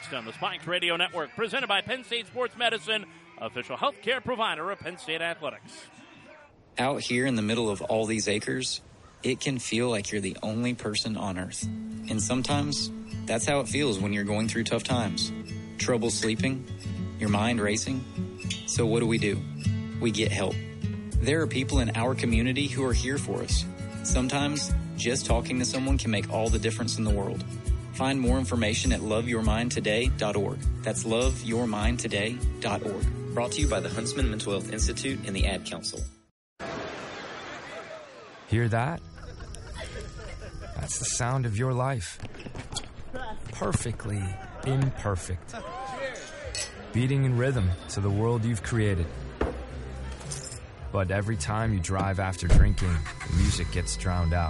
next on the Spiked Radio Network, presented by Penn State Sports Medicine, official healthcare provider of Penn State Athletics. Out here in the middle of all these acres, it can feel like you're the only person on Earth. And sometimes, that's how it feels when you're going through tough times. Trouble sleeping, your mind racing. So what do? We get help. There are people in our community who are here for us. Sometimes, just talking to someone can make all the difference in the world. Find more information at loveyourmindtoday.org. That's loveyourmindtoday.org. Brought to you by the Huntsman Mental Health Institute and the Ad Council. Hear that? That's the sound of your life. Perfectly imperfect. Beating in rhythm to the world you've created. But every time you drive after drinking, the music gets drowned out.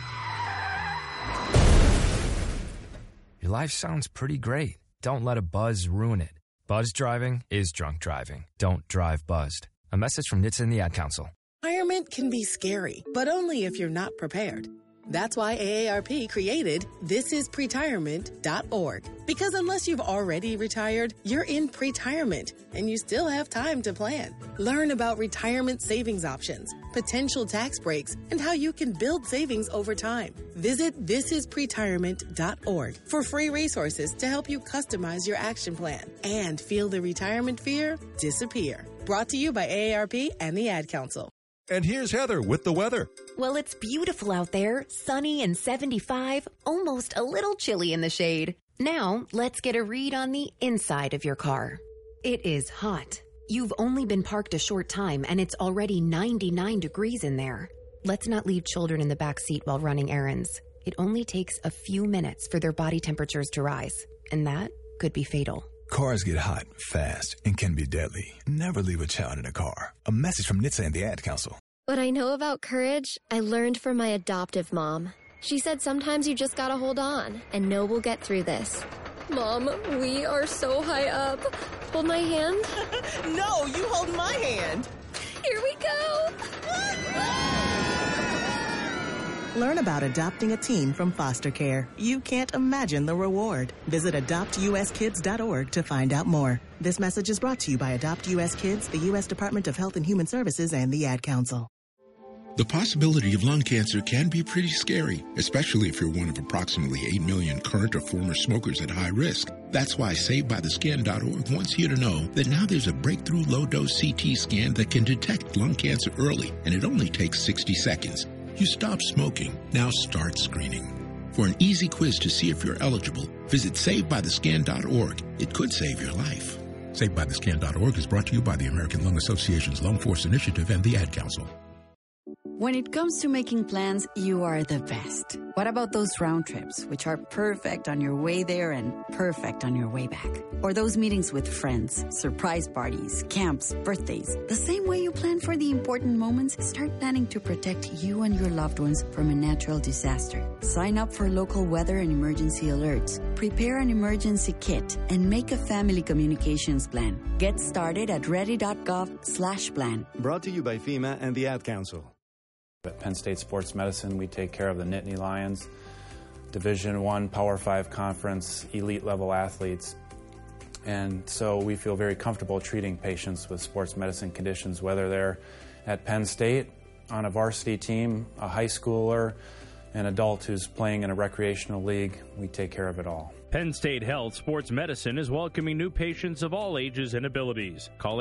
Your life sounds pretty great. Don't let a buzz ruin it. Buzz driving is drunk driving. Don't drive buzzed. A message from NHTSA and the Ad Council. Retirement can be scary, but only if you're not prepared. That's why AARP created thisispretirement.org. Because unless you've already retired, you're in pretirement, and you still have time to plan. Learn about retirement savings options, potential tax breaks, and how you can build savings over time. Visit thisispretirement.org for free resources to help you customize your action plan and feel the retirement fear disappear. Brought to you by AARP and the Ad Council. And here's Heather with the weather. Well, it's beautiful out there, sunny and 75, almost a little chilly in the shade. Now, let's get a read on the inside of your car. It is hot. You've only been parked a short time, and it's already 99 degrees in there. Let's not leave children in the back seat while running errands. It only takes a few minutes for their body temperatures to rise, and that could be fatal. Cars get hot, fast, and can be deadly. Never leave a child in a car. A message from NHTSA and the Ad Council. What I know about courage, I learned from my adoptive mom. She said sometimes you just gotta hold on and know we'll get through this. Mom, we are so high up. Hold my hand. No, you hold my hand. Here we go. Learn about adopting a teen from foster care. You can't imagine the reward. Visit adoptuskids.org to find out more. This message is brought to you by Adopt U.S. Kids, the U.S. Department of Health and Human Services, and the Ad Council. The possibility of lung cancer can be pretty scary, especially if you're one of approximately 8 million current or former smokers at high risk. That's why SaveByTheScan.org wants you to know that now there's a breakthrough low-dose CT scan that can detect lung cancer early, and it only takes 60 seconds. You stop smoking, now start screening. For an easy quiz to see if you're eligible, visit SaveByTheScan.org. It could save your life. SaveByTheScan.org is brought to you by the American Lung Association's Lung Force Initiative and the Ad Council. When it comes to making plans, you are the best. What about those round trips, which are perfect on your way there and perfect on your way back? Or those meetings with friends, surprise parties, camps, birthdays. The same way you plan for the important moments, start planning to protect you and your loved ones from a natural disaster. Sign up for local weather and emergency alerts. Prepare an emergency kit and make a family communications plan. Get started at ready.gov/plan. Brought to you by FEMA and the Ad Council. At Penn State Sports Medicine, we take care of the Nittany Lions, Division I, Power 5 Conference, elite-level athletes. And so we feel very comfortable treating patients with sports medicine conditions, whether they're at Penn State, on a varsity team, a high schooler, an adult who's playing in a recreational league. We take care of it all. Penn State Health Sports Medicine is welcoming new patients of all ages and abilities. Call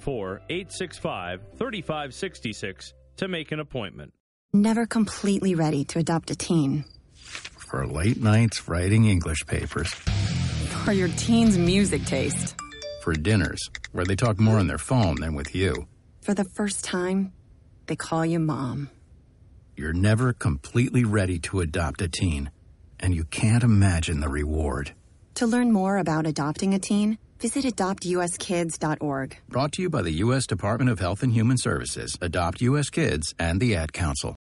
814-865-3566 to make an appointment. Never completely ready to adopt a teen. For late nights writing English papers. For your teen's music taste. For dinners where they talk more on their phone than with you. For the first time, they call you mom. You're never completely ready to adopt a teen, and you can't imagine the reward. To learn more about adopting a teen, visit adoptuskids.org. Brought to you by the U.S. Department of Health and Human Services, Adopt U.S. Kids, and the Ad Council.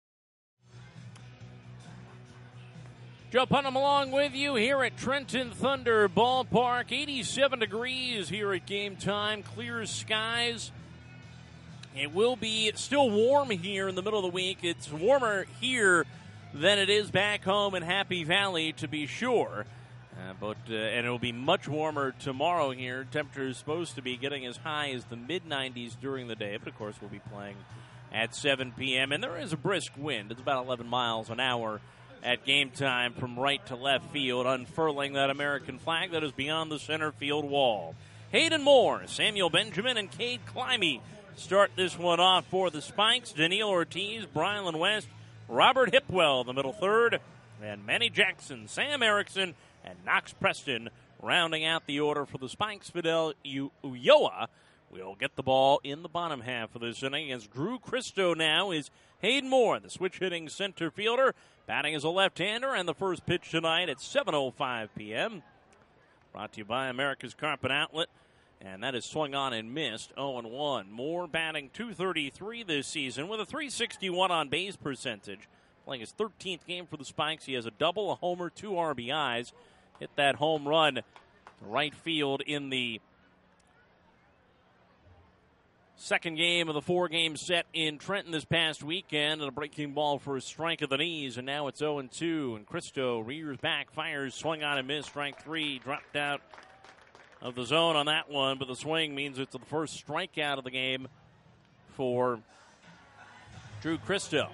Joe Putnam along with you here at Trenton Thunder Ballpark. 87 degrees here at game time. Clear skies. It will be still warm here in the middle of the week. It's warmer here than it is back home in Happy Valley, to be sure. And it'll be much warmer tomorrow here. Temperature is supposed to be getting as high as the mid-90s during the day. But, of course, we'll be playing at 7 p.m. And there is a brisk wind. It's about 11 miles an hour at game time from right to left field, unfurling that American flag that is beyond the center field wall. Hayden Moore, Samuel Benjamin, and Cade Climby start this one off for the Spikes. Daniil Ortiz, Brylan West, Robert Hipwell, the middle third, and Manny Jackson, Sam Erickson, and Knox Preston rounding out the order for the Spikes. Fidel Ulloa will get the ball in the bottom half of this inning as Drew Christo now is Hayden Moore, the switch-hitting center fielder, batting as a left-hander, and the first pitch tonight at 7:05 p.m. Brought to you by America's Carpet Outlet, and that is swung on and missed, 0-1. Moore batting .233 this season with a .361 on-base percentage. Playing his 13th game for the Spikes. He has a double, a homer, 2 RBIs. Hit that home run to right field in the second game of the 4-game set in Trenton this past weekend. And a breaking ball for a strike of the knees. And now it's 0-2. And Christo rears back, fires, swung on and missed. Strike 3, dropped out of the zone on that one. But the swing means it's the first strikeout of the game for Drew Christo.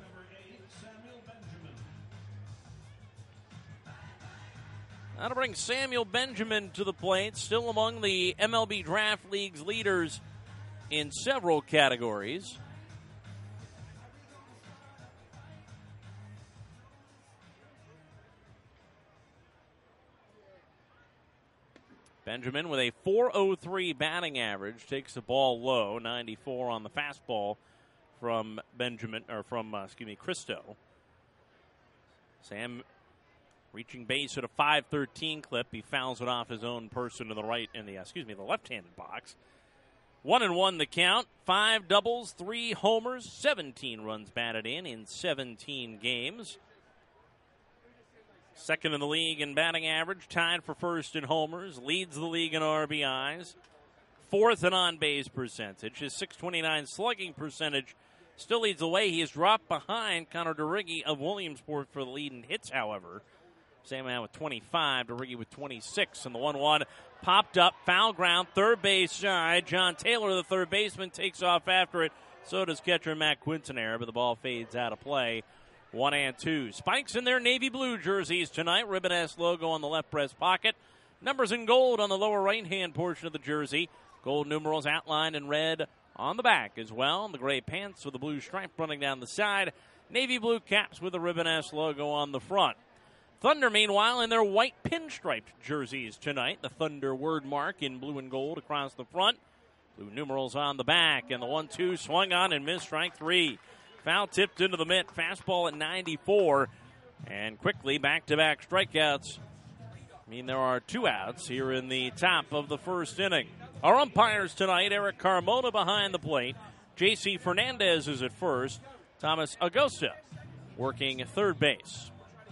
Now to bring Samuel Benjamin to the plate, still among the MLB Draft League's leaders in several categories. Benjamin with a .403 batting average takes the ball low, 94 on the fastball from Christo. Sam reaching base at a .513 clip. He fouls it off his own person to the right in the left-handed box. 1-1 the count. 5 doubles, 3 homers, 17 runs batted in 17 games. Second in the league in batting average, tied for first in homers, leads the league in RBIs. Fourth in on-base percentage. His .629 slugging percentage still leads the way. He has dropped behind Connor DeRiggi of Williamsport for the lead in hits, however. Sam with 25, DeRiggi with 26, and the 1-1 popped up, foul ground, third base side. John Taylor, the third baseman, takes off after it. So does catcher Matt Quintanilla, but the ball fades out of play. 1-2. Spikes in their navy blue jerseys tonight. Ribbon S logo on the left breast pocket. Numbers in gold on the lower right-hand portion of the jersey. Gold numerals outlined in red on the back as well. The gray pants with the blue stripe running down the side. Navy blue caps with the Ribbon S logo on the front. Thunder, meanwhile, in their white pinstriped jerseys tonight. The Thunder word mark in blue and gold across the front. Blue numerals on the back. And the 1-2 swung on and missed, strike 3. Foul tipped into the mitt. Fastball at 94. And quickly, back-to-back strikeouts mean there are 2 outs here in the top of the first inning. Our umpires tonight, Eric Carmona behind the plate. J.C. Fernandez is at first. Thomas Augusta working third base.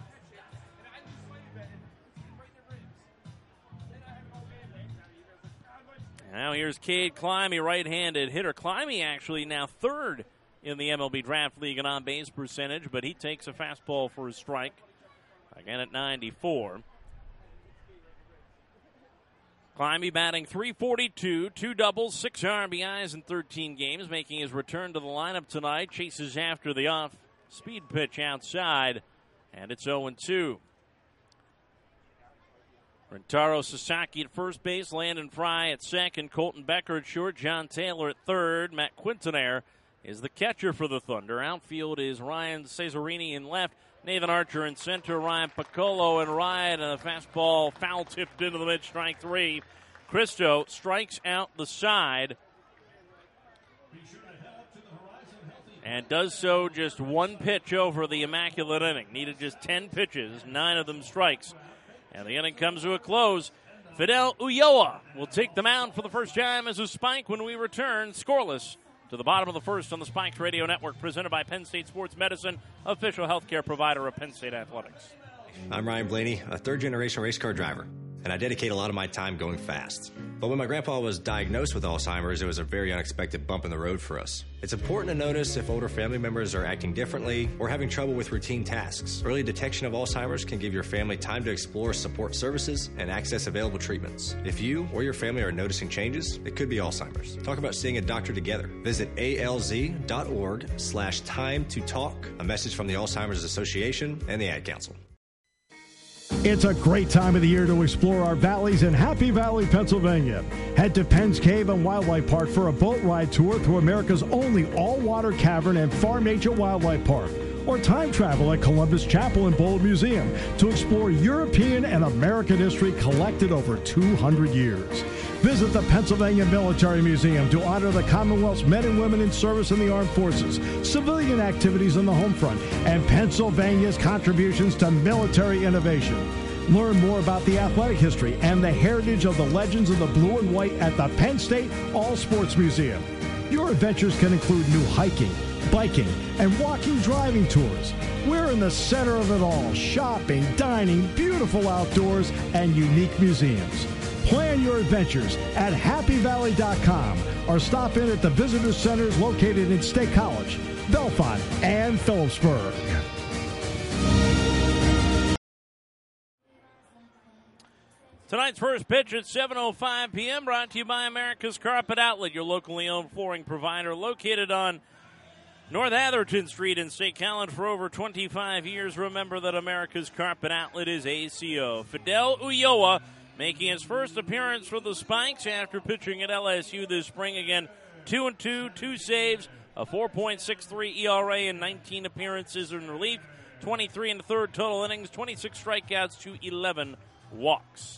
Now here's Cade Climby, right-handed hitter. Climby actually now third in the MLB Draft League in on-base percentage, but he takes a fastball for a strike. Again at 94. Climby batting .342, 2 doubles, 6 RBIs in 13 games, making his return to the lineup tonight. Chases after the off-speed pitch outside, and it's 0-2. Rentaro Sasaki at first base, Landon Fry at second, Colton Becker at short, John Taylor at third. Matt Quintanilla is the catcher for the Thunder. Outfield is Ryan Cesarini in left, Nathan Archer in center, Ryan Piccolo in right, and a fastball foul tipped into the mid, strike 3. Christo strikes out the side and does so just 1 pitch over the immaculate inning. Needed just 10 pitches, 9 of them strikes. And the inning comes to a close. Fidel Ulloa will take the mound for the first time as a Spike when we return scoreless to the bottom of the first on the Spikes Radio Network, presented by Penn State Sports Medicine, official healthcare provider of Penn State Athletics. I'm Ryan Blaney, a third-generation race car driver. and I dedicate a lot of my time going fast. But when my grandpa was diagnosed with Alzheimer's, it was a very unexpected bump in the road for us. It's important to notice if older family members are acting differently or having trouble with routine tasks. Early detection of Alzheimer's can give your family time to explore support services and access available treatments. If you or your family are noticing changes, it could be Alzheimer's. Talk about seeing a doctor together. Visit alz.org/time-to-talk. A message from the Alzheimer's Association and the Ad Council. It's a great time of the year to explore our valleys in Happy Valley, Pennsylvania. Head to Penn's Cave and Wildlife Park for a boat ride tour through America's only all-water cavern and farm nature wildlife park. Or time travel at Columbus Chapel and Bowl Museum to explore European and American history collected over 200 years. Visit the Pennsylvania Military Museum to honor the Commonwealth's men and women in service in the armed forces, civilian activities in the home front, and Pennsylvania's contributions to military innovation. Learn more about the athletic history and the heritage of the legends of the blue and white at the Penn State All Sports Museum. Your adventures can include new hiking, biking, and walking driving tours. We're in the center of it all: shopping, dining, beautiful outdoors, and unique museums. Plan your adventures at happyvalley.com or stop in at the visitor centers located in State College, Bellefonte, and Phillipsburg. Tonight's first pitch at 7:05 p.m. brought to you by America's Carpet Outlet, your locally owned flooring provider located on North Atherton Street in State College for over 25 years. Remember that America's Carpet Outlet is ACO. Fidel Ulloa making his first appearance for the Spikes after pitching at LSU this spring. Again, 2-2, 2 saves, a 4.63 ERA in 19 appearances in relief, 23 in the third total innings, 26 strikeouts to 11 walks.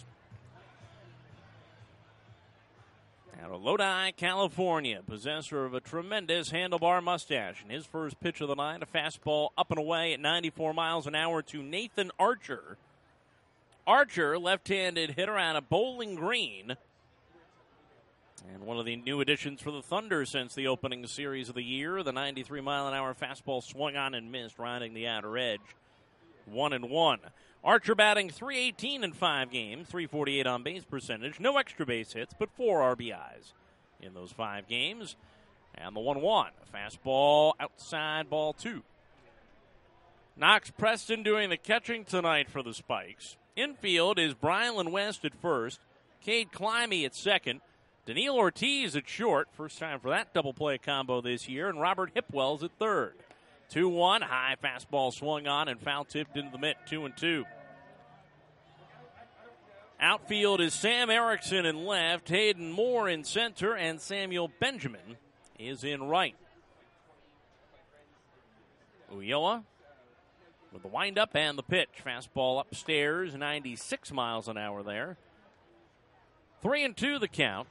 Out of Lodi, California, possessor of a tremendous handlebar mustache. And his first pitch of the night, a fastball up and away at 94 miles an hour to Nathan Archer. Archer, left-handed hitter out of Bowling Green. And one of the new additions for the Thunder since the opening series of the year. The 93-mile-an-hour fastball swung on and missed, riding the outer edge. 1-1. Archer batting .318 in 5 games, .348 on base percentage, no extra base hits, but 4 RBIs in those 5 games. And the 1-1, fastball outside, ball 2. Knox Preston doing the catching tonight for the Spikes. Infield is Brylan West at first, Cade Climby at second, Daniil Ortiz at short, first time for that double play combo this year, and Robert Hipwell's at third. 2-1, high fastball swung on and foul tipped into the mitt, 2-2. Outfield is Sam Erickson in left, Hayden Moore in center, and Samuel Benjamin is in right. Ulloa with the windup and the pitch. Fastball upstairs, 96 miles an hour there. 3-2 the count.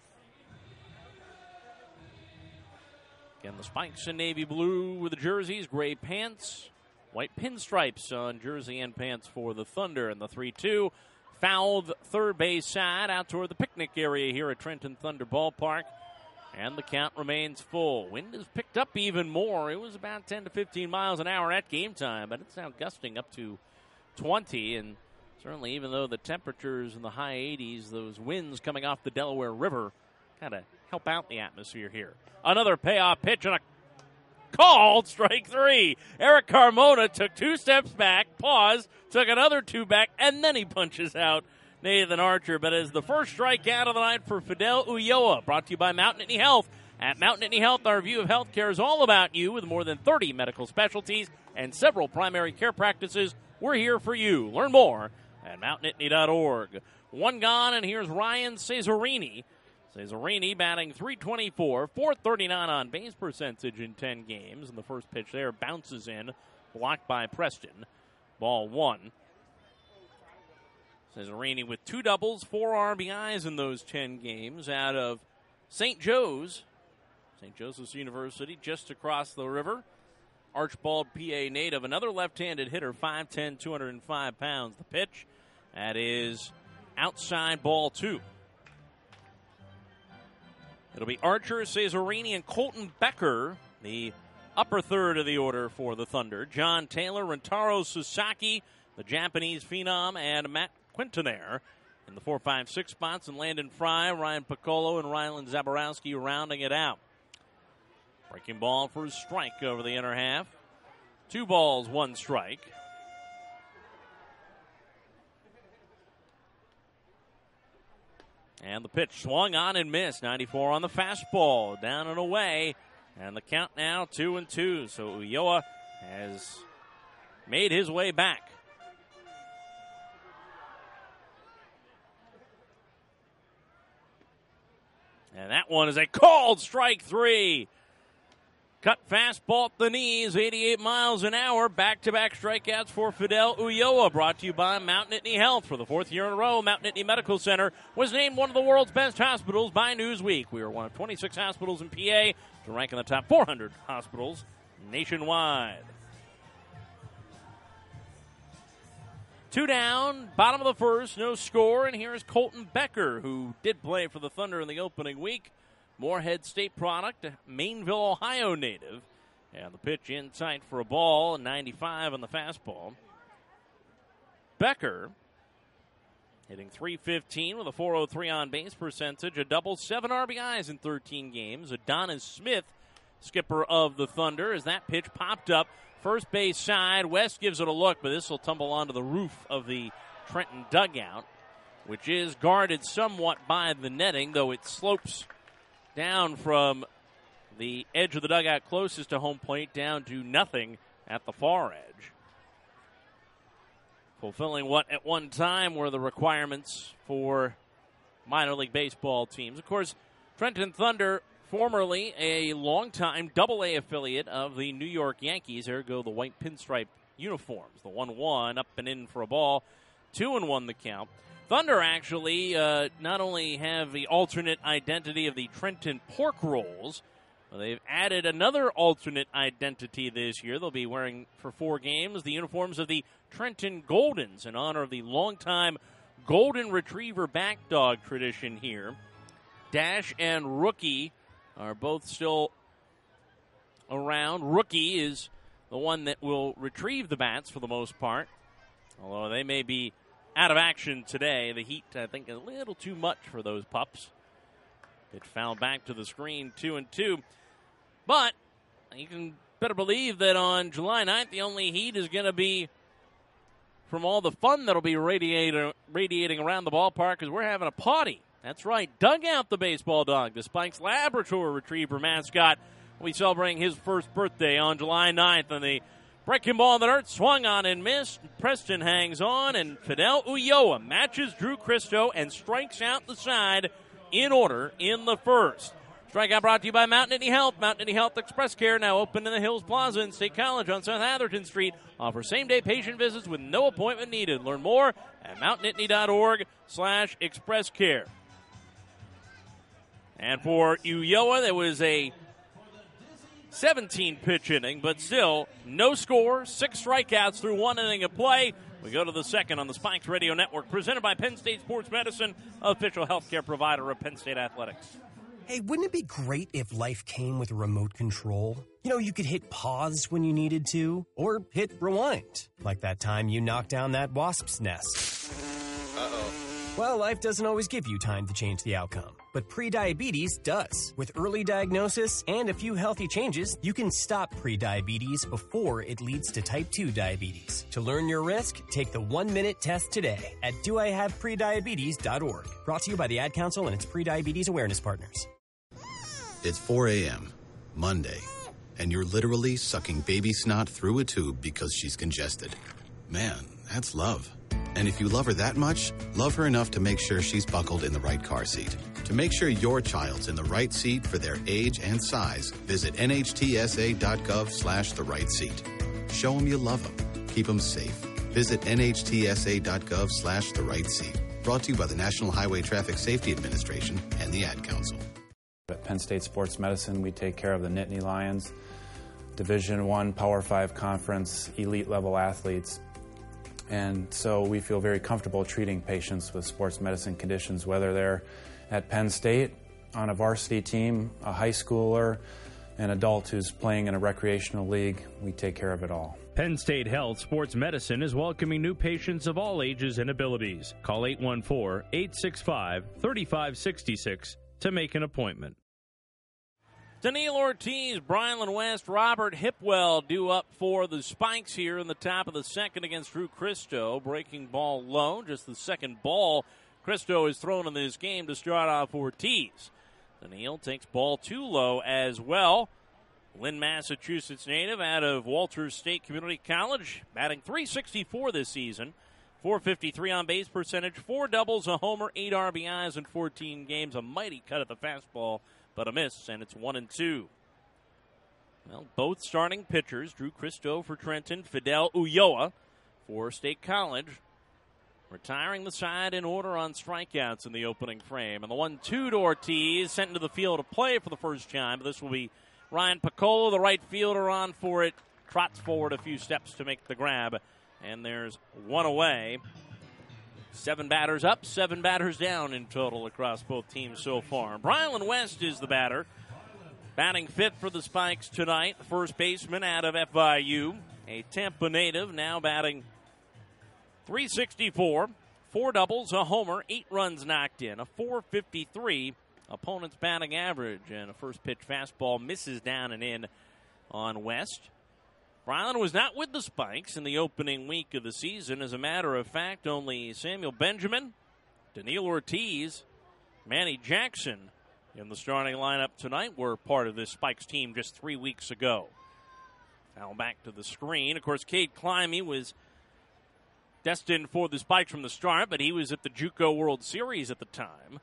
Again, the Spikes in navy blue with the jerseys, gray pants, white pinstripes on jersey and pants for the Thunder. And the 3-2, fouled third base side out toward the picnic area here at Trenton Thunder Ballpark. And the count remains full. Wind has picked up even more. It was about 10 to 15 miles an hour at game time, but it's now gusting up to 20. And certainly, even though the temperatures in the high 80s, those winds coming off the Delaware River kind of help out the atmosphere here. Another payoff pitch and a called strike 3. Eric Carmona took 2 steps back, paused, took another 2 back, and then he punches out Nathan Archer. But as the first strikeout of the night for Fidel Ulloa, brought to you by Mountain Nittany Health. At Mountain Nittany Health, our view of healthcare is all about you. With more than 30 medical specialties and several primary care practices, we're here for you. Learn more at mountainnittany.org. 1 gone, and here's Ryan Cesarini. Cesarini batting .324, .439 on base percentage in 10 games. And the first pitch there bounces in, blocked by Preston. Ball 1. Cesarini with 2 doubles, 4 RBIs in those 10 games out of St. Joe's. St. Joseph's University, just across the river. Archbald, PA native, another left-handed hitter, 5'10", 205 pounds. The pitch, that is outside, ball 2. It'll be Archer, Cesarini, and Colton Becker, the upper third of the order for the Thunder. John Taylor, Rentaro Sasaki, the Japanese phenom, and Matt Quintanar in the 4, 5, 6 spots, and Landon Fry, Ryan Piccolo, and Rylan Zaborowski rounding it out. Breaking ball for a strike over the inner half. 2 balls, 1 strike. And the pitch swung on and missed. 94 on the fastball, down and away. And the count now 2-2. So Ulloa has made his way back. And that one is a called strike 3. Cut fastball at the knees, 88 miles an hour. Back-to-back strikeouts for Fidel Ulloa. Brought to you by Mount Nittany Health. For the 4th year in a row, Mount Nittany Medical Center was named one of the world's best hospitals by Newsweek. We are one of 26 hospitals in PA to rank in the top 400 hospitals nationwide. 2 down, bottom of the first, no score. And here's Colton Becker, who did play for the Thunder in the opening week. Moorhead State product, Maineville, Ohio native. And the pitch inside for a ball, 95 on the fastball. Becker hitting .315 with a .403 on-base percentage, a double, 7 RBIs in 13 games. Adonis Smith, skipper of the Thunder, as that pitch popped up. First base side, West gives it a look, but this will tumble onto the roof of the Trenton dugout, which is guarded somewhat by the netting, though it slopes down from the edge of the dugout closest to home plate down to nothing at the far edge. Fulfilling what at one time were the requirements for minor league baseball teams. Of course, Trenton Thunder, formerly a longtime Double-A affiliate of the New York Yankees. There go the white pinstripe uniforms. The 1-1 up and in for a ball. 2-1 the count. Thunder actually not only have the alternate identity of the Trenton Pork Rolls, but they've added another alternate identity this year. They'll be wearing for 4 games the uniforms of the Trenton Goldens in honor of the longtime Golden Retriever back dog tradition here. Dash and Rookie are both still around. Rookie is the one that will retrieve the bats for the most part, although they may be out of action today. The heat, I think, a little too much for those pups. It fouled back to the screen, 2-2. But you can better believe that on July 9th, the only heat is going to be from all the fun that'll be radiating around the ballpark, because we're having a party. That's right, Dugout the baseball dog, the Spikes Labrador Retriever mascot, will be celebrating his first birthday on July 9th, and the breaking ball in the dirt, swung on and missed. Preston hangs on, and Fidel Ulloa matches Drew Christo and strikes out the side in order in the first. Strikeout brought to you by Mount Nittany Health. Mount Nittany Health Express Care, now open in the Hills Plaza in State College on South Atherton Street. Offers same-day patient visits with no appointment needed. Learn more at mountnittany.org/expresscare. And for Ulloa, there was a 17-pitch inning, but still no score, 6 strikeouts through 1 inning of play. We go to the second on the Spikes Radio Network, presented by Penn State Sports Medicine, official healthcare provider of Penn State Athletics. Hey, wouldn't it be great if life came with a remote control? You know, you could hit pause when you needed to, or hit rewind, like that time you knocked down that wasp's nest. Uh-oh. Well, life doesn't always give you time to change the outcome, but prediabetes does. With early diagnosis and a few healthy changes, you can stop prediabetes before it leads to type 2 diabetes. To learn your risk, take the 1-minute test today at doihaveprediabetes.org. Brought to you by the Ad Council and its prediabetes awareness partners. It's 4 a.m., Monday, and you're literally sucking baby snot through a tube because she's congested. Man, that's love. And if you love her that much, love her enough to make sure she's buckled in the right car seat. To make sure your child's in the right seat for their age and size, visit nhtsa.gov/the right seat. Show them you love them. Keep them safe. Visit nhtsa.gov/the right seat. Brought to you by the National Highway Traffic Safety Administration and the Ad Council. At Penn State Sports Medicine, we take care of the Nittany Lions, Division I Power 5 Conference, elite-level athletes. And so we feel very comfortable treating patients with sports medicine conditions, whether they're at Penn State on a varsity team, a high schooler, an adult who's playing in a recreational league. We take care of it all. Penn State Health Sports Medicine is welcoming new patients of all ages and abilities. Call 814-865-3566 to make an appointment. Daniil Ortiz, Brylan West, Robert Hipwell due up for the Spikes here in the top of the second against Drew Christo. Breaking ball low, just the second ball Christo has thrown in this game to start off Ortiz. Daniil takes ball 2 low as well. Lynn, Massachusetts native out of Walters State Community College, batting .364 this season. .453 on base percentage, 4 doubles, a homer, 8 RBIs in 14 games. A mighty cut at the fastball, but a miss, and it's 1-2. Well, both starting pitchers, Drew Christo for Trenton, Fidel Ulloa for State College, retiring the side in order on strikeouts in the opening frame. And the 1-2 to Ortiz, sent into the field of play for the first time. This will be Ryan Piccolo, the right fielder, on for it. Trots forward a few steps to make the grab. And there's one away. 7 batters up, 7 batters down in total across both teams so far. Brylan West is the batter. Batting 5th for the Spikes tonight. The first baseman out of FIU. A Tampa native, now batting .364. 4 doubles, a homer, 8 runs knocked in. A .453 opponent's batting average, and a first pitch fastball misses down and in on West. Brylan was not with the Spikes in the opening week of the season. As a matter of fact, only Samuel Benjamin, Daniil Ortiz, Manny Jackson in the starting lineup tonight were part of this Spikes team just 3 weeks ago. Now back to the screen. Of course, Cade Climby was destined for the Spikes from the start, but he was at the JUCO World Series at the time.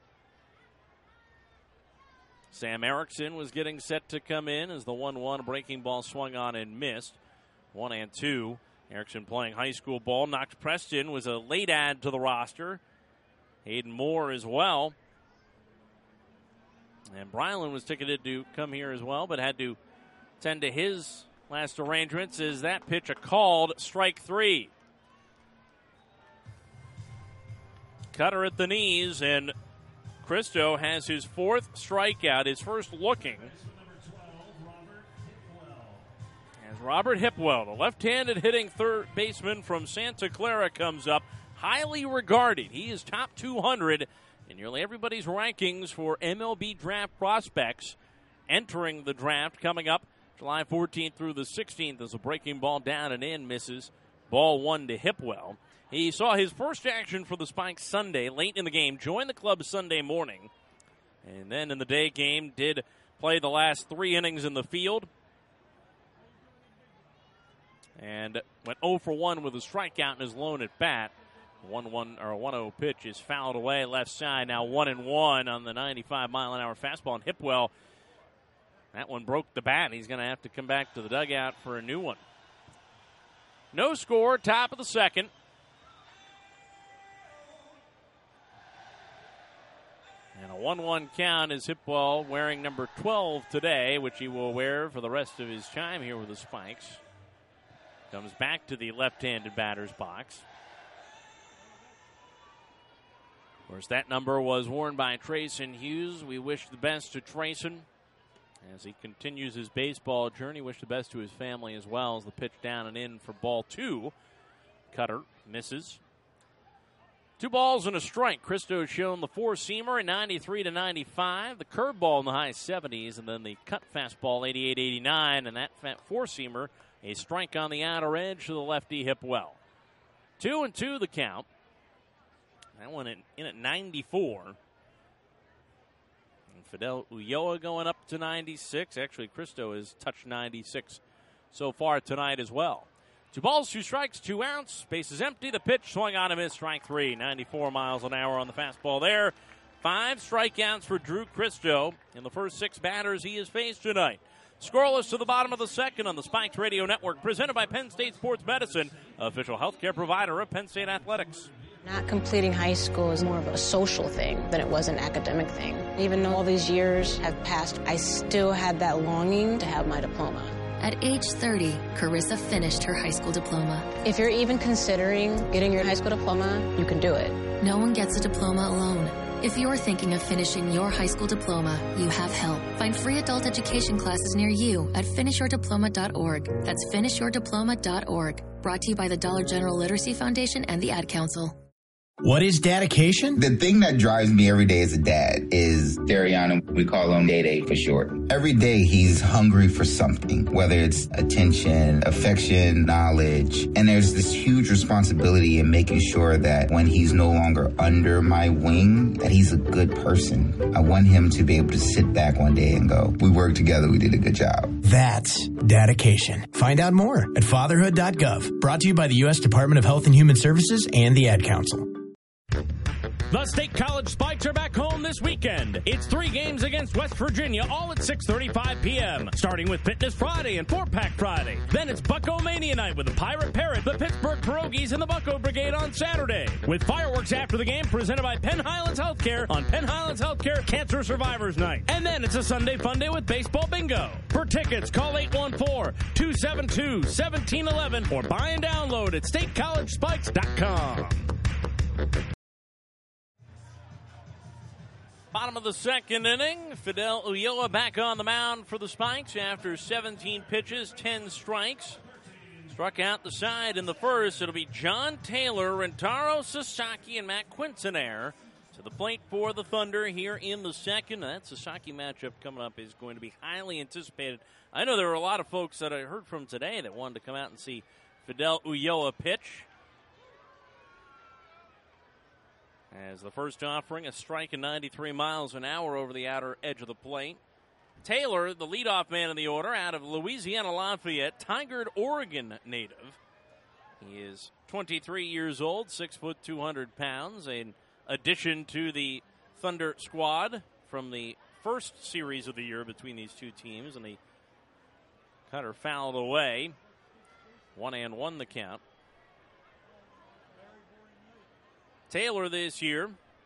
Sam Erickson was getting set to come in as the 1-1 breaking ball swung on and missed. 1-2. Erickson playing high school ball. Knox Preston was a late add to the roster. Hayden Moore as well. And Brylan was ticketed to come here as well, but had to tend to his last arrangements. Is that pitch a called strike 3? Cutter at the knees, and Christo has his 4th strikeout, his first looking. As Robert Hipwell, the left-handed hitting third baseman from Santa Clara, comes up, highly regarded. He is top 200 in nearly everybody's rankings for MLB draft prospects entering the draft coming up July 14th through the 16th as a breaking ball down and in misses. Ball 1 to Hipwell. He saw his first action for the Spikes Sunday, late in the game, joined the club Sunday morning, and then in the day game did play the last 3 innings in the field, and went 0 for 1 with a strikeout in his lone at bat. 1-0 pitch is fouled away left side. Now 1-1 on the 95-mile-an-hour fastball, and Hipwell, that one broke the bat. He's going to have to come back to the dugout for a new one. No score, top of the second. And a 1-1 count is Hipwell wearing number 12 today, which he will wear for the rest of his time here with the Spikes. Comes back to the left-handed batter's box. Of course, that number was worn by Trayson Hughes. We wish the best to Trayson as he continues his baseball journey. Wish the best to his family as well as the pitch down and in for ball 2. Cutter misses. 2 balls and a strike. Christo shown the 4-seamer at 93-95, the curveball in the high 70s, and then the cut fastball 88-89, and that 4-seamer, a strike on the outer edge to the lefty Hipwell. 2-2 the count. That one in at 94. And Fidel Ulloa going up to 96. Actually, Christo has touched 96 so far tonight as well. 2 balls, 2 strikes, 2 outs. Base is empty. The pitch swung on and missed. Strike 3. 94 miles an hour on the fastball there. 5 strikeouts for Drew Christo in the first 6 batters he has faced tonight. Scoreless to the bottom of the second on the Spikes Radio Network, presented by Penn State Sports Medicine, official healthcare provider of Penn State Athletics. Not completing high school is more of a social thing than it was an academic thing. Even though all these years have passed, I still had that longing to have my diploma. At age 30, Carissa finished her high school diploma. If you're even considering getting your high school diploma, you can do it. No one gets a diploma alone. If you're thinking of finishing your high school diploma, you have help. Find free adult education classes near you at finishyourdiploma.org. That's finishyourdiploma.org. Brought to you by the Dollar General Literacy Foundation and the Ad Council. What is dedication? The thing that drives me every day as a dad is Dariana. We call him Day for short. Every day he's hungry for something, whether it's attention, affection, knowledge. And there's this huge responsibility in making sure that when he's no longer under my wing, that he's a good person. I want him to be able to sit back one day and go, we worked together, we did a good job. That's dedication. Find out more at fatherhood.gov. Brought to you by the U.S. Department of Health and Human Services and the Ad Council. The State College Spikes are back home this weekend. It's 3 games against West Virginia, all at 6:35 p.m., starting with Fitness Friday and 4-Pack Friday. Then it's Bucko Mania Night with the Pirate Parrot, the Pittsburgh Pierogies, and the Bucko Brigade on Saturday. With fireworks after the game presented by Penn Highlands Healthcare on Penn Highlands Healthcare Cancer Survivors Night. And then it's a Sunday fun day with Baseball Bingo. For tickets, call 814-272-1711 or buy and download at statecollegespikes.com. Bottom of the second inning, Fidel Ulloa back on the mound for the Spikes after 17 pitches, 10 strikes. Struck out the side in the first. It'll be John Taylor, Rentaro Sasaki, and Matt Quincenaire to the plate for the Thunder here in the second. That Sasaki matchup coming up is going to be highly anticipated. I know there were a lot of folks that I heard from today that wanted to come out and see Fidel Ulloa pitch. As the first offering, a strike at 93 miles an hour over the outer edge of the plate. Taylor, the leadoff man in the order, out of Louisiana Lafayette, Tigard, Oregon native. He is 23 years old, 6 foot 200 pounds, an addition to the Thunder squad from the first series of the year between these two teams, and the cutter fouled away. 1-1 the count. Taylor this year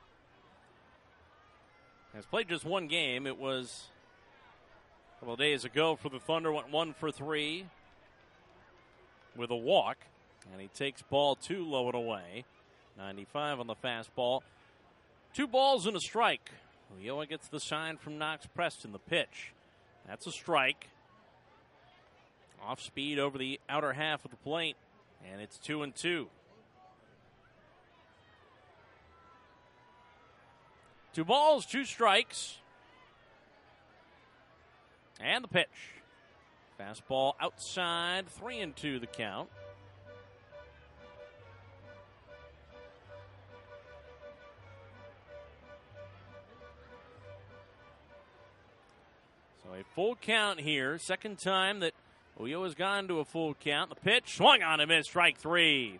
has played just one game. It was a couple of days ago for the Thunder. Went 1 for 3 with a walk. And he takes ball 2 low and away. 95 on the fastball. 2 balls and a strike. Ulloa gets the sign from Knox Preston, the pitch. That's a strike. Off speed over the outer half of the plate. And it's 2-2. 2 balls, 2 strikes. And the pitch. Fastball outside, 3-2 the count. So a full count here. Second time that Ulloa's gone to a full count. The pitch swung on and missed, strike 3.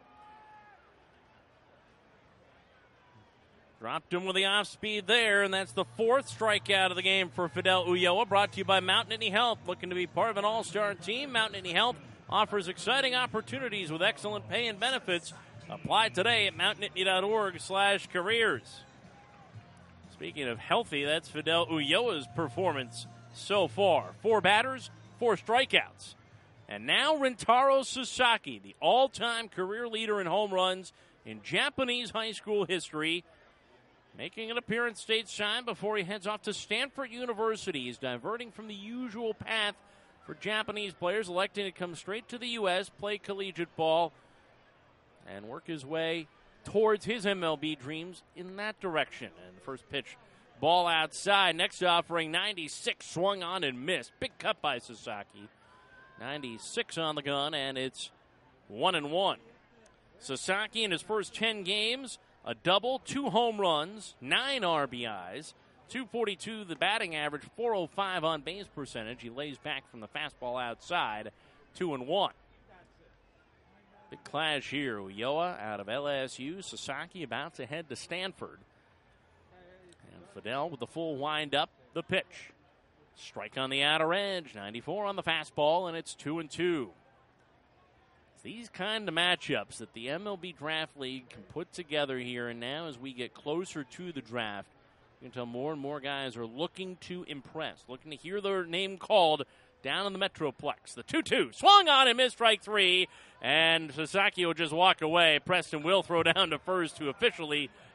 Dropped him with the off-speed there, and that's the 4th strikeout of the game for Fidel Ulloa. Brought to you by Mount Nittany Health. Looking to be part of an all-star team, Mount Nittany Health offers exciting opportunities with excellent pay and benefits. Apply today at mountnittany.org/careers. Speaking of healthy, that's Fidel Ulloa's performance so far. 4 batters, 4 strikeouts. And now Rentaro Sasaki, the all-time career leader in home runs in Japanese high school history, making an appearance stateside before he heads off to Stanford University. He's diverting from the usual path for Japanese players, electing to come straight to the U.S., play collegiate ball, and work his way towards his MLB dreams in that direction. And the first pitch, ball outside. Next offering, 96, swung on and missed. Big cut by Sasaki. 96 on the gun, and it's 1-1. Sasaki in his first 10 games, a double, 2 home runs, 9 RBIs, 242 the batting average, 405 on base percentage. He lays back from the fastball outside, 2-1. Big clash here. Ulloa out of LSU. Sasaki about to head to Stanford. And Fidel with the full wind-up, the pitch. Strike on the outer edge, 94 on the fastball, and it's 2-2. These kind of matchups that the MLB Draft League can put together here, and now as we get closer to the draft, you can tell more and more guys are looking to impress, looking to hear their name called down in the Metroplex. The 2-2, swung on and missed, strike 3, and Sasaki will just walk away. Preston will throw down to first to officially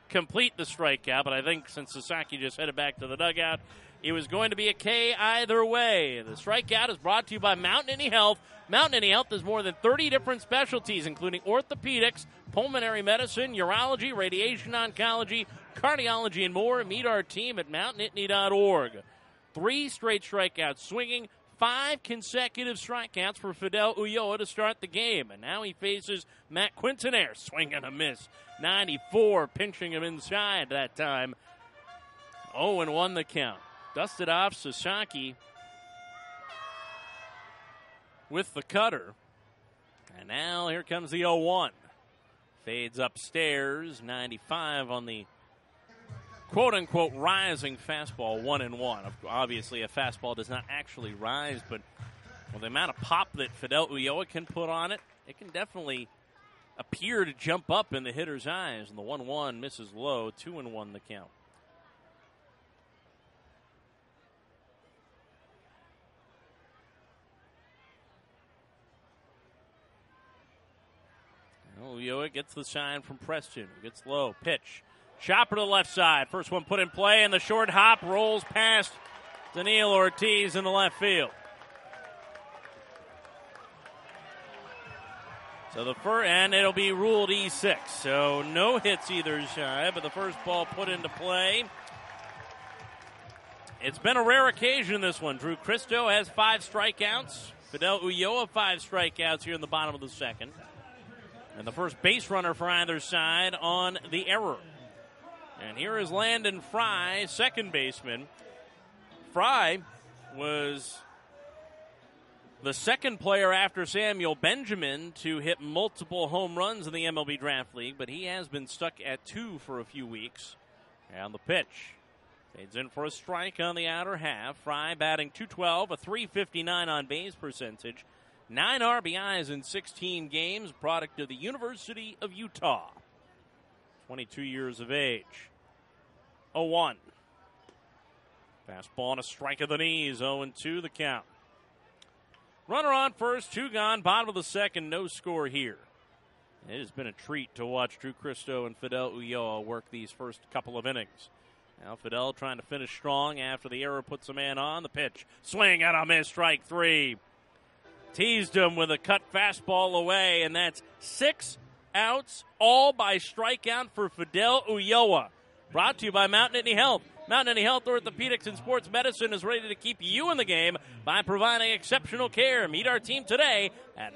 complete the strikeout, but I think since Sasaki just headed back to the dugout, it was going to be a K either way. The strikeout is brought to you by Mountain Indy Health. Mountain Indy Health has more than 30 different specialties, including orthopedics, pulmonary medicine, urology, radiation oncology, cardiology, and more. Meet our team at mountainitney.org. 3 straight strikeouts swinging, 5 consecutive strikeouts for Fidel Ulloa to start the game. And now he faces Matt Quintanar. Swing and a miss. 94, pinching him inside that time. 0-1 the count. Dusted off Sasaki with the cutter. And now here comes the 0-1. Fades upstairs. 95 on the quote-unquote rising fastball, 1-1. Obviously, a fastball does not actually rise, but with the amount of pop that Fidel Ulloa can put on it, it can definitely appear to jump up in the hitter's eyes. And the 1-1 misses low, 2-1 the count. Ulloa gets the sign from Preston. Gets low. Pitch. Chopper to the left side. First one put in play, and the short hop rolls past Daniil Ortiz in the left field. So and it'll be ruled E6. So no hits either side, but the first ball put into play. It's been a rare occasion, this one. Drew Christo has 5 strikeouts. Fidel Ulloa 5 strikeouts here in the bottom of the second. And the first base runner for either side on the error. And here is Landon Fry, second baseman. Fry was the second player after Samuel Benjamin to hit multiple home runs in the MLB Draft League, but he has been stuck at 2 for a few weeks. And the pitch. Fades in for a strike on the outer half. Fry batting .212, a .359 on base percentage. 9 RBIs in 16 games, product of the University of Utah. 22 years of age. 0-1. Fastball and a strike of the knees. 0-2 the count. Runner on first, 2 gone, bottom of the second, no score here. It has been a treat to watch Drew Christo and Fidel Ulloa work these first couple of innings. Now Fidel trying to finish strong after the error puts a man on. The pitch. Swing and a miss, strike 3. Teased him with a cut fastball away, and that's 6 outs, all by strikeout for Fidel Ulloa. Brought to you by Mountain Indy Health. Mountain Indy Health Orthopedics and Sports Medicine is ready to keep you in the game by providing exceptional care. Meet our team today at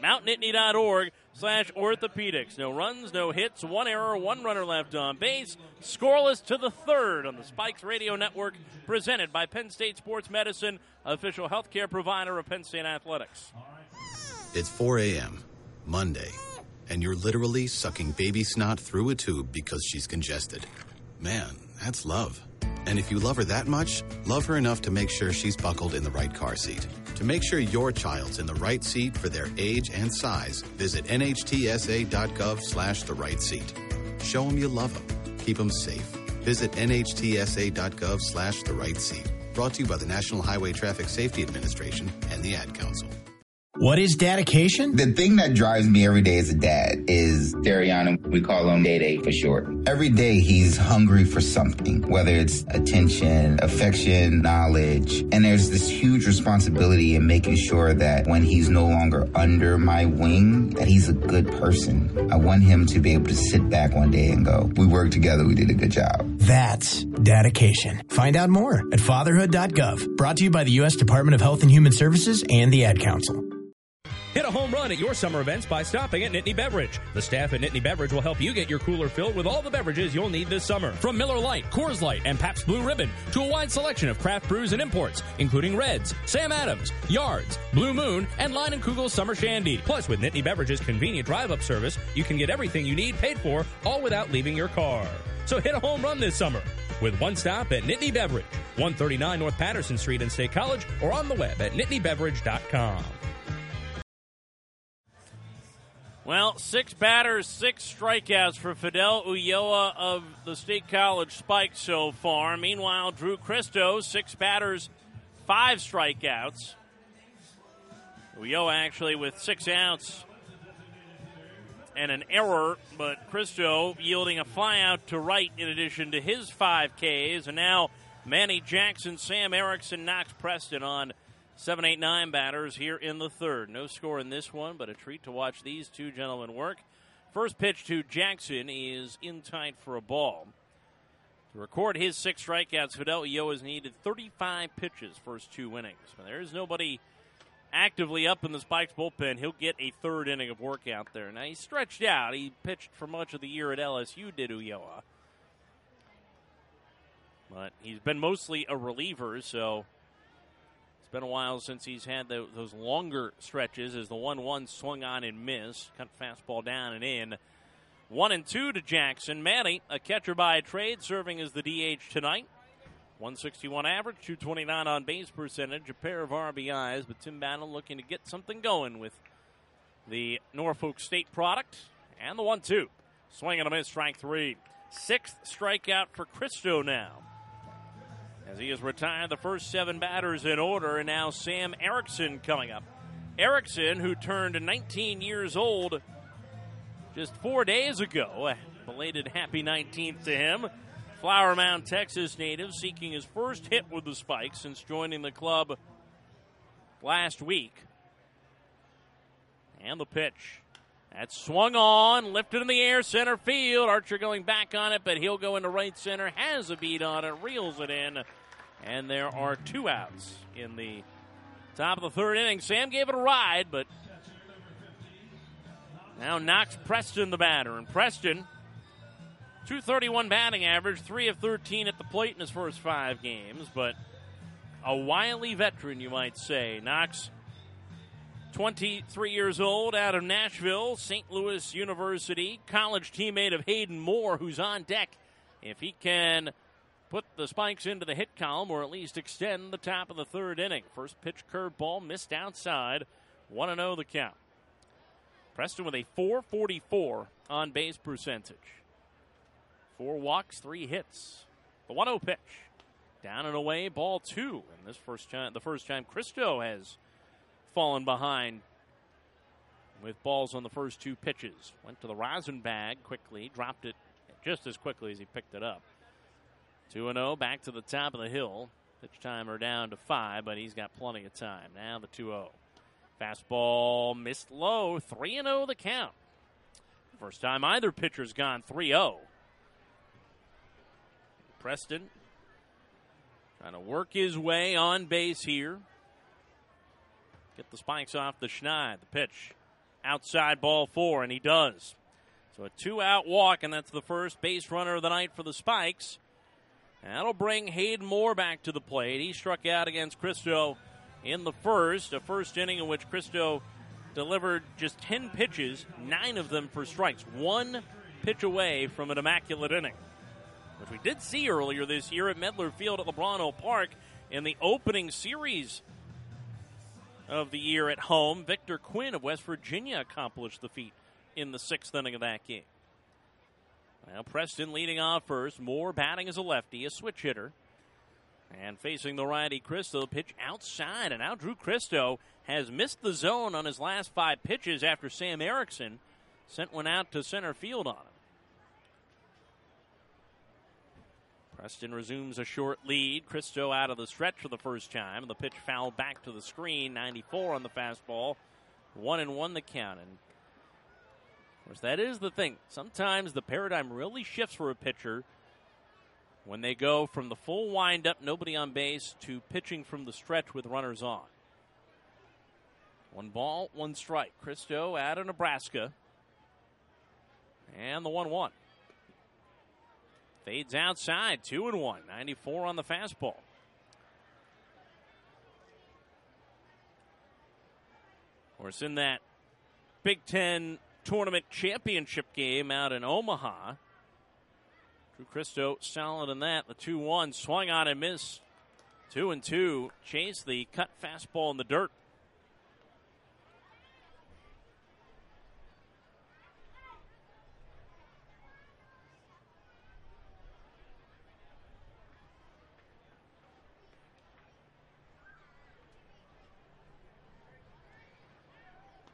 mountainitney.org/orthopedics. No runs, no hits, 1 error, 1 runner left on base. Scoreless to the third on the Spikes Radio Network, presented by Penn State Sports Medicine, official healthcare provider of Penn State Athletics. It's 4 a.m., Monday, and you're literally sucking baby snot through a tube because she's congested. Man, that's love. And if you love her that much, love her enough to make sure she's buckled in the right car seat. To make sure your child's in the right seat for their age and size, visit nhtsa.gov/the right seat. Show them you love them. Keep them safe. Visit nhtsa.gov/the right seat. Brought to you by the National Highway Traffic Safety Administration and the Ad Council. What is dedication? The thing that drives me every day as a dad is Dariana. We call him Day for short. Every day he's hungry for something, whether it's attention, affection, knowledge. And there's this huge responsibility in making sure that when he's no longer under my wing, that he's a good person. I want him to be able to sit back one day and go, we worked together, we did a good job. That's dedication. Find out more at fatherhood.gov. Brought to you by the U.S. Department of Health and Human Services and the Ad Council. Hit a home run at your summer events by stopping at Nittany Beverage. The staff at Nittany Beverage will help you get your cooler filled with all the beverages you'll need this summer. From Miller Lite, Coors Light, and Pabst Blue Ribbon to a wide selection of craft brews and imports, including Reds, Sam Adams, Yards, Blue Moon, and Line & Kugel's Summer Shandy. Plus, with Nittany Beverage's convenient drive-up service, you can get everything you need paid for, all without leaving your car. So hit a home run this summer with one stop at Nittany Beverage, 139 North Patterson Street in State College, or on the web at nittanybeverage.com. Well, 6 batters, 6 strikeouts for Fidel Ulloa of the State College Spikes so far. Meanwhile, Drew Christo, 6 batters, 5 strikeouts. Ulloa actually with 6 outs and an error, but Christo yielding a flyout to right in addition to his 5 Ks. And now Manny Jackson, Sam Erickson, Knox Preston on 7, 8, 9 batters here in the third. No score in this one, but a treat to watch these two gentlemen work. First pitch to Jackson is in tight for a ball. To record his 6 strikeouts, Fidel Ulloa has needed 35 pitches first 2 innings. But there is nobody actively up in the Spikes bullpen. He'll get a third inning of work out there. Now, he's stretched out. He pitched for much of the year at LSU, did Ulloa. But he's been mostly a reliever, so it's been a while since he's had those longer stretches as the 1-1 swung on and missed. Cut fastball down and in. 1-2 to Jackson. Manny, a catcher by trade, serving as the DH tonight. 161 average, 229 on base percentage, a pair of RBIs, but Tim Battle looking to get something going with the Norfolk State product. And the 1-2. Swing and a miss, strike 3. 6th strikeout for Christo now, as he has retired the first 7 batters in order, and now Sam Erickson coming up. Erickson, who turned 19 years old just 4 days ago. A belated happy 19th to him. Flower Mound, Texas native, seeking his first hit with the Spikes since joining the club last week. And the pitch. That's swung on, lifted in the air, center field. Archer going back on it, but he'll go into right center. Has a beat on it, reels it in. And there are 2 outs in the top of the 3rd inning. Sam gave it a ride, but now Knox Preston the batter. And Preston, .231 batting average, 3 of 13 at the plate in his first 5 games, but a wily veteran, you might say. Knox, 23 years old, out of Nashville, St. Louis University, college teammate of Hayden Moore, who's on deck if he can put the Spikes into the hit column or at least extend the top of the 3rd inning. First pitch curveball missed outside. 1-0 the count. Preston with a .444 on base percentage. 4 walks, 3 hits. The 1-0 pitch. Down and away, ball 2. And this the first time Christo has fallen behind with balls on the first 2 pitches. Went to the rosin bag quickly, dropped it just as quickly as he picked it up. 2-0, back to the top of the hill. Pitch timer down to 5, but he's got plenty of time. Now the 2-0. Fastball missed low, 3-0 the count. First time either pitcher's gone 3-0. Preston trying to work his way on base here. Get the Spikes off the schneid. The pitch outside, ball 4, and he does. So a 2-out walk, and that's the first base runner of the night for the Spikes. That'll bring Hayden Moore back to the plate. He struck out against Christo in the first, a first inning in which Christo delivered just 10 pitches, 9 of them for strikes. 1 pitch away from an immaculate inning, which we did see earlier this year at Medler Field at LeBron Park in the opening series of the year at home. Victor Quinn of West Virginia accomplished the feat in the 6th inning of that game. Now Preston leading off first. Moore batting as a lefty, a switch hitter. And facing the righty Christo, pitch outside. And now Drew Christo has missed the zone on his last 5 pitches after Sam Erickson sent one out to center field on him. Preston resumes a short lead. Christo out of the stretch for the first time. The pitch fouled back to the screen. 94 on the fastball. 1-1 the count. And of course, that is the thing. Sometimes the paradigm really shifts for a pitcher when they go from the full windup, nobody on base, to pitching from the stretch with runners on. 1 ball, 1 strike. Christo out of Nebraska. And the 1-1. Fades outside, 2-1. 94 on the fastball. Of course, in that Big Ten tournament championship game out in Omaha, Drew Christo solid in that. The 2-1 swung on and missed. 2-2. Chased the cut fastball in the dirt.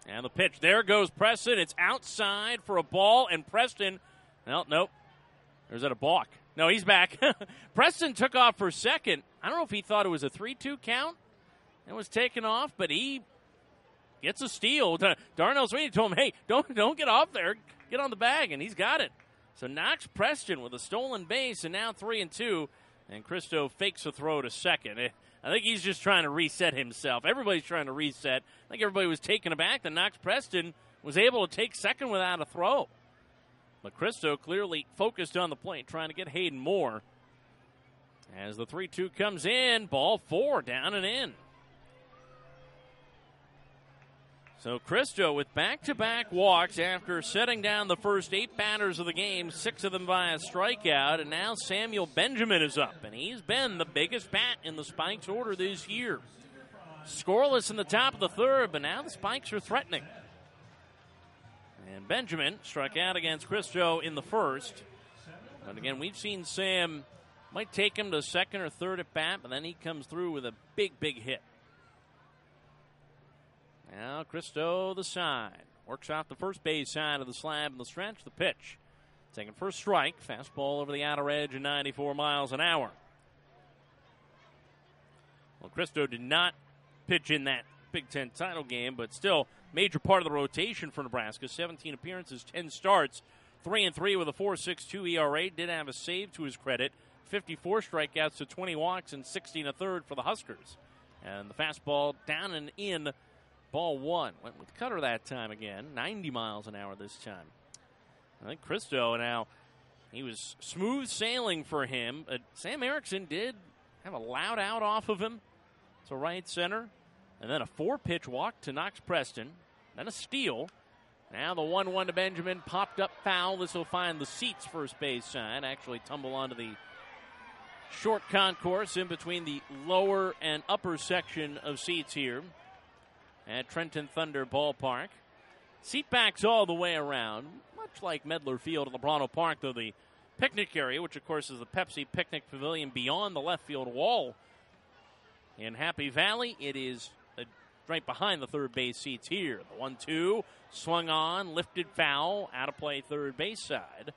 And the pitch. There goes Preston. It's outside for a ball, and Preston, well, nope. Or is that a balk? No, he's back. Preston took off for second. I don't know if he thought it was a 3-2 count and was taken off, but he gets a steal. Darnell Sweeney told him, hey, don't get off there. Get on the bag, and he's got it. So Knox Preston with a stolen base, and now 3-2. And Cristo fakes a throw to second. I think he's just trying to reset himself. Everybody's trying to reset. I think everybody was taken aback that Knox Preston was able to take second without a throw. But Cristo clearly focused on the plate, trying to get Hayden Moore. As the 3-2 comes in, ball 4, down and in. So Cristo with back-to-back walks after setting down the first 8 batters of the game, 6 of them by a strikeout, and now Samuel Benjamin is up, and he's been the biggest bat in the Spikes order this year. Scoreless in the top of the third, but now the Spikes are threatening. And Benjamin struck out against Cristo in the first. But again, we've seen Sam might take him to second or third at bat, but then he comes through with a big, big hit. Now Cristo the side. Works out the first base side of the slab in the stretch. The pitch. Taking first strike. Fastball over the outer edge at 94 miles an hour. Well, Cristo did not pitch in that Big Ten title game, but still major part of the rotation for Nebraska. 17 appearances, 10 starts, 3-3 with a 4.62 ERA. Did have a save to his credit. 54 strikeouts to 20 walks and 16 1/3 for the Huskers. And the fastball down and in. Ball 1. Went with cutter that time again. 90 miles an hour this time. I think Cristo now, he was smooth sailing for him. Sam Erickson did have a loud out off of him to right center. And then a 4-pitch walk to Knox Preston. Then a steal. Now the 1-1 to Benjamin. Popped up foul. This will find the seats first base side. Actually tumble onto the short concourse in between the lower and upper section of seats here at Trenton Thunder Ballpark. Seat backs all the way around, much like Medler Field at LeBron Park, though the picnic area, which of course is the Pepsi Picnic Pavilion beyond the left field wall in Happy Valley, it is right behind the third base seats here. The 1-2 swung on, lifted foul, out of play third base side.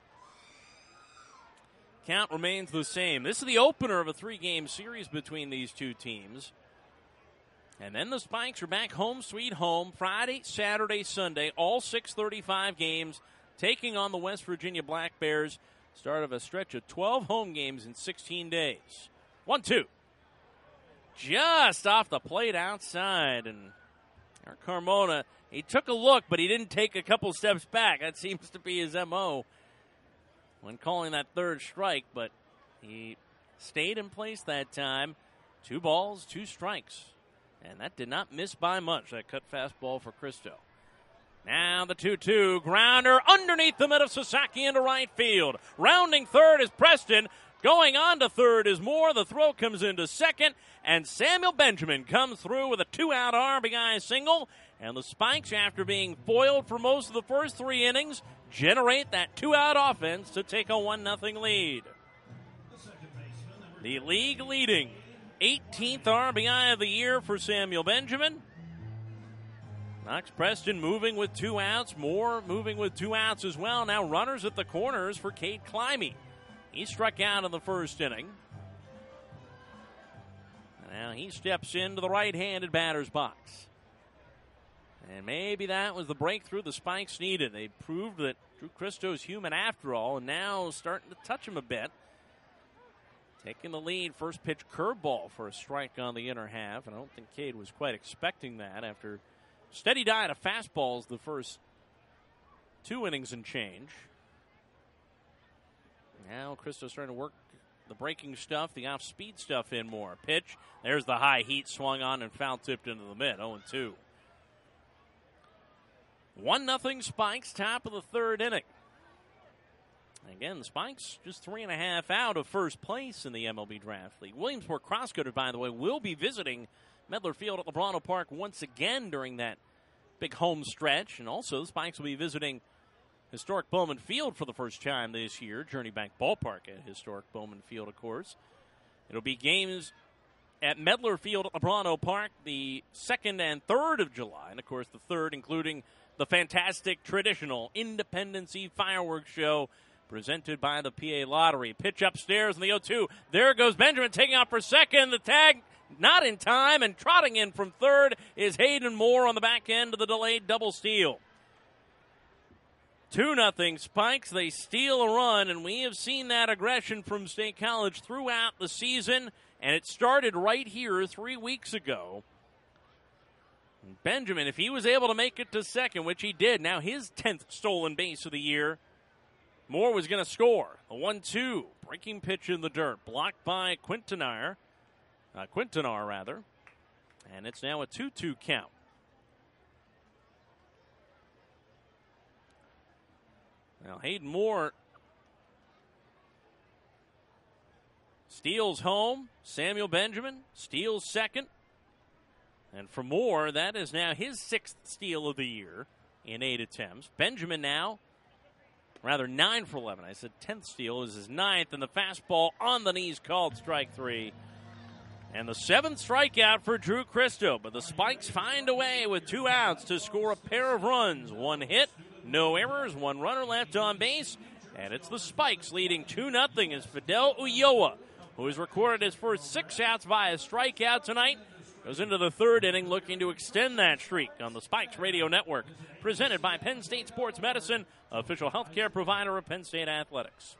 Count remains the same. This is the opener of a 3-game series between these two teams. And then the Spikes are back home, sweet home, Friday, Saturday, Sunday, all 6:35 games, taking on the West Virginia Black Bears. Start of a stretch of 12 home games in 16 days. 1-2. Just off the plate outside. And Carmona, he took a look, but he didn't take a couple steps back. That seems to be his M.O. when calling that third strike, but he stayed in place that time. 2 balls, 2 strikes. And that did not miss by much, that cut fastball for Cristo. Now the 2-2 grounder underneath the mid of Sasaki into right field. Rounding third is Preston. Going on to third is Moore. The throw comes into second. And Samuel Benjamin comes through with a 2-out RBI single. And the Spikes, after being foiled for most of the first 3 innings, generate that 2-out offense to take a 1-0 lead. The league leading 18th RBI of the year for Samuel Benjamin. Knox Preston moving with 2 outs. Moore moving with 2 outs as well. Now runners at the corners for Cade Climby. He struck out in the first inning. Now he steps into the right-handed batter's box. And maybe that was the breakthrough the Spikes needed. They proved that Drew Cristo's human after all, and now starting to touch him a bit. Taking the lead, first pitch curveball for a strike on the inner half. And I don't think Cade was quite expecting that after steady diet of fastballs the first 2 innings and change. Now Cristo's trying to work the breaking stuff, the off-speed stuff in more. Pitch, there's the high heat swung on and foul tipped into the mid, 0-2. 1-0 Spikes, top of the third inning. Again, the Spikes just 3.5 out of first place in the MLB Draft League. Williamsport Crosscutters, by the way, will be visiting Medler Field at LeBron Park once again during that big home stretch. And also, the Spikes will be visiting historic Bowman Field for the first time this year. Journey Bank Ballpark at historic Bowman Field, of course. It'll be games at Medler Field at Lebrano Park the 2nd and 3rd of July. And, of course, the 3rd including the fantastic traditional Independence Eve fireworks show presented by the PA Lottery. Pitch upstairs in the 0-2. There goes Benjamin taking off for second. The tag not in time, and trotting in from third is Hayden Moore on the back end of the delayed double steal. 2-0 Spikes. They steal a run, and we have seen that aggression from State College throughout the season, and it started right here 3 weeks ago. Benjamin, if he was able to make it to second, which he did, now his 10th stolen base of the year, Moore was going to score. A 1-2, breaking pitch in the dirt, blocked by Quintanar, and it's now a 2-2 count. Now Hayden Moore steals home. Samuel Benjamin steals second. And for Moore, that is now his 6th steal of the year in 8 attempts. Benjamin now, 9 for 11. I said 10th steal is his 9th, and the fastball on the knees called strike 3. And the 7th strikeout for Drew Christo. But the Spikes find a way with 2 outs to score a pair of runs. 1 hit, no errors, 1 runner left on base. And it's the Spikes leading 2-0 as Fidel Ulloa, who has recorded his first 6 outs by a strikeout tonight, goes into the 3rd inning looking to extend that streak on the Spikes Radio Network. Presented by Penn State Sports Medicine, official healthcare provider of Penn State Athletics.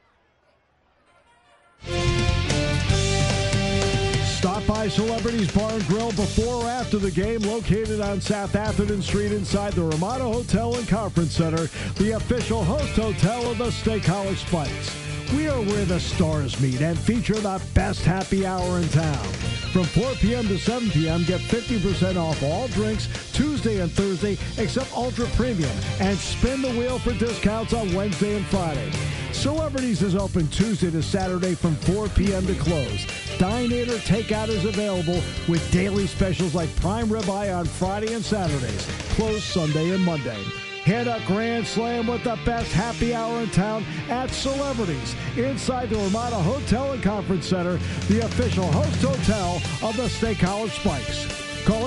Stop by Celebrities Bar and Grill before or after the game, located on South Atherton Street inside the Ramada Hotel and Conference Center, the official host hotel of the State College Spikes. We are where the stars meet and feature the best happy hour in town. From 4 p.m. to 7 p.m., get 50% off all drinks Tuesday and Thursday except Ultra Premium, and spin the wheel for discounts on Wednesday and Friday. Celebrities is open Tuesday to Saturday from 4 p.m. to close. Dine in or takeout is available with daily specials like prime ribeye on Friday and Saturdays, closed Sunday and Monday. Hit a grand slam with the best happy hour in town at Celebrities inside the Ramada Hotel and Conference Center, the official host hotel of the State College Spikes. Call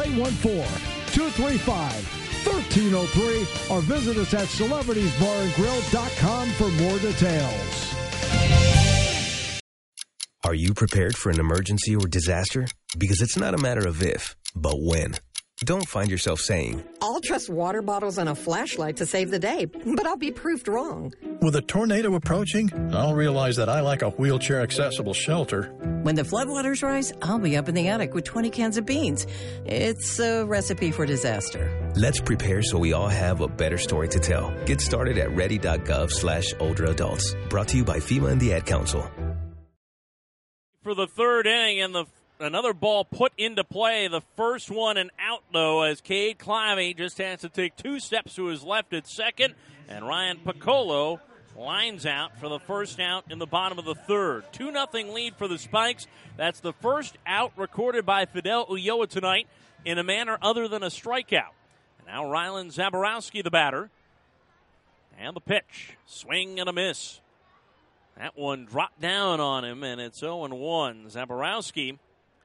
814-235-1303 or visit us at celebritiesbarandgrill.com for more details. Are you prepared for an emergency or disaster? Because it's not a matter of if, but when. Don't find yourself saying, I'll trust water bottles and a flashlight to save the day, but I'll be proved wrong. With a tornado approaching, I'll realize that I like a wheelchair-accessible shelter. When the floodwaters rise, I'll be up in the attic with 20 cans of beans. It's a recipe for disaster. Let's prepare so we all have a better story to tell. Get started at ready.gov/older adults. Brought to you by FEMA and the Ad Council. For the 3rd inning, and another ball put into play. The first one an out, though, as Cade Clivey just has to take 2 steps to his left at second, and Ryan Piccolo lines out for the first out in the bottom of the 3rd. 2-0 lead for the Spikes. That's the first out recorded by Fidel Ulloa tonight in a manner other than a strikeout. And now Rylan Zaborowski, the batter. And the pitch. Swing and a miss. That one dropped down on him, and it's 0-1. Zaborowski,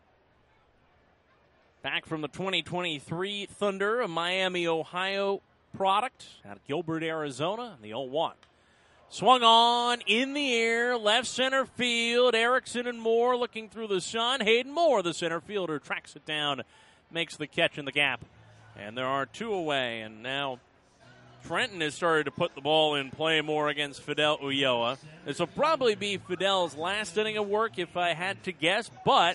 back from the 2023 Thunder, a Miami, Ohio product out of Gilbert, Arizona, the 0-1. Swung on in the air, left center field. Erickson and Moore looking through the sun. Hayden Moore, the center fielder, tracks it down, makes the catch in the gap. And there are 2 away, and now Trenton has started to put the ball in play more against Fidel Ulloa. This will probably be Fidel's last inning of work if I had to guess, but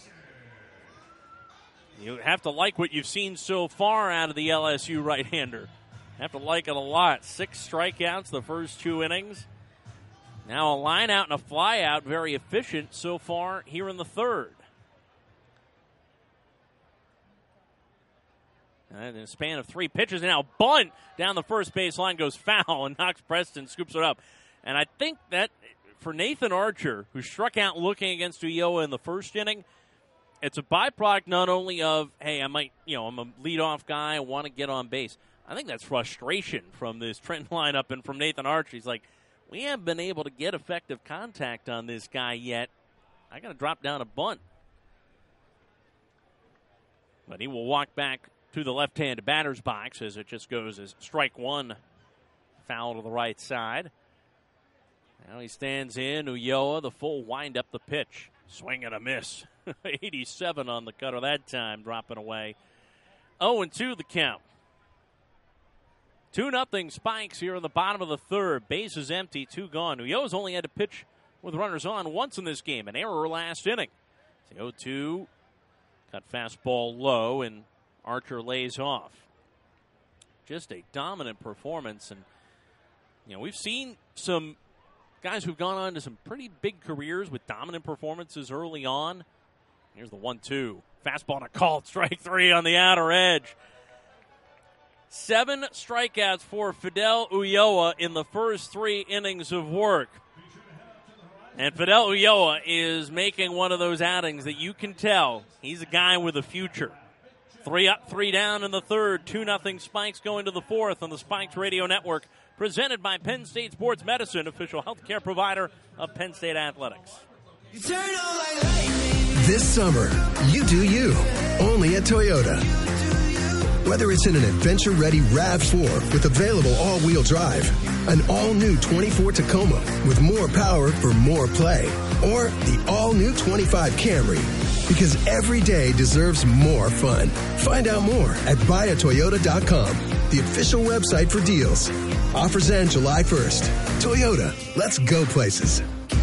you have to like what you've seen so far out of the LSU right-hander. Have to like it a lot. 6 strikeouts the first 2 innings. Now a line out and a fly out, very efficient so far here in the 3rd. And in a span of 3 pitches, now bunt down the first base line goes foul, and Knox Preston scoops it up. And I think that for Nathan Archer, who struck out looking against Ulloa in the first inning, it's a byproduct not only of, hey, I'm a leadoff guy, I want to get on base. I think that's frustration from this Trenton lineup and from Nathan Archer. He's like, we haven't been able to get effective contact on this guy yet. I got to drop down a bunt. But he will walk back to the left-handed batter's box as it just goes as strike one, foul to the right side. Now he stands in. Ulloa, the full wind up the pitch. Swing and a miss. 87 on the cutter that time, dropping away. 0-2 the count. 2-0 Spikes here in the bottom of the third. Base is empty, 2 gone. Ulloa's only had to pitch with runners on once in this game. An error last inning. The 0-2 cut fastball low, and Archer lays off. Just a dominant performance. And, we've seen some guys who've gone on to some pretty big careers with dominant performances early on. Here's the 1-2. Fastball to called. Strike 3 on the outer edge. 7 strikeouts for Fidel Ulloa in the first 3 innings of work. And Fidel Ulloa is making one of those outings that you can tell he's a guy with a future. 3 up, 3 down in the third. 2-0 Spikes going to the fourth on the Spikes Radio Network. Presented by Penn State Sports Medicine, official healthcare provider of Penn State Athletics. This summer, you do you. Only at Toyota. Whether it's in an adventure-ready RAV4 with available all-wheel drive, an all-new 24 Tacoma with more power for more play, or the all-new 25 Camry, because every day deserves more fun. Find out more at buyatoyota.com, the official website for deals. Offers end July 1st. Toyota, let's go places.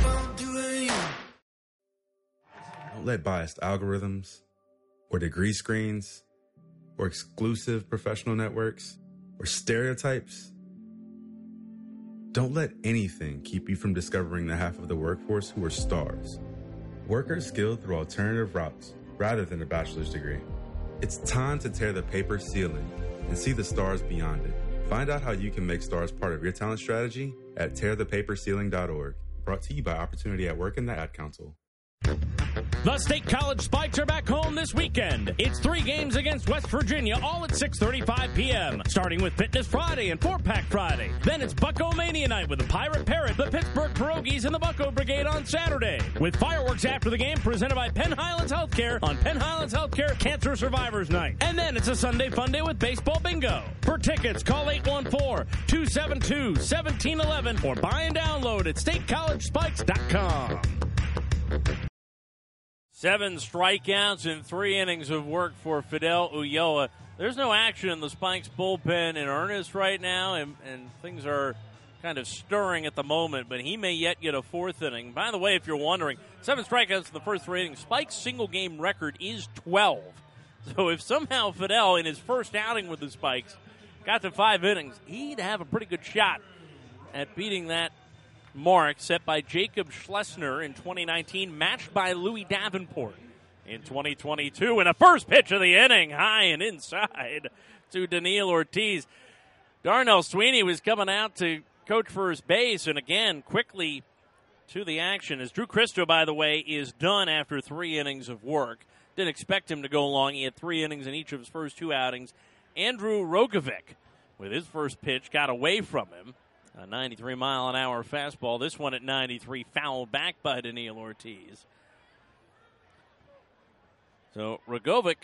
Don't let biased algorithms or degree screens or exclusive professional networks or stereotypes. Don't let anything keep you from discovering the half of the workforce who are stars. Workers skilled through alternative routes rather than a bachelor's degree. It's time to tear the paper ceiling and see the stars beyond it. Find out how you can make stars part of your talent strategy at tearthepaperceiling.org. Brought to you by Opportunity at Work and the Ad Council. The State College Spikes are back home this weekend. It's 3 games against West Virginia, all at 6:35 p.m., starting with Fitness Friday and 4-Pack Friday. Then it's Bucko Mania Night with the Pirate Parrot, the Pittsburgh Pierogies, and the Bucko Brigade on Saturday, with fireworks after the game presented by Penn Highlands Healthcare on Penn Highlands Healthcare Cancer Survivors Night. And then it's a Sunday fun day with Baseball Bingo. For tickets, call 814-272-1711 or buy and download at statecollegespikes.com. 7 strikeouts in 3 innings of work for Fidel Ulloa. There's no action in the Spikes bullpen in earnest right now, and things are kind of stirring at the moment, but he may yet get a 4th inning. By the way, if you're wondering, 7 strikeouts in the first 3 innings. Spikes' single-game record is 12. So if somehow Fidel, in his first outing with the Spikes, got to 5 innings, he'd have a pretty good shot at beating that mark set by Jacob Schlesinger in 2019, matched by Louis Davenport in 2022. And a first pitch of the inning, high and inside to Daniil Ortiz. Darnell Sweeney was coming out to coach first base, and again, quickly to the action. As Drew Christo, by the way, is done after 3 innings of work. Didn't expect him to go long. He had 3 innings in each of his first 2 outings. Andrew Rogovic, with his first pitch, got away from him. A 93-mile-an-hour fastball. This one at 93, fouled back by Daniil Ortiz. So Rogovic,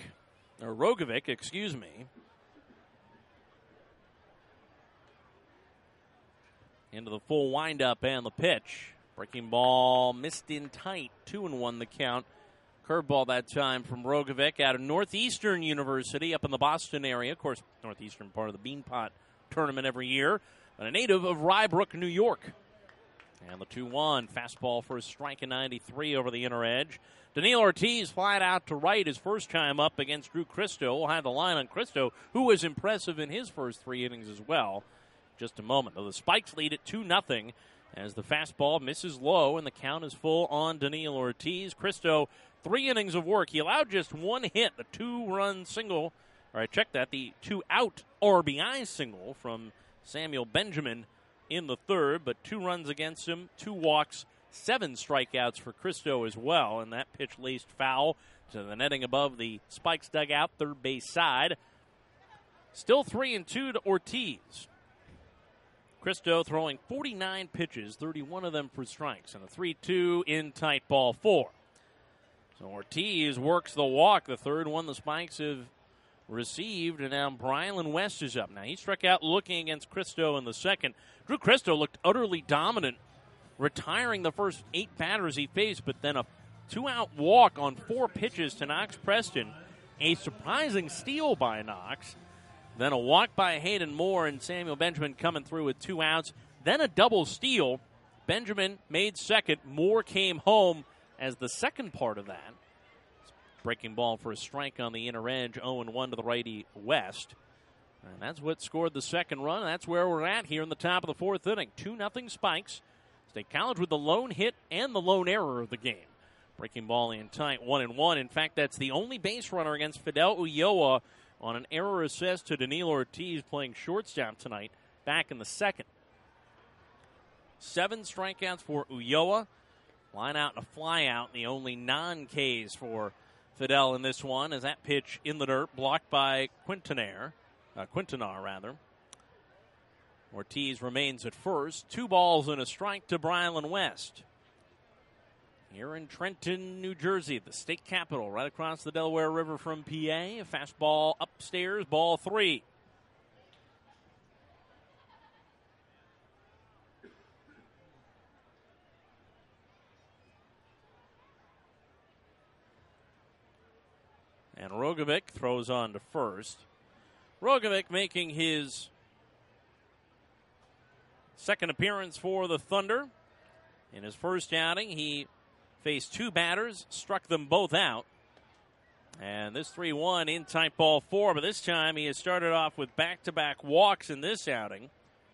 into the full windup and the pitch. Breaking ball missed in tight. 2-1 the count. Curveball that time from Rogovic out of Northeastern University up in the Boston area. Of course, Northeastern part of the Beanpot tournament every year. And a native of Rye Brook, New York. And the 2-1, fastball for a strike in 93 over the inner edge. Daniil Ortiz flied out to right his first time up against Drew Christo. We'll have the line on Christo, who was impressive in his first 3 innings as well. Just a moment. The Spikes lead at 2-0 as the fastball misses low and the count is full on Daniil Ortiz. Christo, 3 innings of work. He allowed just 1 hit, the 2-run single. All right, check that. The 2-out RBI single from Samuel Benjamin in the third, but 2 runs against him, 2 walks, 7 strikeouts for Christo as well, and that pitch laced foul to the netting above the Spikes dugout, third base side. Still 3-2 to Ortiz. Christo throwing 49 pitches, 31 of them for strikes, and a 3-2 in tight ball 4. So Ortiz works the walk, the third one the Spikes have received, and now Brylan West is up. Now, he struck out looking against Cristo in the second. Drew Cristo looked utterly dominant, retiring the first 8 batters he faced, but then a 2-out walk on 4 pitches to Knox Preston. A surprising steal by Knox. Then a walk by Hayden Moore and Samuel Benjamin coming through with 2 outs. Then a double steal. Benjamin made second. Moore came home as the second part of that. Breaking ball for a strike on the inner edge. 0-1 to the righty West. And that's what scored the second run. That's where we're at here in the top of the 4th inning. 2-0 Spikes. State College with the lone hit and the lone error of the game. Breaking ball in tight, 1-1. In fact, that's the only base runner against Fidel Ulloa on an error assist to Danilo Ortiz playing shortstop tonight back in the second. 7 strikeouts for Ulloa. Line out and a fly out. The only non-Ks for Fidel in this one as that pitch in the dirt blocked by Quintanar. Ortiz remains at first. 2 balls and a strike to Brylan West. Here in Trenton, New Jersey, the state capital, right across the Delaware River from PA. A fastball upstairs, ball 3. And Rogovic throws on to first. Rogovic making his second appearance for the Thunder. In his first outing, he faced 2 batters, struck them both out. And this 3-1 in tight ball 4, but this time he has started off with back-to-back walks in this outing.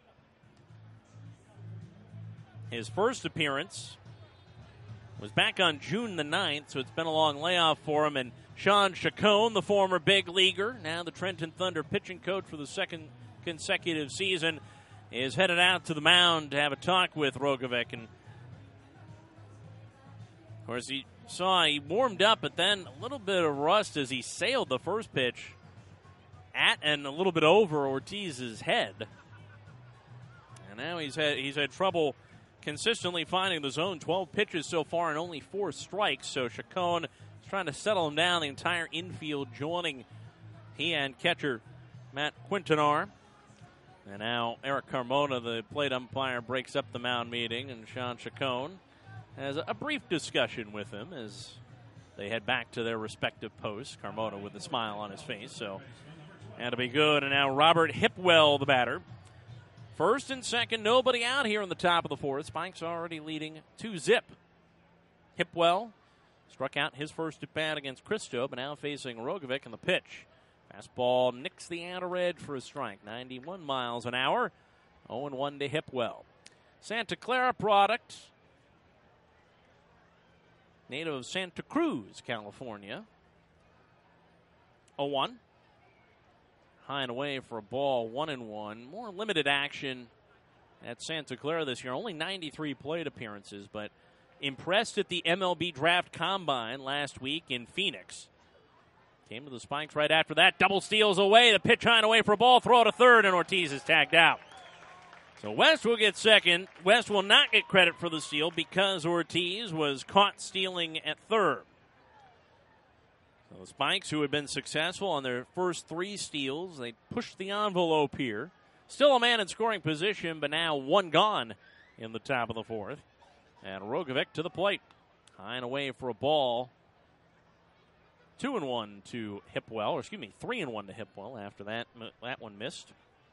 His first appearance was back on June the 9th, so it's been a long layoff for him. And Sean Chacon, the former big leaguer, now the Trenton Thunder pitching coach for the second consecutive season, is headed out to the mound to have a talk with Rogovic. And of course, he warmed up, but then a little bit of rust as he sailed the first pitch at and a little bit over Ortiz's head. And now he's had trouble consistently finding the zone. 12 pitches so far and only 4 strikes. So Chacon is trying to settle him down. The entire infield joining he and catcher Matt Quintanar. And now Eric Carmona, the plate umpire, breaks up the mound meeting, and Sean Chacon has a brief discussion with him as they head back to their respective posts. Carmona with a smile on his face, so that'll be good. And now Robert Hipwell, the batter. First and second, nobody out here in the top of the 4th. Spikes already leading 2-0. Hipwell struck out his first at bat against Cristo, but now facing Rogovic in the pitch. Fastball nicks the outer edge for a strike. 91 miles an hour. 0-1 to Hipwell. Santa Clara product. Native of Santa Cruz, California. 0-1. High and away for a ball, 1-1. More limited action at Santa Clara this year. Only 93 plate appearances, but impressed at the MLB Draft Combine last week in Phoenix. Came to the Spikes right after that. Double steals away. The pitch high and away for a ball. Throw to third, and Ortiz is tagged out. So West will get second. West will not get credit for the steal because Ortiz was caught stealing at third. So the Spikes, who had been successful on their first 3 steals, they pushed the envelope here. Still a man in scoring position, but now 1 gone in the top of the 4th. And Rogovic to the plate. High and away for a ball. 2-1 to Hipwell, or 3-1 to Hipwell after that one missed.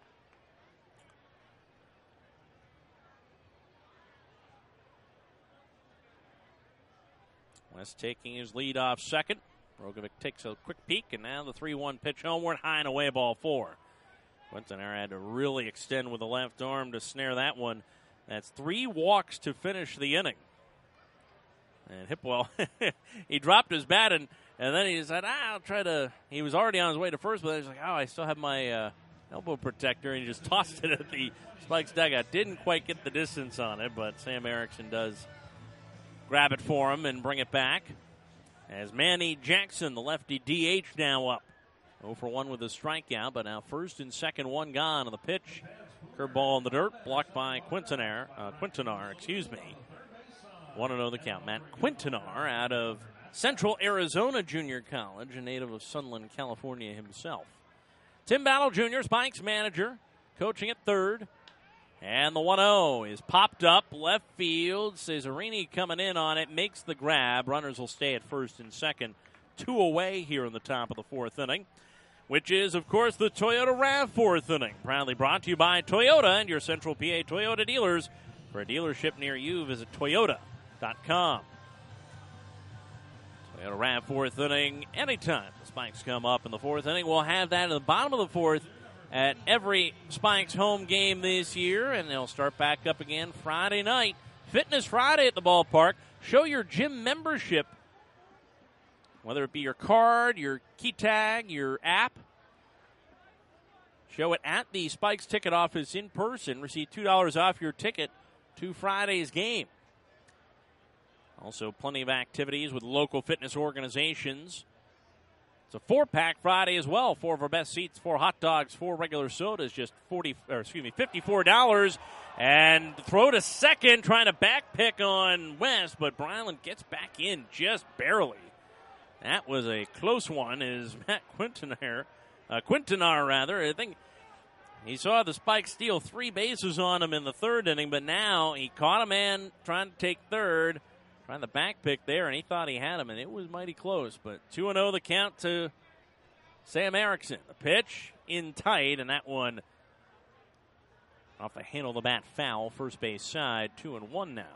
West taking his lead off second. Rogovic takes a quick peek, and now the 3-1 pitch homeward, high and away, ball 4. Quintanar had to really extend with the left arm to snare that one. That's 3 walks to finish the inning. And Hipwell, he dropped his bat, and then he said, I'll try to. He was already on his way to first, but he was like, I still have my elbow protector, and he just tossed it at the Spikes dugout. Didn't quite get the distance on it, but Sam Erickson does grab it for him and bring it back. As Manny Jackson, the lefty DH, now up. 0-for-1 with a strikeout, but now first and second, 1 gone on the pitch. Curveball in the dirt, blocked by Quintanar. 1-0 the count. Matt Quintanar out of Central Arizona Junior College, a native of Sunland, California himself. Tim Battle Jr., Spikes manager, coaching at third. And the 1-0 is popped up left field. Cesarini coming in on it, makes the grab. Runners will stay at first and second. 2 away here in the top of the fourth inning, which is, of course, the Toyota RAV4th inning. Proudly brought to you by Toyota and your Central PA Toyota dealers. For a dealership near you, visit Toyota.com. Toyota RAV4th inning anytime the Spikes come up in the fourth inning. We'll have that at the bottom of the fourth at every Spikes home game this year, and they'll start back up again Friday night. Fitness Friday at the ballpark. Show your gym membership, whether it be your card, your key tag, your app. Show it at the Spikes ticket office in person. Receive $2 off your ticket to Friday's game. Also, plenty of activities with local fitness organizations. It's a 4-pack Friday as well. 4 of our best seats, 4 hot dogs, 4 regular sodas, just $54. And throw to second, trying to backpick on West, but Bryland gets back in just barely. That was a close one, is Matt Quintanar, I think he saw the Spikes steal 3 bases on him in the third inning, but now he caught a man trying to take third, trying to backpick there, and he thought he had him, and it was mighty close. But 2-0 the count to Sam Erickson. The pitch in tight, and that one off the handle of the bat foul, first base side, 2-1 now.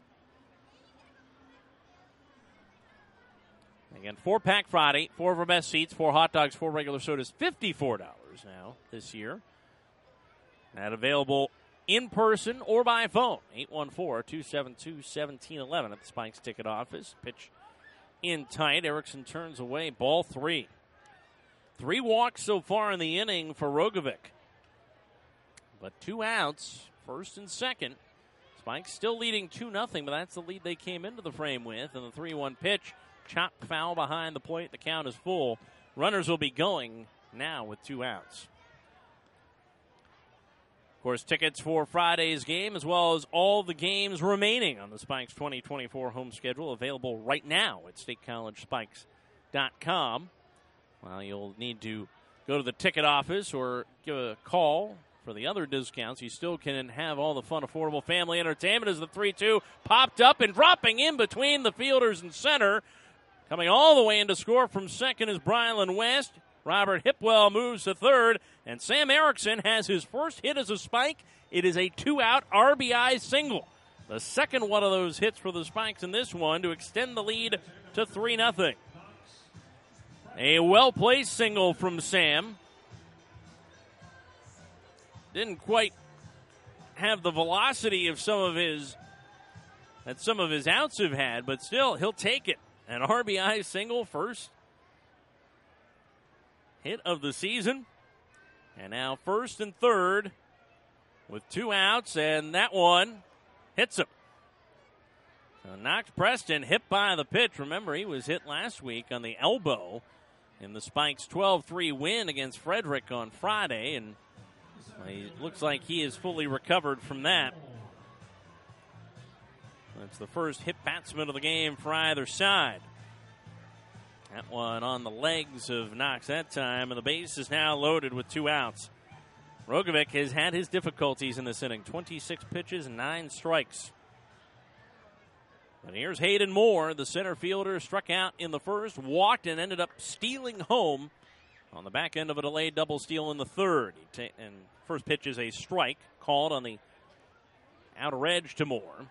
Again, 4-pack Friday, 4 of our best seats, 4 hot dogs, 4 regular sodas, $54 now this year. That available in person or by phone, 814-272-1711 at the Spikes ticket office. Pitch in tight. Erickson turns away, ball 3. 3 walks so far in the inning for Rogovic. But 2 outs, first and second. Spikes still leading 2-0, but that's the lead they came into the frame with. And the 3-1 pitch, chopped foul behind the plate. The count is full. Runners will be going now with 2 outs. Of course, tickets for Friday's game, as well as all the games remaining on the Spikes 2024 home schedule, available right now at statecollegespikes.com. Well, you'll need to go to the ticket office or give a call for the other discounts. You still can have all the fun, affordable family entertainment as the 3-2 popped up and dropping in between the fielders and center. Coming all the way in to score from second is Bryland West. Robert Hipwell moves to third, and Sam Erickson has his first hit as a Spike. It is a 2-out RBI single. The second one of those hits for the Spikes in this one to extend the lead to 3-0. A well-placed single from Sam. Didn't quite have the velocity of some of his outs have had, but still, he'll take it. An RBI single, first hit of the season. And now first and third with 2 outs, and that one hits him. So Knox Preston hit by the pitch. Remember, he was hit last week on the elbow in the Spikes 12-3 win against Frederick on Friday, and it looks like he is fully recovered from that. That's the first hit batsman of the game for either side. That one on the legs of Knox that time, and the base is now loaded with 2 outs. Rogovic has had his difficulties in this inning. 26 pitches, 9 strikes. But here's Hayden Moore. The center fielder struck out in the first, walked, and ended up stealing home on the back end of a delayed double steal in the third. And first pitch is a strike called on the outer edge to Moore.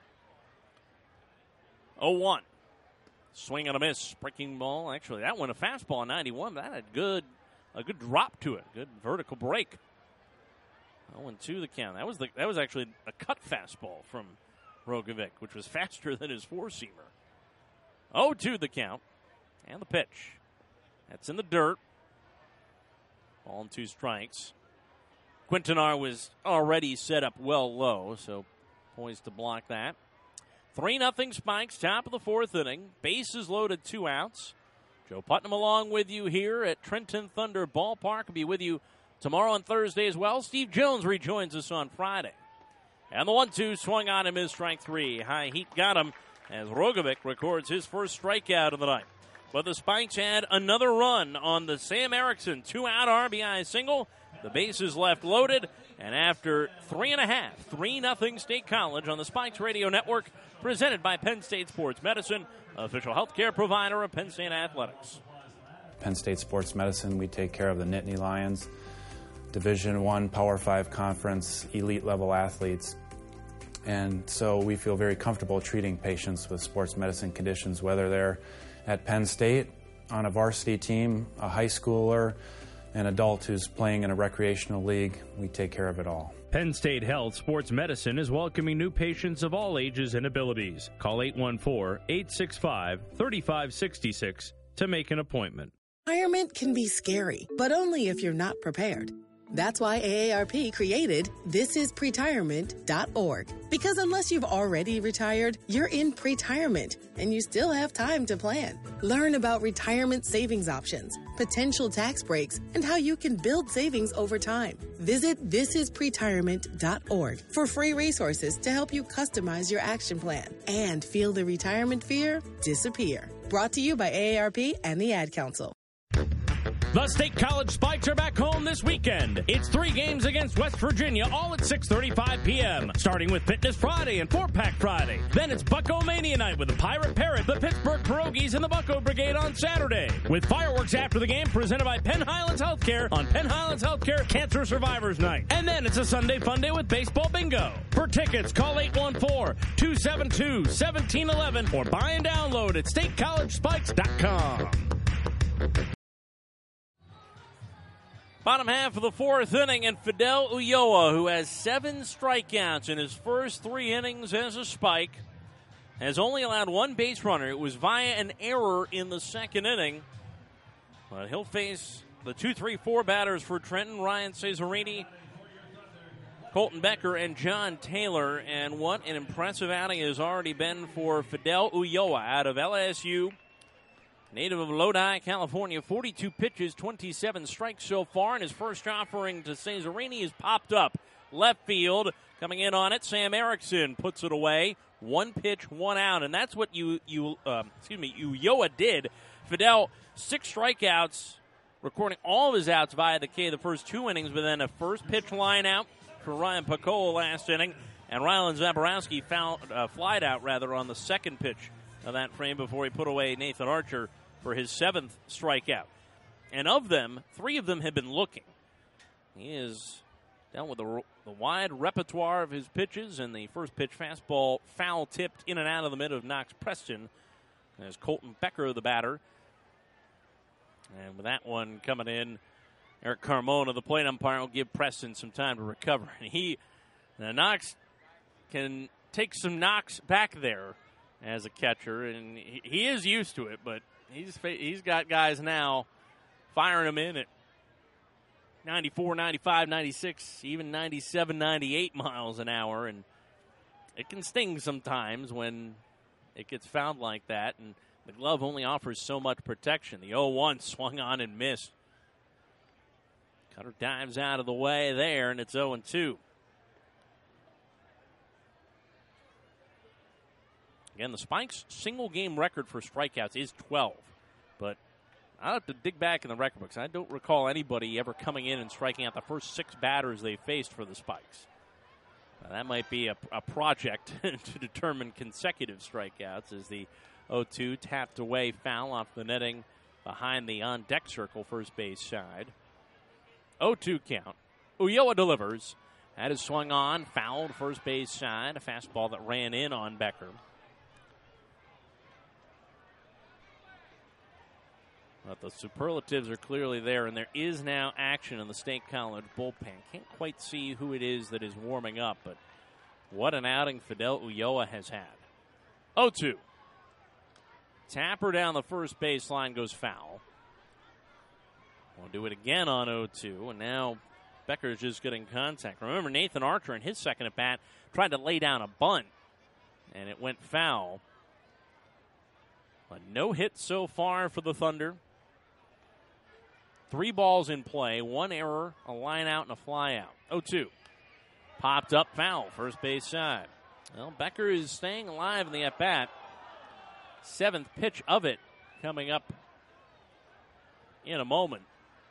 0-1. Swing and a miss. Breaking ball. Actually, that one a fastball 91, but that had a good drop to it. Good vertical break. 0-2 the count. That was actually a cut fastball from Rogovic, which was faster than his four-seamer. 0-2 the count. And the pitch. That's in the dirt. Ball and 2 strikes. Quintanar was already set up well low, so poised to block that. 3-0 Spikes, top of the fourth inning. Bases loaded, 2 outs. Joe Putnam along with you here at Trenton Thunder Ballpark. Will be with you tomorrow and Thursday as well. Steve Jones rejoins us on Friday. And the 1-2 swung on him is strike 3. High heat got him. as Rogovic records his first strikeout of the night. But the Spikes had another run on the Sam Erickson 2-out RBI single. The bases left loaded, and after 3.5, 3-0 State College on the Spikes Radio Network, presented by Penn State Sports Medicine, official healthcare provider of Penn State Athletics. Penn State Sports Medicine, we take care of the Nittany Lions, Division I Power 5 Conference, elite-level athletes. And so we feel very comfortable treating patients with sports medicine conditions, whether they're at Penn State, on a varsity team, a high schooler, an adult who's playing in a recreational league. We take care of it all. Penn State Health Sports Medicine is welcoming new patients of all ages and abilities. Call 814-865-3566 to make an appointment. Retirement can be scary, but only if you're not prepared. That's why AARP created thisispretirement.org. Because unless you've already retired, you're in pretirement, and you still have time to plan. Learn about retirement savings options, potential tax breaks, and how you can build savings over time. Visit thisispretirement.org for free resources to help you customize your action plan and feel the retirement fear disappear. Brought to you by AARP and the Ad Council. The State College Spikes are back home this weekend. It's 3 games against West Virginia, all at 6:35 p.m., starting with Fitness Friday and 4-Pack Friday. Then it's Bucko Mania Night with the Pirate Parrot, the Pittsburgh Pierogies, and the Bucko Brigade on Saturday, with fireworks after the game presented by Penn Highlands Healthcare on Penn Highlands Healthcare Cancer Survivors Night. And then it's a Sunday fun day with baseball bingo. For tickets, call 814-272-1711 or buy and download at statecollegespikes.com. Bottom half of the 4th inning, and Fidel Ulloa, who has 7 strikeouts in his first 3 innings as a Spike, has only allowed 1 base runner. It was via an error in the 2nd inning. But he'll face the 2-3-4 batters for Trenton, Ryan Cesarini, Colton Becker, and John Taylor. And what an impressive outing it has already been for Fidel Ulloa out of LSU. Native of Lodi, California, 42 pitches, 27 strikes so far, and his first offering to Cesarini is popped up. Left field, coming in on it, Sam Erickson puts it away. 1 pitch, 1 out, and that's what Ulloa did. Fidel, 6 strikeouts, recording all of his outs via the K the first 2 innings, but then a first pitch line out for Ryan Picola last inning, and Rylan Zaborowski flied out on the 2nd pitch of that frame before he put away Nathan Archer for his 7th strikeout. And of them, 3 of them have been looking. He is down with the wide repertoire of his pitches, and the first pitch fastball foul-tipped in and out of the mid of Knox Preston. There's Colton Becker, the batter. And with that one coming in, Eric Carmona, the plate umpire, will give Preston some time to recover. And Knox can take some knocks back there as a catcher, and he is used to it, but he's got guys now firing him in at 94, 95, 96, even 97, 98 miles an hour, and it can sting sometimes when it gets fouled like that, and the glove only offers so much protection. The 0-1 swung on and missed. Cutter dives out of the way there, and it's 0-2. Again, the Spikes' single-game record for strikeouts is 12. But I'll have to dig back in the record books. I don't recall anybody ever coming in and striking out the first 6 batters they faced for the Spikes. Now, that might be a project to determine consecutive strikeouts as the 0-2 tapped away foul off the netting behind the on-deck circle first base side. 0-2 count. Ulloa delivers. That is swung on, fouled first base side. A fastball that ran in on Becker. But the superlatives are clearly there, and there is now action in the State College bullpen. Can't quite see who it is that is warming up, but what an outing Fidel Ulloa has had. 0-2. Tapper down the first baseline goes foul. We'll do it again on 0-2, and now Becker's just getting contact. Remember, Nathan Archer in his second at-bat tried to lay down a bunt, and it went foul. But no hits so far for the Thunder. 3 balls in play, 1 error, a line out, and a fly out. 0-2. Popped up foul, first base side. Well, Becker is staying alive in the at-bat. 7th pitch of it coming up in a moment.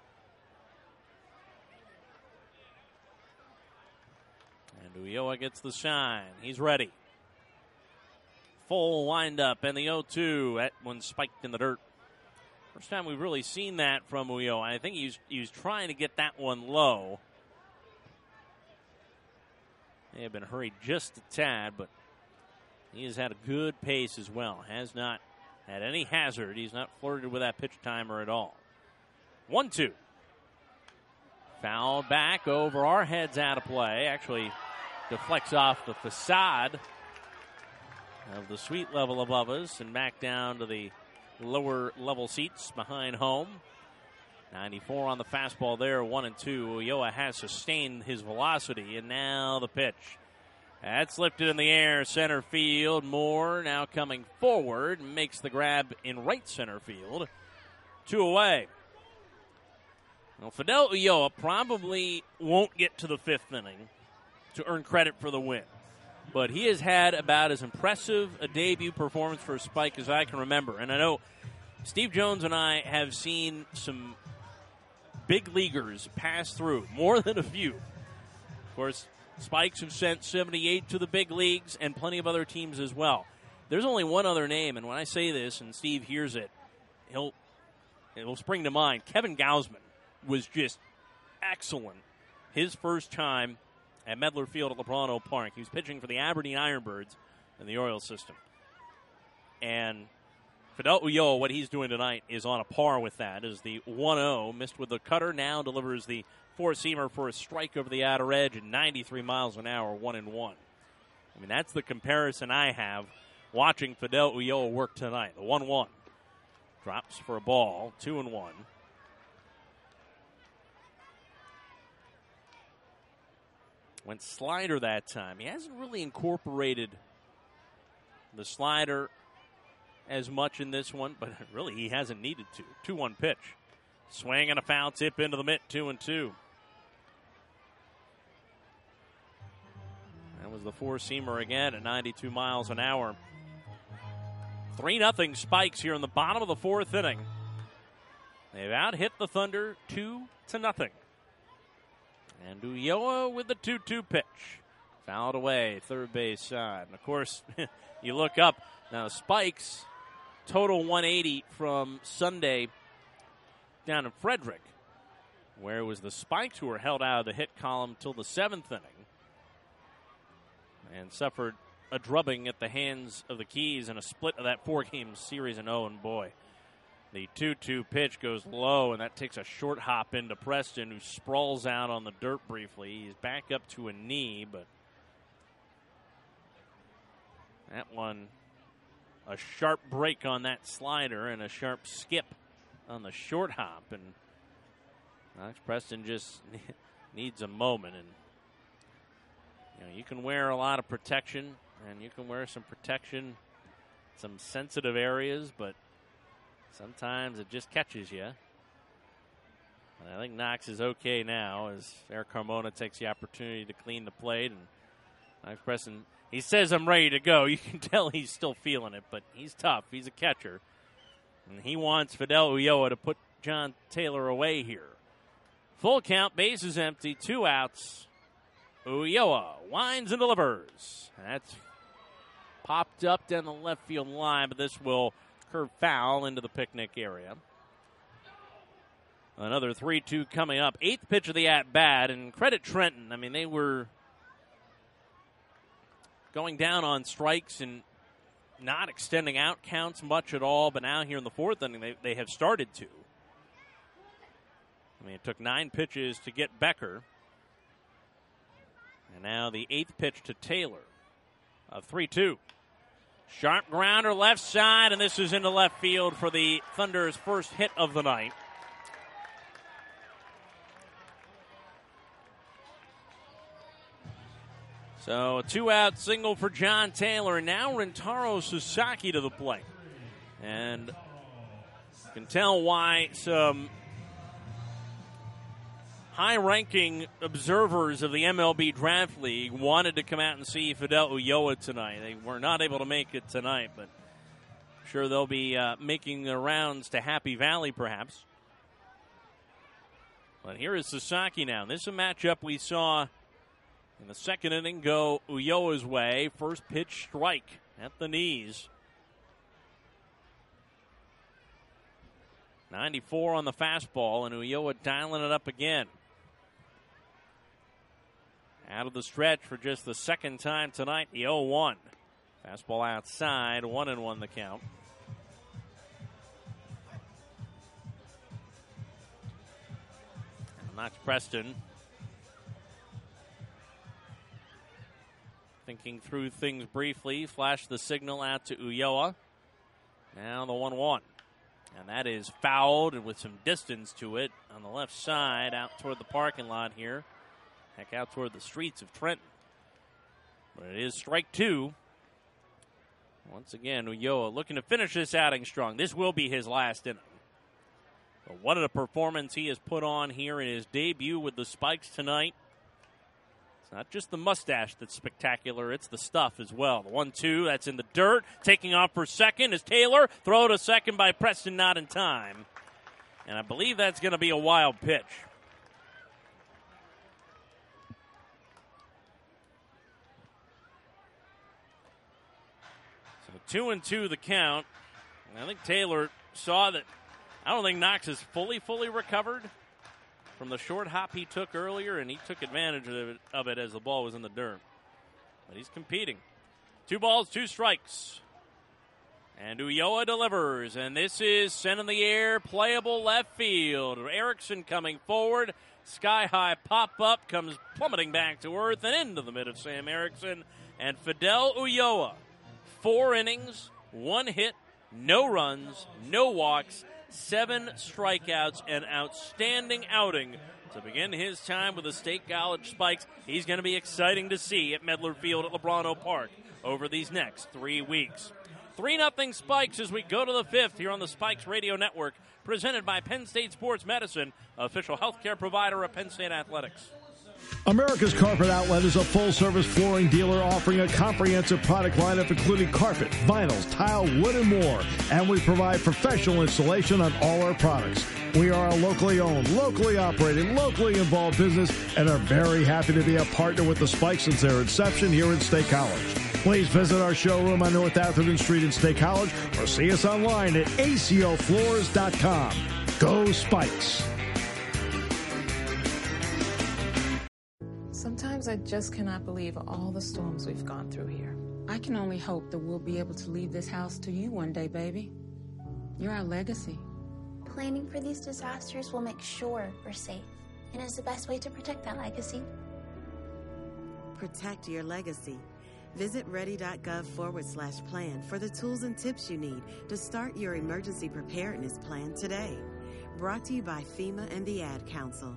And Ulloa gets the shine. He's ready. Full windup and the 0-2. That one spiked in the dirt. First time we've really seen that from Ulloa. I think he was trying to get that one low. May have been hurried just a tad, but he has had a good pace as well. Has not had any hazard. He's not flirted with that pitch timer at all. 1-2. Foul back over our heads, out of play. Actually deflects off the facade of the suite level above us and back down to the lower level seats behind home. 94 on the fastball there, 1-2. Ulloa has sustained his velocity, and now the pitch. That's lifted in the air, center field. Moore now coming forward, makes the grab in right center field. 2 away. Well, Fidel Ulloa probably won't get to the 5th inning to earn credit for the win. But he has had about as impressive a debut performance for a Spike as I can remember. And I know Steve Jones and I have seen some big leaguers pass through, more than a few. Of course, Spikes have sent 78 to the big leagues and plenty of other teams as well. There's only one other name, and when I say this and Steve hears it, it will spring to mind. Kevin Gausman was just excellent his first time at Medler Field at Lebrano Park. He was pitching for the Aberdeen Ironbirds in the Orioles system. And Fidel Ulloa, what he's doing tonight is on a par with that. As the 1-0 missed with the cutter, now delivers the 4-seamer for a strike over the outer edge at 93 miles an hour, 1-1. I mean, that's the comparison I have watching Fidel Ulloa work tonight. The 1-1 drops for a ball, 2-1. Went slider that time. He hasn't really incorporated the slider as much in this one, but really he hasn't needed to. 2-1 pitch. Swing and a foul tip into the mitt, 2-2. That was the 4-seamer again at 92 miles an hour. 3-0 Spikes here in the bottom of the 4th inning. They've out-hit the Thunder 2-0. And Ulloa with the 2-2 pitch. Fouled away, third base side. And, of course, you look up. Now, Spikes, total 180 from Sunday down in Frederick, where it was the Spikes who were held out of the hit column till the 7th inning and suffered a drubbing at the hands of the Keys in a split of that 4-game series. And, oh, and boy, the 2-2 pitch goes low, and that takes a short hop into Preston, who sprawls out on the dirt briefly. He's back up to a knee, but that one, a sharp break on that slider and a sharp skip on the short hop. And Alex Preston just needs a moment. And you can wear a lot of protection, and you can wear some protection, some sensitive areas, but sometimes it just catches you. And I think Knox is okay now as Eric Carmona takes the opportunity to clean the plate. And Alex Preston, he says, "I'm ready to go." You can tell he's still feeling it, but he's tough. He's a catcher. And he wants Fidel Ulloa to put John Taylor away here. Full count, bases empty, 2 outs. Ulloa winds and delivers. That's popped up down the left field line, but this will curve foul into the picnic area. Another 3-2 coming up. 8th pitch of the at-bat, and credit Trenton. I mean, they were going down on strikes and not extending out counts much at all, but now here in the 4th inning, they have started to. I mean, it took 9 pitches to get Becker. And now the 8th pitch to Taylor of 3-2. Sharp grounder left side, and this is into left field for the Thunder's first hit of the night. So a 2-out single for John Taylor. Now Rentaro Sasaki to the plate. And you can tell why some high-ranking observers of the MLB Draft League wanted to come out and see Fidel Ulloa tonight. They were not able to make it tonight, but sure they'll be making their rounds to Happy Valley, perhaps. But here is Sasaki now. This is a matchup we saw in the second inning go Ulloa's way. First pitch strike at the knees. 94 on the fastball, and Ulloa dialing it up again. Out of the stretch for just the second time tonight, the 0-1. Fastball outside, 1-1 the count. Knox Preston thinking through things briefly, flashed the signal out to Ulloa. Now the 1-1. And that is fouled and with some distance to it on the left side out toward the parking lot here. Heck, out toward the streets of Trenton. But it is strike two. Once again, Ulloa looking to finish this outing strong. This will be his last inning. But what a performance he has put on here in his debut with the Spikes tonight. It's not just the mustache that's spectacular, it's the stuff as well. The 1-2, that's in the dirt. Taking off for second is Taylor. Throw to second by Preston, not in time. And I believe that's going to be a wild pitch. So 2-2 the count. And I think Taylor saw that. I don't think Knox is fully recovered from the short hop he took earlier, and he took advantage of it as the ball was in the dirt. But he's competing. 2 balls, 2 strikes. And Ulloa delivers, and this is sent in the air, playable left field. Erickson coming forward. Sky-high pop-up, comes plummeting back to earth and into the mid of Sam Erickson. And Fidel Ulloa, 4 innings, 1 hit, no runs, no walks, 7 strikeouts, an outstanding outing to begin his time with the State College Spikes. He's going to be exciting to see at Medler Field at Lebrano Park over these next 3 weeks. 3-0 Spikes as we go to the 5th here on the Spikes Radio Network, presented by Penn State Sports Medicine, official healthcare provider of Penn State Athletics. America's Carpet Outlet is a full-service flooring dealer offering a comprehensive product lineup including carpet, vinyls, tile, wood, and more. And we provide professional installation on all our products. We are a locally owned, locally operated, locally involved business and are very happy to be a partner with the Spikes since their inception here in State College. Please visit our showroom on North Atherton Street in State College or see us online at acofloors.com. Go Spikes! Sometimes I just cannot believe all the storms we've gone through here. I can only hope that we'll be able to leave this house to you one day, baby. You're our legacy. Planning for these disasters will make sure we're safe, and is the best way to protect that legacy. Protect your legacy. Visit ready.gov/plan for the tools and tips you need to start your emergency preparedness plan today. Brought to you by FEMA and the Ad Council.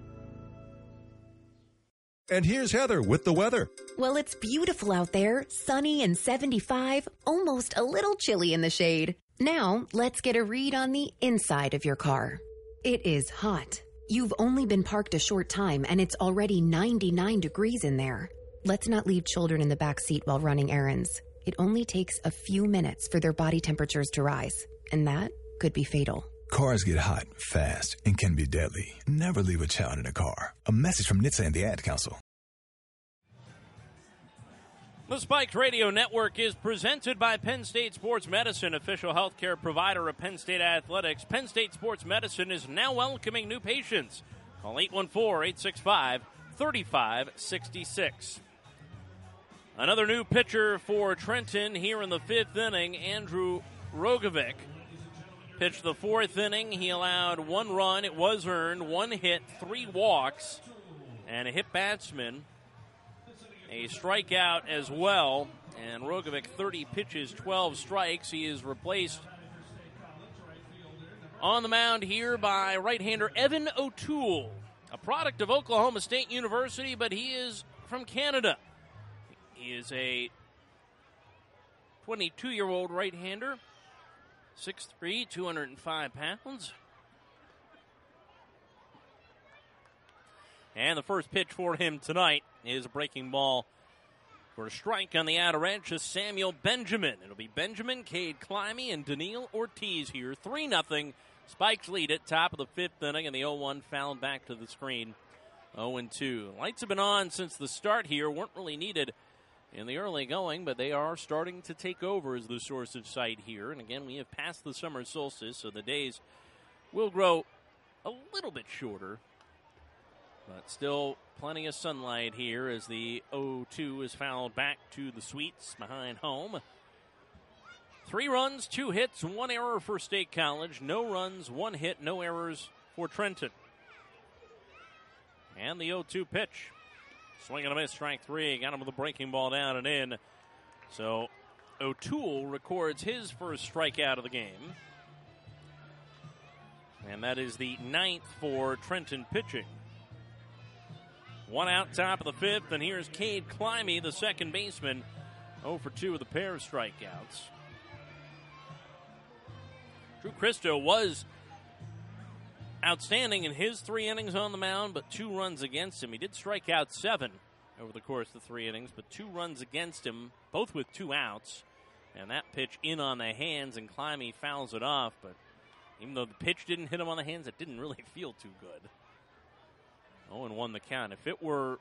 And here's Heather with the weather. Well, it's beautiful out there, sunny and 75, almost a little chilly in the shade. Now, let's get a read on the inside of your car. It is hot. You've only been parked a short time, and it's already 99 degrees in there. Let's not leave children in the back seat while running errands. It only takes a few minutes for their body temperatures to rise, and that could be fatal. Cars get hot, fast, and can be deadly. Never leave a child in a car. A message from NHTSA and the Ad Council. The Spikes Radio Network is presented by Penn State Sports Medicine, official healthcare provider of Penn State Athletics. Penn State Sports Medicine is now welcoming new patients. Call 814-865-3566. Another new pitcher for Trenton here in the 5th inning, Andrew Rogovic. Pitched the 4th inning. He allowed 1 run. It was earned. 1 hit, 3 walks, and a hit batsman. A strikeout as well. And Rogovic, 30 pitches, 12 strikes. He is replaced on the mound here by right-hander Evan O'Toole, a product of Oklahoma State University, but he is from Canada. He is a 22-year-old right-hander. 6'3", 205 pounds. And the first pitch for him tonight is a breaking ball For a strike on the outer edge is Samuel Benjamin. It'll be Benjamin, Cade Climby, and Daniil Ortiz here. 3-0. Spikes lead it, top of the 5th inning, and the 0-1 fouled back to the screen. 0-2. Lights have been on since the start here. Weren't really needed in the early going, but they are starting to take over as the source of sight here. And again, we have passed the summer solstice, so the days will grow a little bit shorter. But still plenty of sunlight here as the 0-2 is fouled back to the Sweets behind home. 3 runs, 2 hits, 1 error for State College. No runs, 1 hit, no errors for Trenton. And the 0-2 pitch. Swing and a miss, strike 3. Got him with a breaking ball down and in. So O'Toole records his first strikeout of the game. And that is the 9th for Trenton pitching. 1 out, top of the 5th, and here's Cade Climby, the second baseman. 0 for 2 with a pair of strikeouts. Drew Christo was outstanding in his 3 innings on the mound, but 2 runs against him. He did strike out 7 over the course of the 3 innings, but 2 runs against him, both with 2 outs. And that pitch in on the hands, and Climby fouls it off, but even though the pitch didn't hit him on the hands, it didn't really feel too good. 0-1 the count. If it were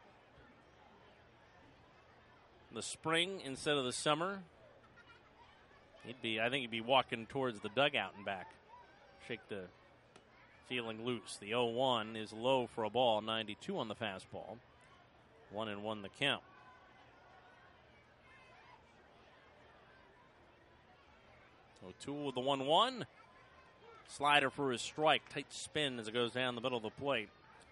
the spring instead of the summer, I think he'd be walking towards the dugout and back. Shake the feeling loose. The 0-1 is low for a ball, 92 on the fastball. 1-1 the count. O'Toole with the 1-1. Slider for his strike. Tight spin as it goes down the middle of the plate.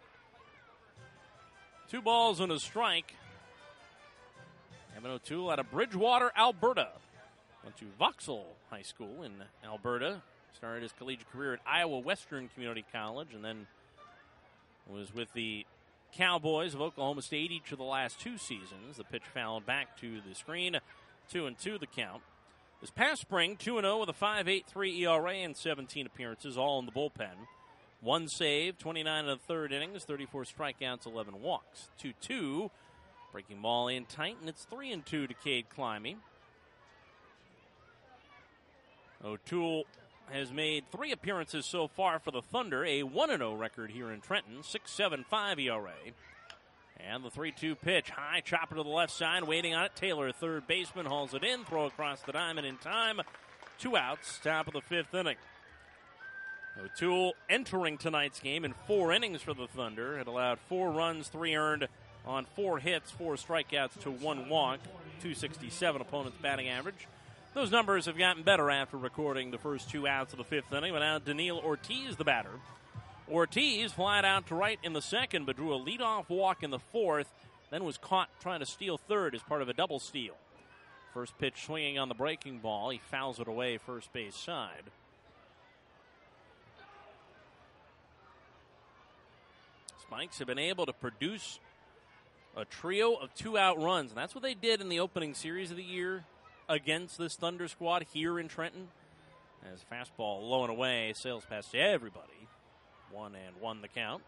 2 balls and a strike. Evan O'Toole out of Bridgewater, Alberta. Went to Vauxhall High School in Alberta. Started his collegiate career at Iowa Western Community College and then was with the Cowboys of Oklahoma State each of the last 2 seasons. The pitch fouled back to the screen. 2-2 the count. This past spring, 2-0 with a 5.83 ERA and 17 appearances, all in the bullpen. 1 save, 29 in the 3rd innings, 34 strikeouts, 11 walks. 2-2, breaking ball in tight, and it's 3-2 to Cade Climby. O'Toole has made 3 appearances so far for the Thunder, a 1-0 record here in Trenton, 6.75 ERA. And the 3-2 pitch, high chopper to the left side, waiting on it. Taylor, third baseman, hauls it in, throw across the diamond in time. 2 outs, top of the 5th inning. O'Toole entering tonight's game in 4 innings for the Thunder. It allowed 4 runs, 3 earned on 4 hits, 4 strikeouts to 1 walk, 267 opponent's batting average. Those numbers have gotten better after recording the first 2 outs of the 5th inning, but now Daniil Ortiz, the batter. Ortiz flied out to right in the 2nd, but drew a leadoff walk in the 4th, then was caught trying to steal 3rd as part of a double steal. First pitch swinging on the breaking ball. He fouls it away first base side. Spikes have been able to produce a trio of 2-out runs, and that's what they did in the opening series of the year against this Thunder squad here in Trenton. As fastball low and away, sails past everybody. 1-1 the count.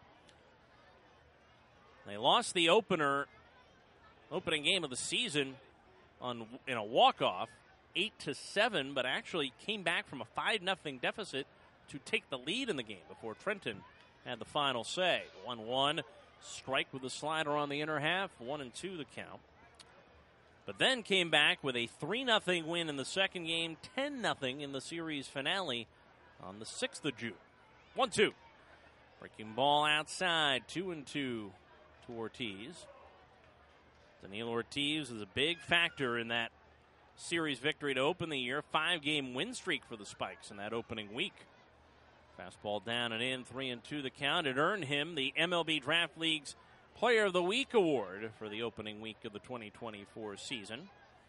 They lost the opening game of the season in a walk-off, 8-7, but actually came back from a 5-0 deficit to take the lead in the game before Trenton had the final say. 1-1, strike with a slider on the inner half, 1-2 the count. But then came back with a 3-0 win in the second game, 10-0 in the series finale on the 6th of June. 1-2. Breaking ball outside, 2-2 to Ortiz. Daniil Ortiz is a big factor in that series victory to open the year. 5-game win streak for the Spikes in that opening week. Fastball down and in, 3-2 the count. It earned him the MLB Draft League's Player of the Week award for the opening week of the 2024 season.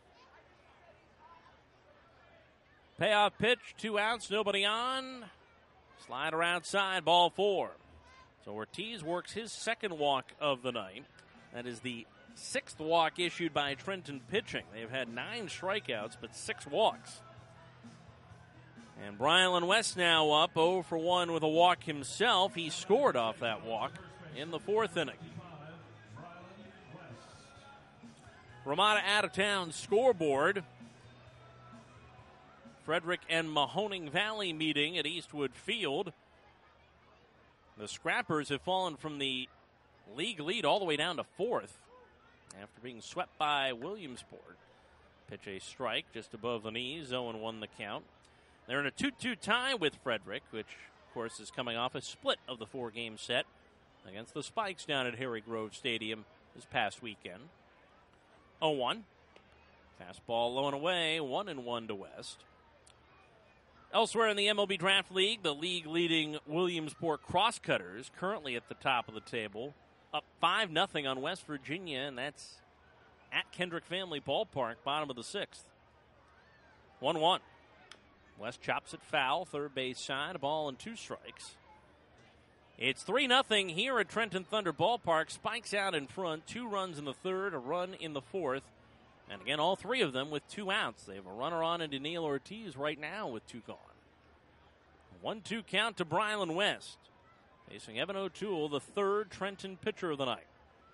Payoff pitch, 2 outs, nobody on. Slider outside, ball 4. So Ortiz works his 2nd walk of the night. That is the 6th walk issued by Trenton pitching. They've had 9 strikeouts, but 6 walks. And Brylan West now up 0 for 1 with a walk himself. He scored off that walk in the 4th inning. Ramada out-of-town scoreboard. Frederick and Mahoning Valley meeting at Eastwood Field. The Scrappers have fallen from the league lead all the way down to 4th after being swept by Williamsport. Pitch a strike just above the knees, 0-1 the count. They're in a 2-2 tie with Frederick, which, of course, is coming off a split of the 4-game set against the Spikes down at Harry Grove Stadium this past weekend. 0-1. Fastball low and away, 1-1 to West. Elsewhere in the MLB Draft League, the league-leading Williamsport Crosscutters currently at the top of the table, up 5-0 on West Virginia, and that's at Kendrick Family Ballpark, bottom of the 6th. 1-1. West chops it foul, third base side, a ball and 2 strikes. It's 3-0 here at Trenton Thunder Ballpark. Spikes out in front, 2 runs in the third, a run in the fourth. And again, all 3 of them with 2 outs. They have a runner on into Neil Ortiz right now with 2 gone. 1-2 count to Brylan West. Facing Evan O'Toole, the 3rd Trenton pitcher of the night.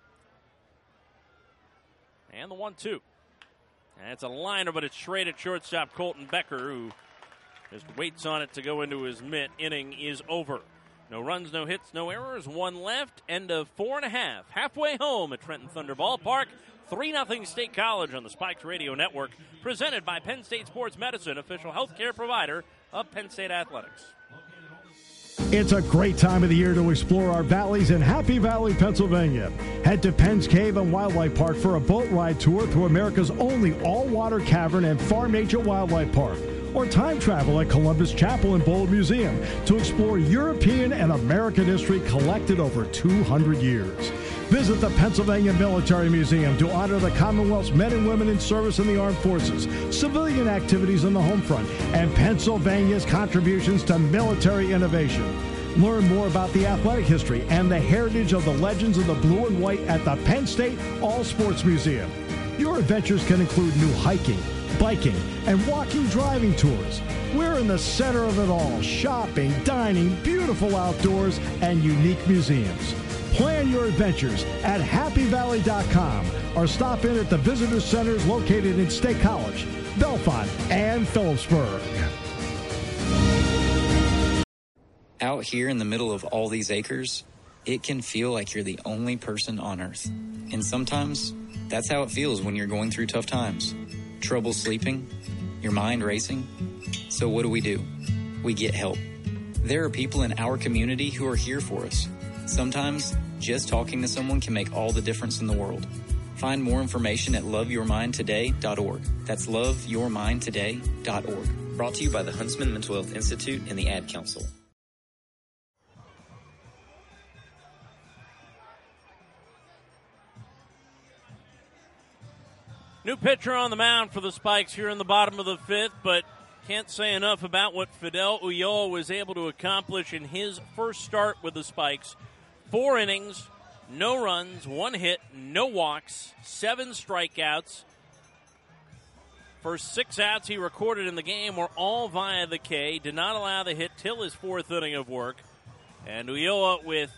And the 1-2. And it's a liner, but it's straight at shortstop Colton Becker, who just waits on it to go into his mitt. Inning is over. No runs, no hits, no errors. 1 left. End of 4.5. Halfway home at Trenton Thunder Ballpark. 3-0 State College on the Spikes Radio Network. Presented by Penn State Sports Medicine, official healthcare provider of Penn State Athletics. It's a great time of the year to explore our valleys in Happy Valley, Pennsylvania. Head to Penn's Cave and Wildlife Park for a boat ride tour through America's only all-water cavern and farm nature wildlife park. Or time travel at Columbus Chapel and Bowl Museum to explore European and American history collected over 200 years. Visit the Pennsylvania Military Museum to honor the Commonwealth's men and women in service in the armed forces, civilian activities on the home front, and Pennsylvania's contributions to military innovation. Learn more about the athletic history and the heritage of the legends of the blue and white at the Penn State All Sports Museum. Your adventures can include new hiking, biking, and walking driving tours. We're in the center of it all: shopping, dining, beautiful outdoors, and unique museums. Plan your adventures at happyvalley.com or stop in at the visitor centers located in State College, Bellefonte, and Phillipsburg. Out here in the middle of all these acres, it can feel like you're the only person on Earth. And sometimes that's how it feels when you're going through tough times. Trouble sleeping, your mind racing. So what do? We get help. There are people in our community who are here for us. Sometimes just talking to someone can make all the difference in the world. Find more information at loveyourmindtoday.org. That's loveyourmindtoday.org. Brought to you by the Huntsman Mental Health Institute and the Ad Council. New pitcher on the mound for the Spikes here in the bottom of the 5th, but can't say enough about what Fidel Ulloa was able to accomplish in his first start with the Spikes. 4 innings, no runs, 1 hit, no walks, 7 strikeouts. First 6 outs he recorded in the game were all via the K. Did not allow the hit till his 4th inning of work. And Ulloa with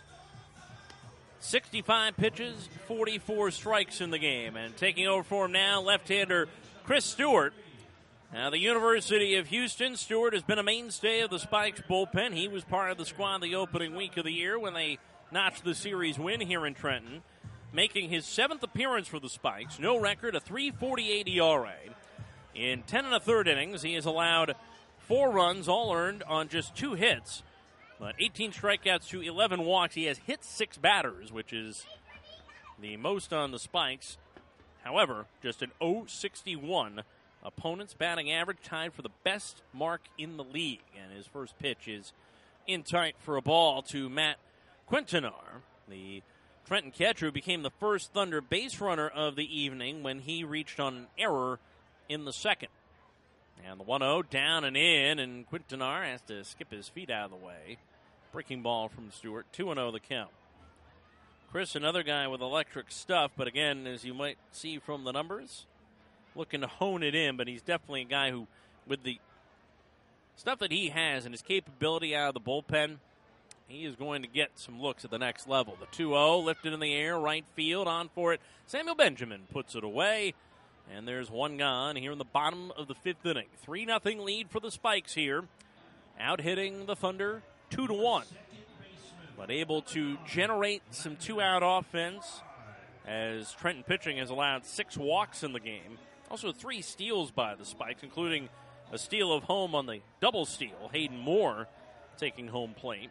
65 pitches, 44 strikes in the game. And taking over for him now, left-hander Chris Stewart. Now, the University of Houston, Stewart has been a mainstay of the Spikes bullpen. He was part of the squad the opening week of the year when they notched the series win here in Trenton, making his 7th appearance for the Spikes. No record, a 3.48 ERA. In 10 1/3 innings, he has allowed 4 runs, all earned on just 2 hits. But 18 strikeouts to 11 walks. He has hit 6 batters, which is the most on the Spikes. However, just an .061 opponent's batting average, tied for the best mark in the league. And his first pitch is in tight for a ball to Matt Quintanar, the Trenton catcher, who became the first Thunder base runner of the evening when he reached on an error in the 2nd. And the 1-0 down and in, and Quintanar has to skip his feet out of the way. Breaking ball from Stewart, 2-0 the count. Chris, another guy with electric stuff, but again, as you might see from the numbers, looking to hone it in, but he's definitely a guy who, with the stuff that he has and his capability out of the bullpen, he is going to get some looks at the next level. The 2-0 lifted in the air, right field, on for it. Samuel Benjamin puts it away, and there's one gone here in the bottom of the 5th inning. 3-0 lead for the Spikes here, out hitting the Thunder 2-1, but able to generate some 2-out offense as Trenton pitching has allowed 6 walks in the game. Also 3 steals by the Spikes, including a steal of home on the double steal. Hayden Moore taking home plate.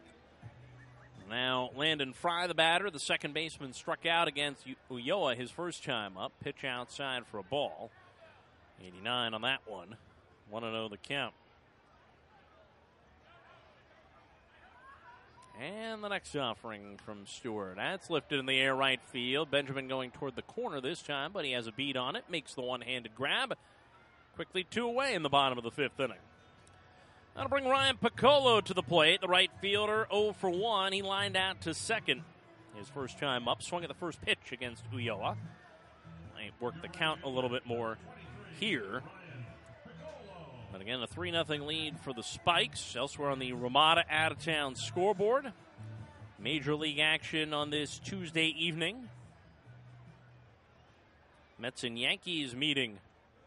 Now Landon Fry, the batter, the second baseman, struck out against Ulloa his first time up. Pitch outside for a ball. 89 on that one. 1-0 the count. And the next offering from Stewart. That's lifted in the air right field. Benjamin going toward the corner this time, but he has a beat on it. Makes the one-handed grab. Quickly 2 away in the bottom of the 5th inning. That'll bring Ryan Piccolo to the plate. The right fielder 0 for 1. He lined out to second his first time up. Swung at the first pitch against Ulloa. Might work the count a little bit more here. But again, a 3-0 lead for the Spikes. Elsewhere on the Ramada out-of-town scoreboard. Major League action on this Tuesday evening. Mets and Yankees meeting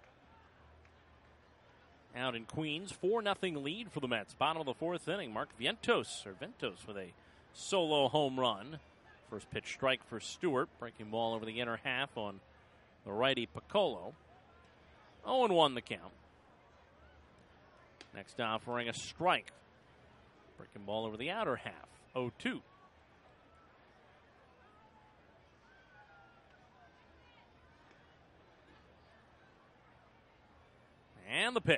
out in Queens. 4-0 lead for the Mets. Bottom of the 4th inning. Mark Ventos with a solo home run. First pitch strike for Stewart. Breaking ball over the inner half on the righty Piccolo. 0-1 the count. Next offering a strike. Breaking ball over the outer half. 0-2. And the pitch.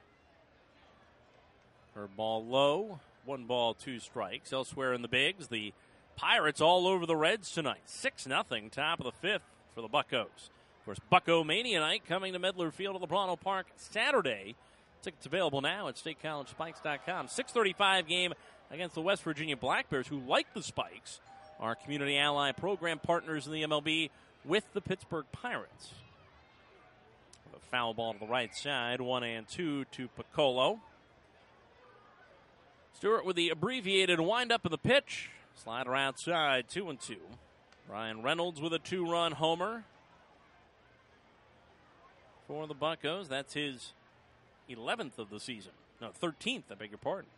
Curveball low. 1 ball, 2 strikes. Elsewhere in the bigs, the Pirates all over the Reds tonight. 6-0, top of the 5th for the Buccos. Of course, Bucco Mania night coming to Medler Field at LeBron Park Saturday. Tickets available now at StateCollegeSpikes.com. 6:35 game against the West Virginia Black Bears, who, like the Spikes, are community ally program partners in the MLB with the Pittsburgh Pirates. A foul ball to the right side, 1-2 to Piccolo. Stewart with the abbreviated windup of the pitch. Slider outside, 2-2. Ryan Reynolds with a 2-run homer for the Buccos. That's his 11th of the season. No, 13th, I beg your pardon.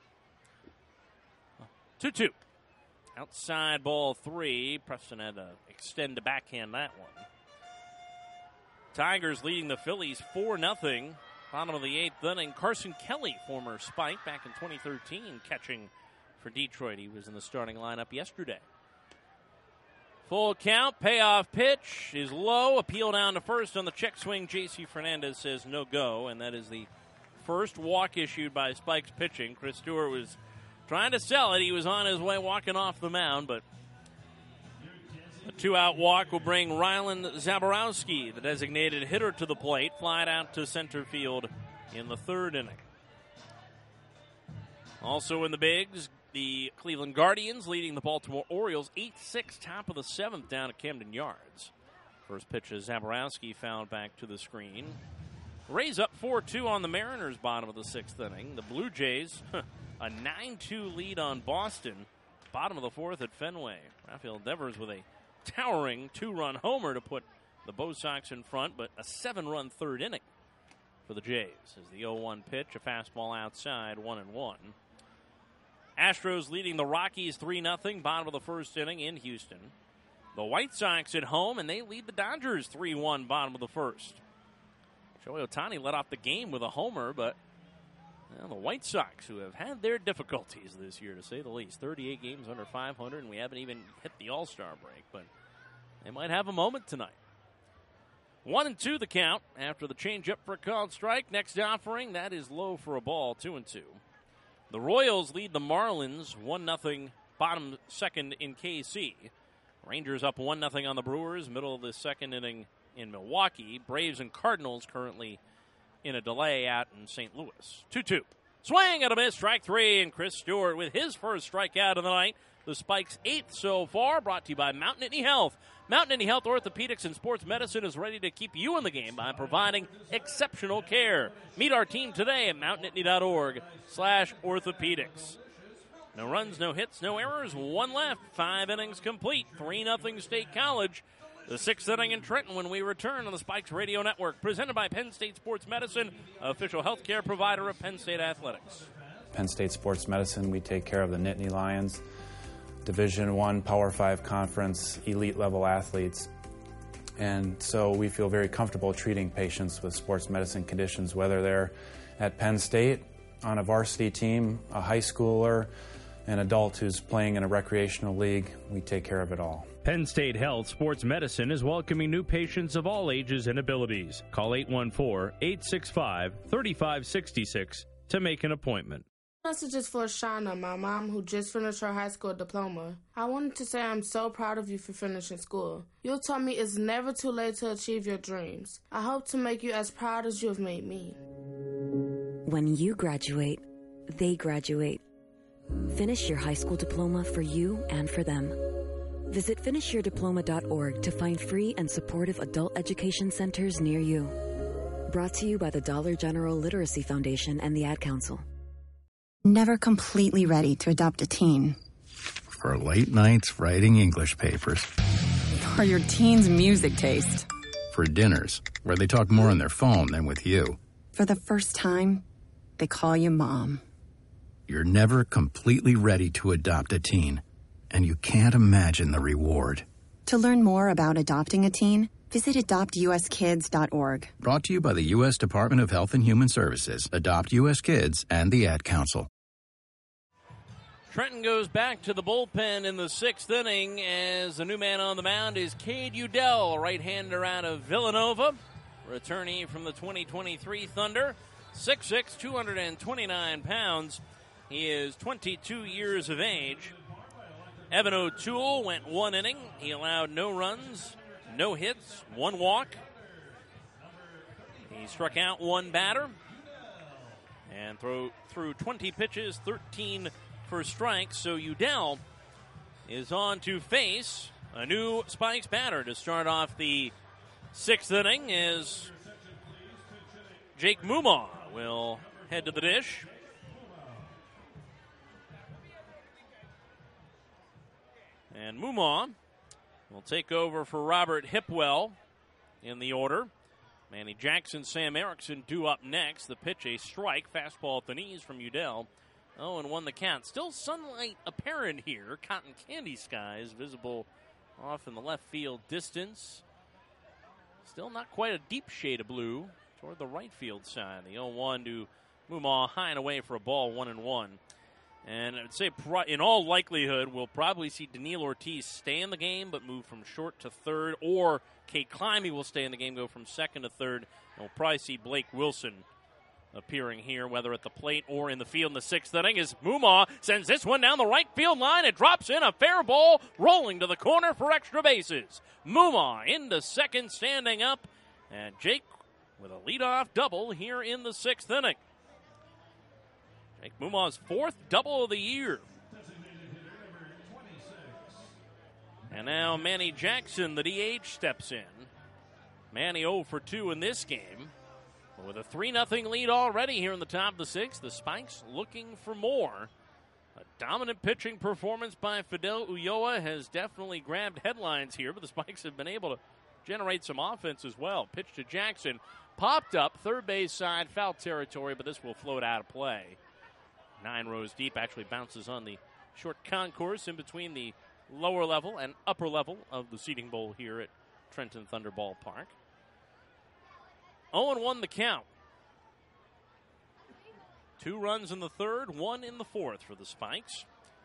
2-2. Outside ball 3. Preston had to extend to backhand that one. Tigers leading the Phillies 4-0. Bottom of the 8th inning. Carson Kelly, former Spike, back in 2013, catching for Detroit. He was in the starting lineup yesterday. Full count. Payoff pitch is low. Appeal down to first on the check swing. J.C. Fernandez says no go, and that is the first walk issued by Spikes pitching. Chris Stewart was trying to sell it. He was on his way walking off the mound, but a 2-out walk will bring Rylan Zaborowski, the designated hitter, to the plate. Flied out to center field in the 3rd inning. Also in the bigs, the Cleveland Guardians leading the Baltimore Orioles 8-6, top of the 7th down at Camden Yards. First pitch is Zaborowski fouled back to the screen. Rays up 4-2 on the Mariners, bottom of the 6th inning. The Blue Jays, a 9-2 lead on Boston, bottom of the 4th at Fenway. Rafael Devers with a towering 2-run homer to put the Bo Sox in front, but a 7-run 3rd inning for the Jays. As the 0-1 pitch, a fastball outside, 1-1. Astros leading the Rockies 3-0, bottom of the 1st inning in Houston. The White Sox at home, and they lead the Dodgers 3-1, bottom of the 1st. Shohei Ohtani led off the game with a homer, but the White Sox, who have had their difficulties this year, to say the least. 38 games under 500, and we haven't even hit the All-Star break, but they might have a moment tonight. 1-2 the count after the changeup for a called strike. Next offering, that is low for a ball, 2-2. The Royals lead the Marlins 1-0, bottom 2nd in KC. Rangers up 1-0 on the Brewers, middle of the 2nd inning in Milwaukee. Braves and Cardinals currently in a delay out in St. Louis. 2-2. Swing and a miss, strike 3, and Chris Stewart with his first strikeout of the night. The Spikes' 8th so far, brought to you by Mountain Nittany Health. Mountain Nittany Health Orthopedics and Sports Medicine is ready to keep you in the game by providing exceptional care. Meet our team today at mountainnittany.org/orthopedics. No runs, no hits, no errors, one left. 5 innings complete. 3-0 State College. The 6th inning in Trenton when we return on the Spikes Radio Network. Presented by Penn State Sports Medicine, official healthcare provider of Penn State Athletics. Penn State Sports Medicine, we take care of the Nittany Lions, Division I Power 5 Conference, elite level athletes. And so we feel very comfortable treating patients with sports medicine conditions, whether they're at Penn State on a varsity team, a high schooler, an adult who's playing in a recreational league. We take care of it all. Penn State Health Sports Medicine is welcoming new patients of all ages and abilities. Call 814-865-3566 to make an appointment. Message is for Shauna, my mom, who just finished her high school diploma. I wanted to say I'm so proud of you for finishing school. You taught me it's never too late to achieve your dreams. I hope to make you as proud as you have made me. When you graduate, they graduate. Finish your high school diploma for you and for them. Visit finishyourdiploma.org to find free and supportive adult education centers near you. Brought to you by the Dollar General Literacy Foundation and the Ad Council. Never completely ready to adopt a teen. For late nights writing English papers. For your teen's music taste. For dinners where they talk more on their phone than with you. For the first time, they call you mom. You're never completely ready to adopt a teen, and you can't imagine the reward. To learn more about adopting a teen, visit adoptuskids.org. Brought to you by the U.S. Department of Health and Human Services, Adopt U.S. Kids, and the Ad Council. Trenton goes back to the bullpen in the 6th inning as the new man on the mound is Cade Udell, right-hander out of Villanova, returnee from the 2023 Thunder, 6'6", 229 pounds. He is 22 years of age. Evan O'Toole went 1 inning. He allowed no runs, no hits, 1 walk. He struck out 1 batter and threw 20 pitches, 13 for strikes. So Udell is on to face a new Spikes batter to start off the 6th inning as Jake Mumau will head to the dish. And Mumau will take over for Robert Hipwell in the order. Manny Jackson, Sam Erickson due up next. The pitch, a strike. Fastball at the knees from Udell. 0-1 the count. Still sunlight apparent here. Cotton candy skies visible off in the left field distance. Still not quite a deep shade of blue toward the right field side. The 0-1 to Mumau, high and away for a ball, 1-1. And I'd say in all likelihood, we'll probably see Daniil Ortiz stay in the game but move from short to third, or Kate Climby will stay in the game, go from second to third. And we'll probably see Blake Wilson appearing here, whether at the plate or in the field in the 6th inning, as Mumau sends this one down the right field line. It drops in a fair ball, rolling to the corner for extra bases. Mumau into second, standing up, and Jake with a leadoff double here in the 6th inning. Jake Mumau's 4th double of the year. And now Manny Jackson, the DH, steps in. Manny 0 for 2 in this game. But with a 3-0 lead already here in the top of the 6th, the Spikes looking for more. A dominant pitching performance by Fidel Ulloa has definitely grabbed headlines here, but the Spikes have been able to generate some offense as well. Pitch to Jackson, popped up, third base side, foul territory, but this will float out of play. 9 rows deep, actually bounces on the short concourse in between the lower level and upper level of the seating bowl here at Trenton Thunder Ballpark. 0-1 the count. 2 runs in the 3rd, 1 in the 4th for the Spikes.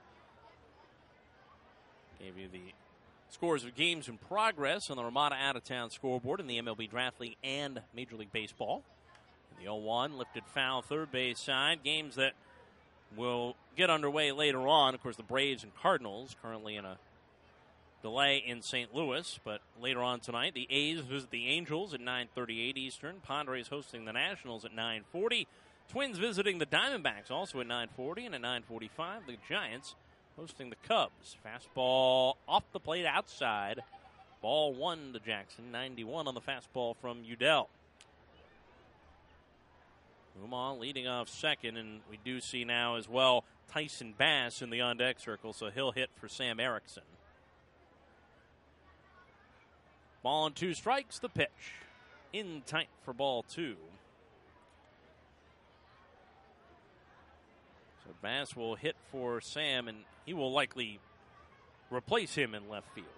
Gave you the scores of games in progress on the Ramada Out-of-Town scoreboard in the MLB Draft League and Major League Baseball. The 0-1 lifted foul third base side. Games that will get underway later on. Of course, the Braves and Cardinals currently in a delay in St. Louis, but later on tonight, the A's visit the Angels at 9:38 Eastern. Padres hosting the Nationals at 9:40. Twins visiting the Diamondbacks also at 9:40, and at 9:45, the Giants hosting the Cubs. Fastball off the plate outside. Ball 1 to Jackson. 91 on the fastball from Udell. Mumau leading off second, and we do see now as well Tyson Bass in the on-deck circle, so he'll hit for Sam Erickson. Ball and 2 strikes, the pitch. In tight for ball 2. So Bass will hit for Sam, and he will likely replace him in left field.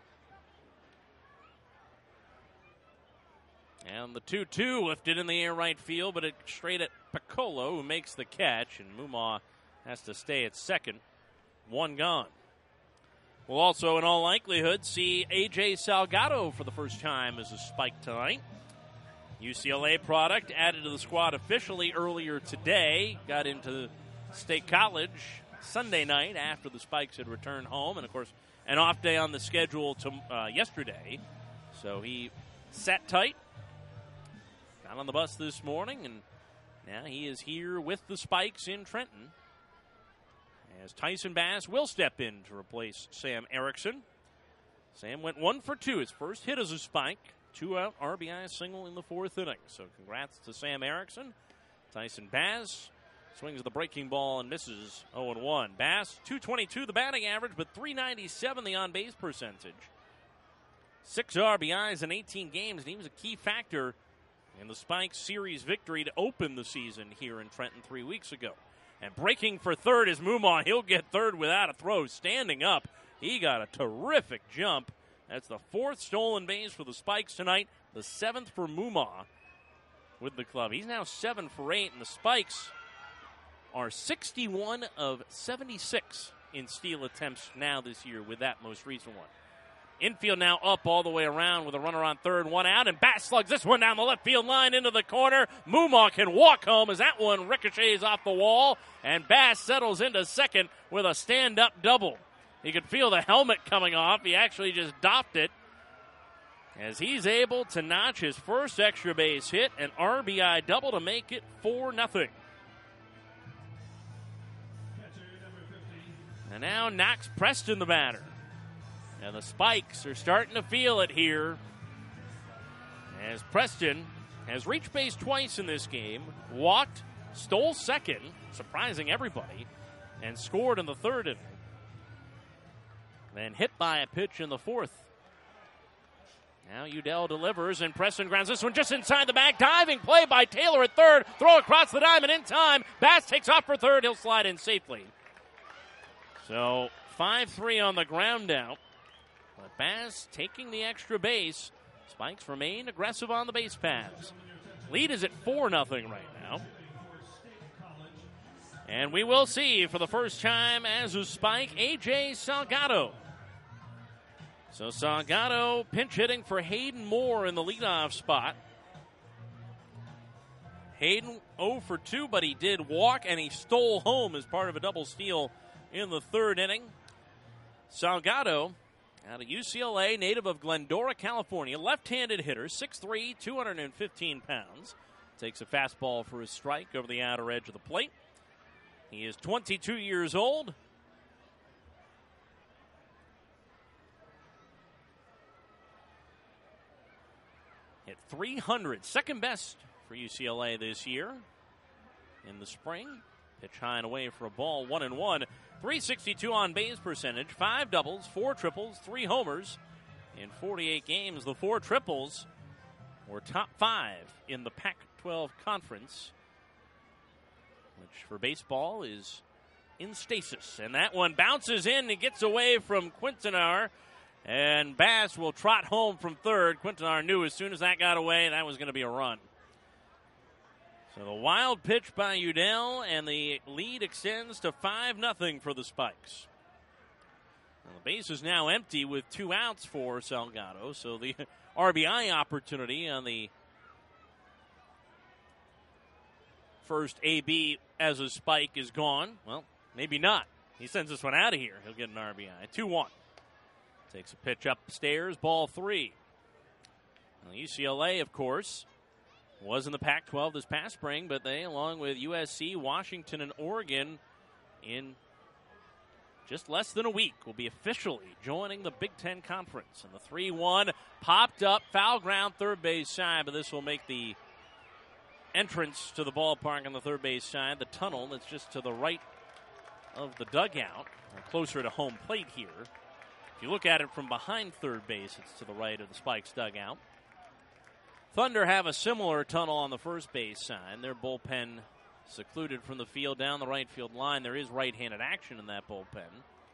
And the 2-2 lifted in the air right field, but it's straight at Piccolo, who makes the catch, and Mumma has to stay at second. 1 gone. We'll also, in all likelihood, see A.J. Salgado for the first time as a Spike tonight. UCLA product added to the squad officially earlier today. Got into State College Sunday night after the Spikes had returned home. And, of course, an off day on the schedule yesterday. So he sat tight. Got on the bus this morning, and now he is here with the Spikes in Trenton. As Tyson Bass will step in to replace Sam Erickson. Sam went 1 for 2. His first hit as a Spike. 2-out RBI single in the 4th inning. So congrats to Sam Erickson. Tyson Bass swings the breaking ball and misses 0-1. Bass, .222 the batting average, but .397 the on-base percentage. 6 RBIs in 18 games, and he was a key factor in the Spikes series victory to open the season here in Trenton 3 weeks ago. And breaking for third is Mumma. He'll get third without a throw. Standing up, he got a terrific jump. That's the 4th stolen base for the Spikes tonight, the 7th for Mumma with the club. He's now 7 for 8, and the Spikes are 61 of 76 in steal attempts now this year with that most recent one. Infield now up all the way around with a runner on third, 1 out, and Bass slugs this one down the left field line into the corner. Mumma can walk home as that one ricochets off the wall, and Bass settles into second with a stand-up double. You could feel the helmet coming off. He actually just doffed it as he's able to notch his first extra base hit, an RBI double to make it 4-0. And now Knox Preston the batter. And the Spikes are starting to feel it here as Preston has reached base twice in this game, walked, stole second, surprising everybody, and scored in the 3rd inning. Then hit by a pitch in the 4th. Now Udell delivers, and Preston grounds this one just inside the bag. Diving play by Taylor at third. Throw across the diamond in time. Bass takes off for third. He'll slide in safely. So 5-3 on the ground out. But Bass taking the extra base. Spikes remain aggressive on the base paths. Lead is at 4-0 right now. And we will see for the first time as a Spike, A.J. Salgado. So Salgado pinch hitting for Hayden Moore in the leadoff spot. Hayden 0 for 2, but he did walk and he stole home as part of a double steal in the 3rd inning. Salgado, out of UCLA, native of Glendora, California, left-handed hitter, 6'3", 215 pounds. Takes a fastball for his strike over the outer edge of the plate. He is 22 years old. Hit .300, second best for UCLA this year in the spring. Pitch high and away for a ball, 1-1. .362 on base percentage, 5 doubles, 4 triples, 3 homers. In 48 games, the 4 triples were top 5 in the Pac-12 conference, which for baseball is in stasis. And that one bounces in and gets away from Quintanar. And Bass will trot home from third. Quintanar knew as soon as that got away, that was going to be a run. So the wild pitch by Udell, and the lead extends to 5-0 for the Spikes. Now the base is now empty with 2 outs for Salgado, so the RBI opportunity on the first AB as a Spike is gone. Well, maybe not. He sends this one out of here. He'll get an RBI. 2-1. Takes a pitch upstairs, ball 3. Now, UCLA, of course, was in the Pac-12 this past spring, but they, along with USC, Washington, and Oregon, in just less than a week, will be officially joining the Big Ten Conference. And the 3-1 popped up, foul ground, third base side, but this will make the entrance to the ballpark on the third base side, the tunnel that's just to the right of the dugout, closer to home plate here. If you look at it from behind third base, it's to the right of the Spikes dugout. Thunder have a similar tunnel on the first base side. Their bullpen secluded from the field down the right field line. There is right-handed action in that bullpen.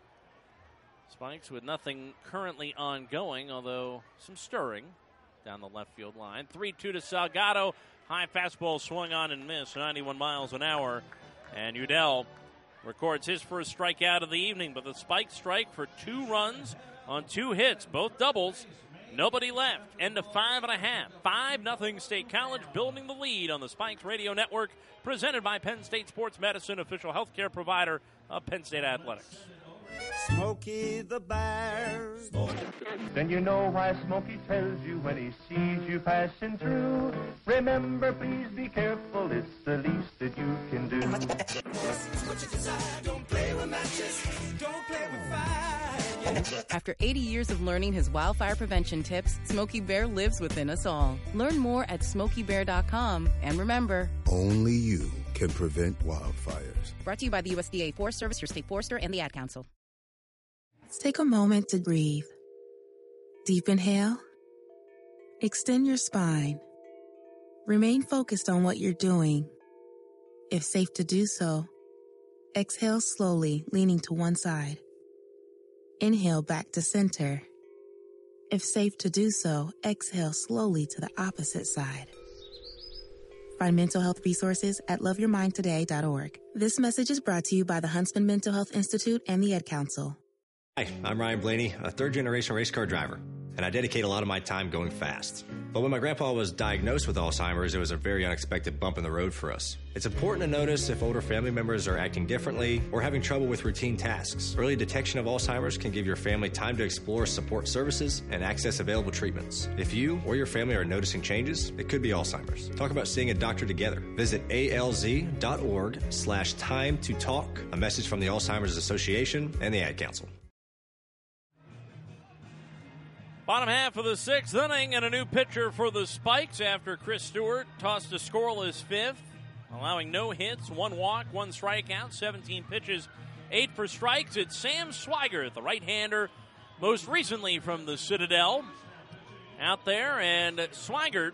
Spikes with nothing currently ongoing, although some stirring down the left field line. 3-2 to Salgado. High fastball swung on and missed, 91 miles an hour. And Udell records his first strikeout of the evening, but the Spikes strike for 2 runs on 2 hits, both doubles. Nobody left. End of 5.5. 5-0 State College building the lead on the Spikes Radio Network, presented by Penn State Sports Medicine, official healthcare provider of Penn State Athletics. Smokey the Bear. Then you know why Smokey tells you when he sees you passing through. Remember, please be careful, it's the least that you can do. What you desire, don't play with matches, don't play with fire. After 80 years of learning his wildfire prevention tips, Smokey Bear lives within us all. Learn more at SmokeyBear.com. And remember, only you can prevent wildfires. Brought to you by the USDA Forest Service, your state forester, and the Ad Council. Take a moment to breathe. Deep inhale. Extend your spine. Remain focused on what you're doing. If safe to do so, exhale slowly, leaning to one side. Inhale back to center. If safe to do so, exhale slowly to the opposite side. Find mental health resources at loveyourmindtoday.org. This message is brought to you by the Huntsman Mental Health Institute and the Ad Council. Hi, I'm Ryan Blaney, a third-generation race car driver, and I dedicate a lot of my time going fast. But when my grandpa was diagnosed with Alzheimer's, it was a very unexpected bump in the road for us. It's important to notice if older family members are acting differently or having trouble with routine tasks. Early detection of Alzheimer's can give your family time to explore support services and access available treatments. If you or your family are noticing changes, it could be Alzheimer's. Talk about seeing a doctor together. Visit alz.org/time to talk. A message from the Alzheimer's Association and the Ad Council. Bottom half of the 6th inning, and a new pitcher for the Spikes after Chris Stewart tossed a scoreless 5th, allowing no hits, 1 walk, 1 strikeout, 17 pitches, 8 for strikes. It's Sam Swigert, the right-hander, most recently from the Citadel, out there, and Swigert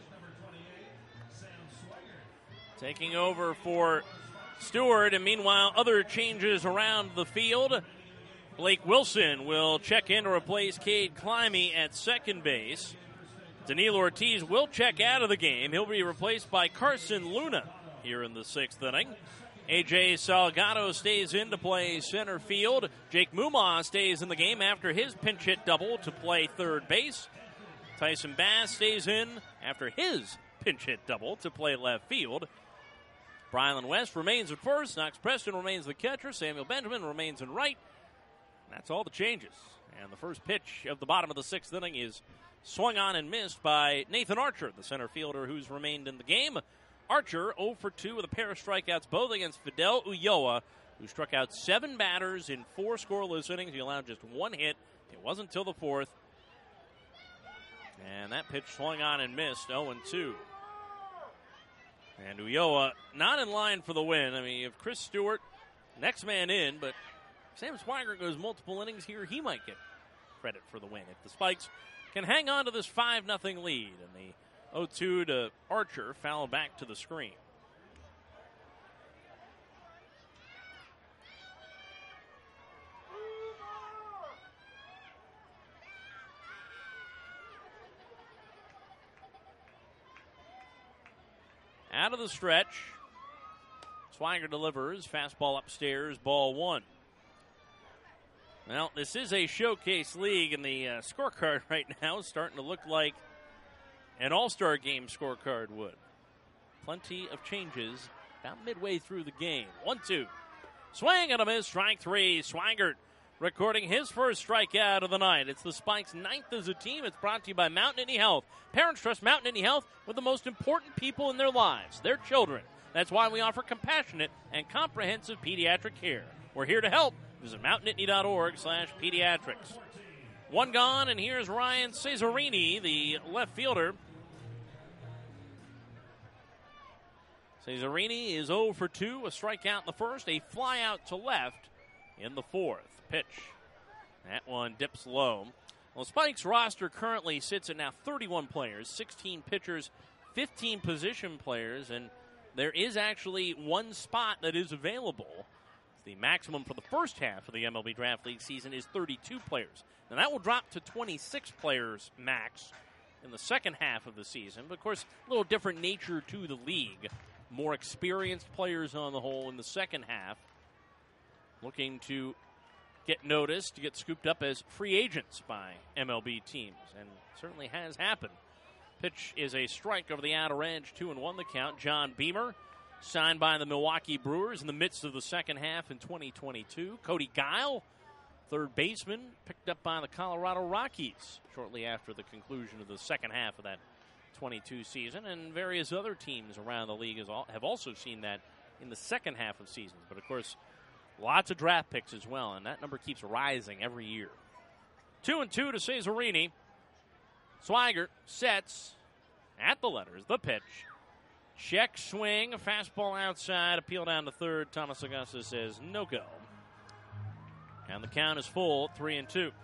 taking over for Stewart, and meanwhile, other changes around the field. Blake Wilson will check in to replace Cade Climby at second base. Danilo Ortiz will check out of the game. He'll be replaced by Carson Luna here in the 6th inning. A.J. Salgado stays in to play center field. Jake Mumma stays in the game after his pinch hit double to play third base. Tyson Bass stays in after his pinch hit double to play left field. Brylan West remains at first. Knox Preston remains the catcher. Samuel Benjamin remains in right. That's all the changes. And the first pitch of the bottom of the 6th inning is swung on and missed by Nathan Archer, the center fielder who's remained in the game. Archer 0 for 2 with a pair of strikeouts, both against Fidel Ulloa, who struck out 7 batters in 4 scoreless innings. He allowed just 1 hit. It wasn't until the 4th. And that pitch swung on and missed, 0-2. And Ulloa not in line for the win. I mean, you have Chris Stewart, next man in, but Sam Swigert goes multiple innings here. He might get credit for the win if the Spikes can hang on to this 5-0 lead. And the 0-2 to Archer fouled back to the screen. Out of the stretch, Swigert delivers. Fastball upstairs, ball 1. Well, this is a showcase league, and the scorecard right now is starting to look like an all-star game scorecard would. Plenty of changes about midway through the game. 1-2. Swing and a miss. Strike 3. Swigert recording his first strikeout of the night. It's the Spikes' 9th as a team. It's brought to you by Mountain Nittany Health. Parents trust Mountain Nittany Health with the most important people in their lives, their children. That's why we offer compassionate and comprehensive pediatric care. We're here to help. Visit mountainnittany.org/pediatrics. 1 gone, and here's Ryan Cesarini, the left fielder. Cesarini is 0 for 2, a strikeout in the first, a fly out to left in the fourth. Pitch. That one dips low. Well, Spike's roster currently sits at now 31 players, 16 pitchers, 15 position players, and there is actually one spot that is available. The maximum for the first half of the MLB Draft League season is 32 players. Now, that will drop to 26 players max in the second half of the season. But, of course, a little different nature to the league. More experienced players on the whole in the second half, looking to get noticed, to get scooped up as free agents by MLB teams, and certainly has happened. Pitch is a strike over the outer edge, 2-1 the count. John Beamer, signed by the Milwaukee Brewers in the midst of the second half in 2022. Cody Guile, third baseman, picked up by the Colorado Rockies shortly after the conclusion of the second half of that 22 season, and various other teams around the league have also seen that in the second half of seasons. But, of course, lots of draft picks as well, and that number keeps rising every year. 2-2 to Cesarini. Swigert sets at the letters. The pitch. Check swing. A fastball outside. Appeal down to third. Thomas Augusta says no go. And the count is full, 3-2.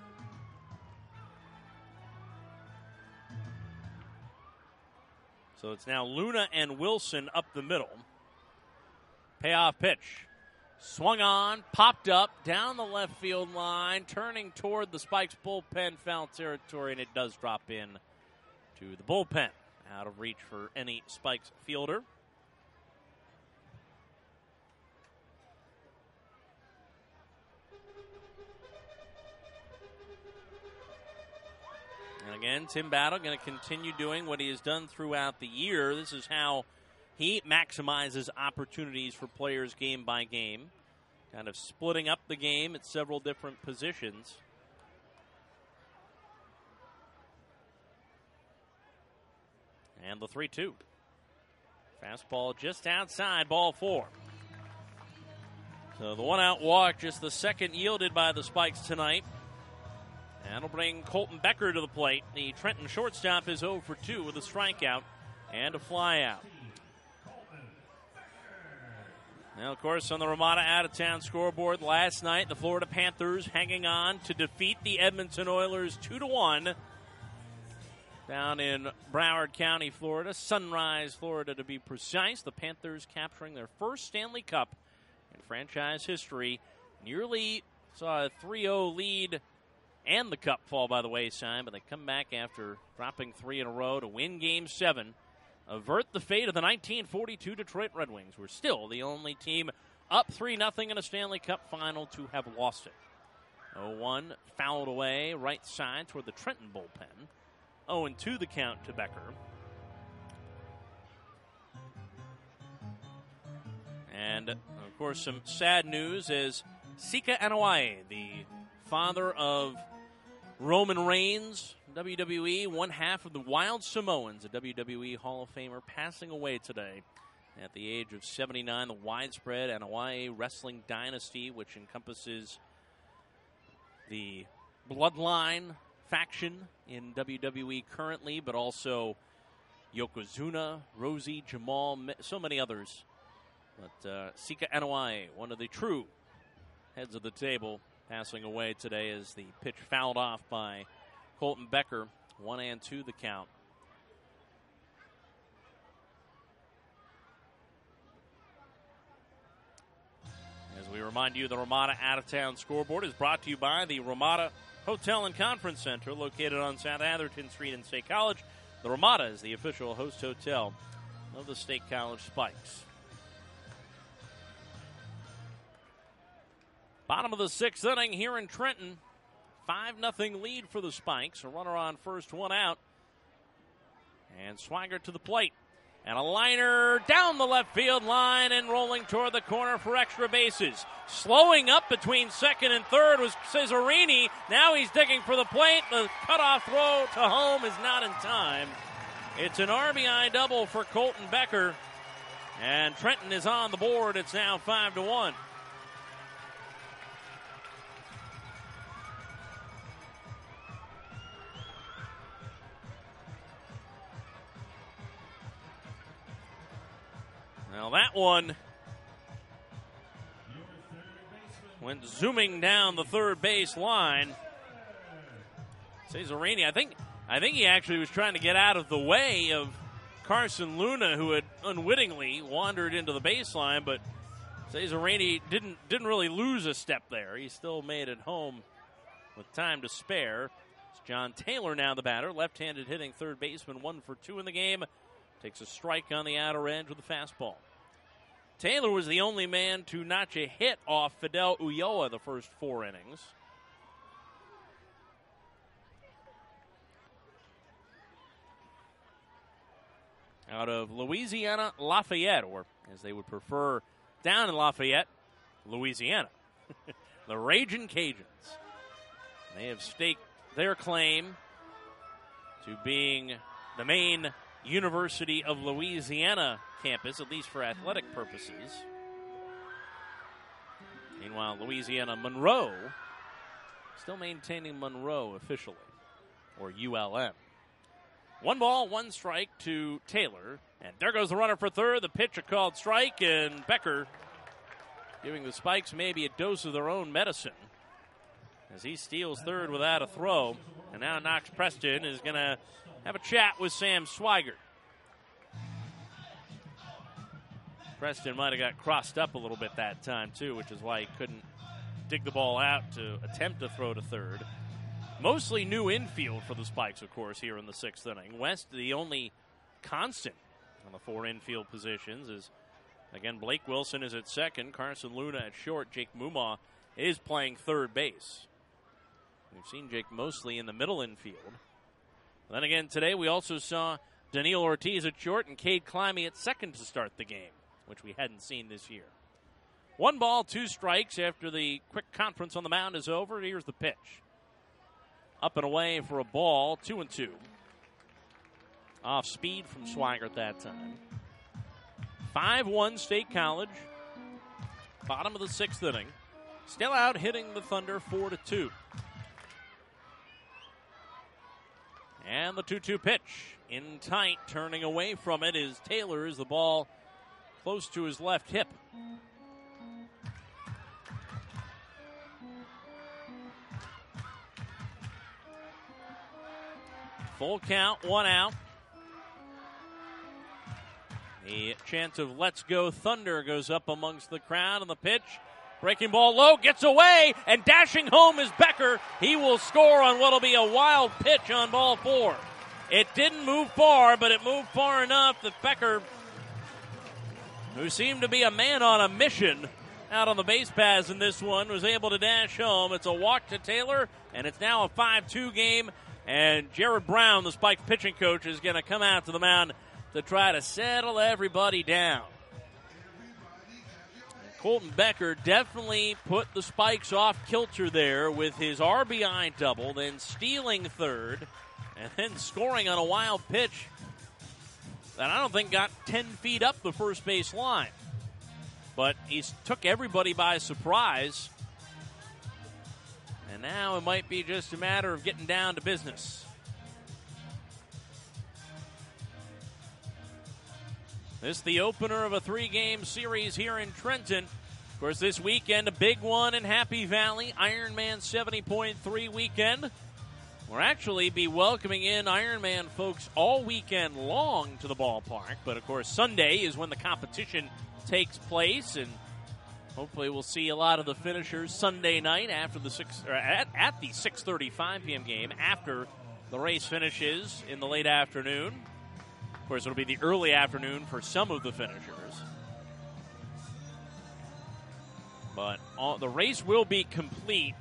So it's now Luna and Wilson up the middle. Payoff pitch. Swung on, popped up, down the left field line, turning toward the Spikes bullpen, foul territory, and it does drop in to the bullpen. Out of reach for any Spikes fielder. And again, Tim Battle going to continue doing what he has done throughout the year. This is how he maximizes opportunities for players game by game, kind of splitting up the game at several different positions. And the 3-2. Fastball just outside, ball 4. So the one-out walk, just the second yielded by the Spikes tonight. That'll bring Colton Becker to the plate. The Trenton shortstop is 0 for 2 with a strikeout and a flyout. Now, of course, on the Ramada out-of-town scoreboard last night, the Florida Panthers hanging on to defeat the Edmonton Oilers 2-1 down in Broward County, Florida. Sunrise, Florida, to be precise. The Panthers capturing their first Stanley Cup in franchise history. Nearly saw a 3-0 lead and the cup fall by the wayside, but they come back after dropping 3 in a row to win Game 7. Avert the fate of the 1942 Detroit Red Wings, who are still the only team up 3-0 in a Stanley Cup final to have lost it. 0-1 fouled away right side toward the Trenton bullpen. 0-2 the count to Becker. And, of course, some sad news as Sika Anoa'i, the father of Roman Reigns, WWE, one half of the Wild Samoans, a WWE Hall of Famer, passing away today at the age of 79. The widespread Anoa'i wrestling dynasty, which encompasses the Bloodline faction in WWE currently, but also Yokozuna, Rosie, Jamal, so many others. But Sika Anoa'i, one of the true heads of the table, passing away today as the pitch fouled off by Colton Becker. 1-2 the count. As we remind you, the Ramada out-of-town scoreboard is brought to you by the Ramada Hotel and Conference Center, located on South Atherton Street in State College. The Ramada is the official host hotel of the State College Spikes. Bottom of the 6th inning here in Trenton. 5-0 lead for the Spikes. A runner on first, one out. And Swigert to the plate. And a liner down the left field line and rolling toward the corner for extra bases. Slowing up between second and third was Cesarini. Now he's digging for the plate. The cutoff throw to home is not in time. It's an RBI double for Colton Becker. And Trenton is on the board. It's now 5-1. Now that one went zooming down the third base line. Cesarini, I think he actually was trying to get out of the way of Carson Luna, who had unwittingly wandered into the baseline, but Cesarini didn't really lose a step there. He still made it home with time to spare. It's John Taylor now the batter, left-handed hitting third baseman, 1 for 2 in the game. Takes a strike on the outer edge with a fastball. Taylor was the only man to notch a hit off Fidel Ulloa the first 4 innings. Out of Louisiana Lafayette, or as they would prefer down in Lafayette, Louisiana. The Ragin' Cajuns. They have staked their claim to being the main University of Louisiana campus, at least for athletic purposes. Meanwhile, Louisiana Monroe still maintaining Monroe officially, or ULM. 1 ball, 1 strike to Taylor. And there goes the runner for third. The pitch a called strike, and Becker giving the Spikes maybe a dose of their own medicine as he steals third without a throw. And now Knox Preston is going to have a chat with Sam Swigert. Preston might have got crossed up a little bit that time, too, which is why he couldn't dig the ball out to attempt to throw to third. Mostly new infield for the Spikes, of course, here in the 6th inning. West, the only constant on the 4 infield positions is, again, Blake Wilson is at second, Carson Luna at short, Jake Mumaw is playing third base. We've seen Jake mostly in the middle infield. Then again, today we also saw Daniil Ortiz at short and Cade Climby at second to start the game, which we hadn't seen this year. 1 ball, 2 strikes after the quick conference on the mound is over. Here's the pitch. Up and away for a ball, 2-2. Off speed from Swigert that time. 5-1 State College. Bottom of the 6th inning. Still out hitting the Thunder 4-2. And the 2-2 pitch. In tight, turning away from it is Taylor as the ball close to his left hip. Full count, 1 out. The chant of "Let's Go Thunder" goes up amongst the crowd, and the pitch. Breaking ball low, gets away, and dashing home is Becker. He will score on what will be a wild pitch on ball 4. It didn't move far, but it moved far enough that Becker, who seemed to be a man on a mission out on the base paths in this one, was able to dash home. It's a walk to Taylor, and it's now a 5-2 game. And Jared Brown, the Spikes pitching coach, is going to come out to the mound to try to settle everybody down. Colton Becker definitely put the Spikes off kilter there with his RBI double, then stealing third, and then scoring on a wild pitch that I don't think got 10 feet up the first base line. But he took everybody by surprise. And now it might be just a matter of getting down to business. This is the opener of a 3-game series here in Trenton. Of course, this weekend, a big one in Happy Valley, Ironman 70.3 weekend. We'll actually be welcoming in Ironman folks all weekend long to the ballpark. But, of course, Sunday is when the competition takes place, and hopefully we'll see a lot of the finishers Sunday night after the at the 6:35 p.m. game after the race finishes in the late afternoon. Of course, it'll be the early afternoon for some of the finishers. But the race will be complete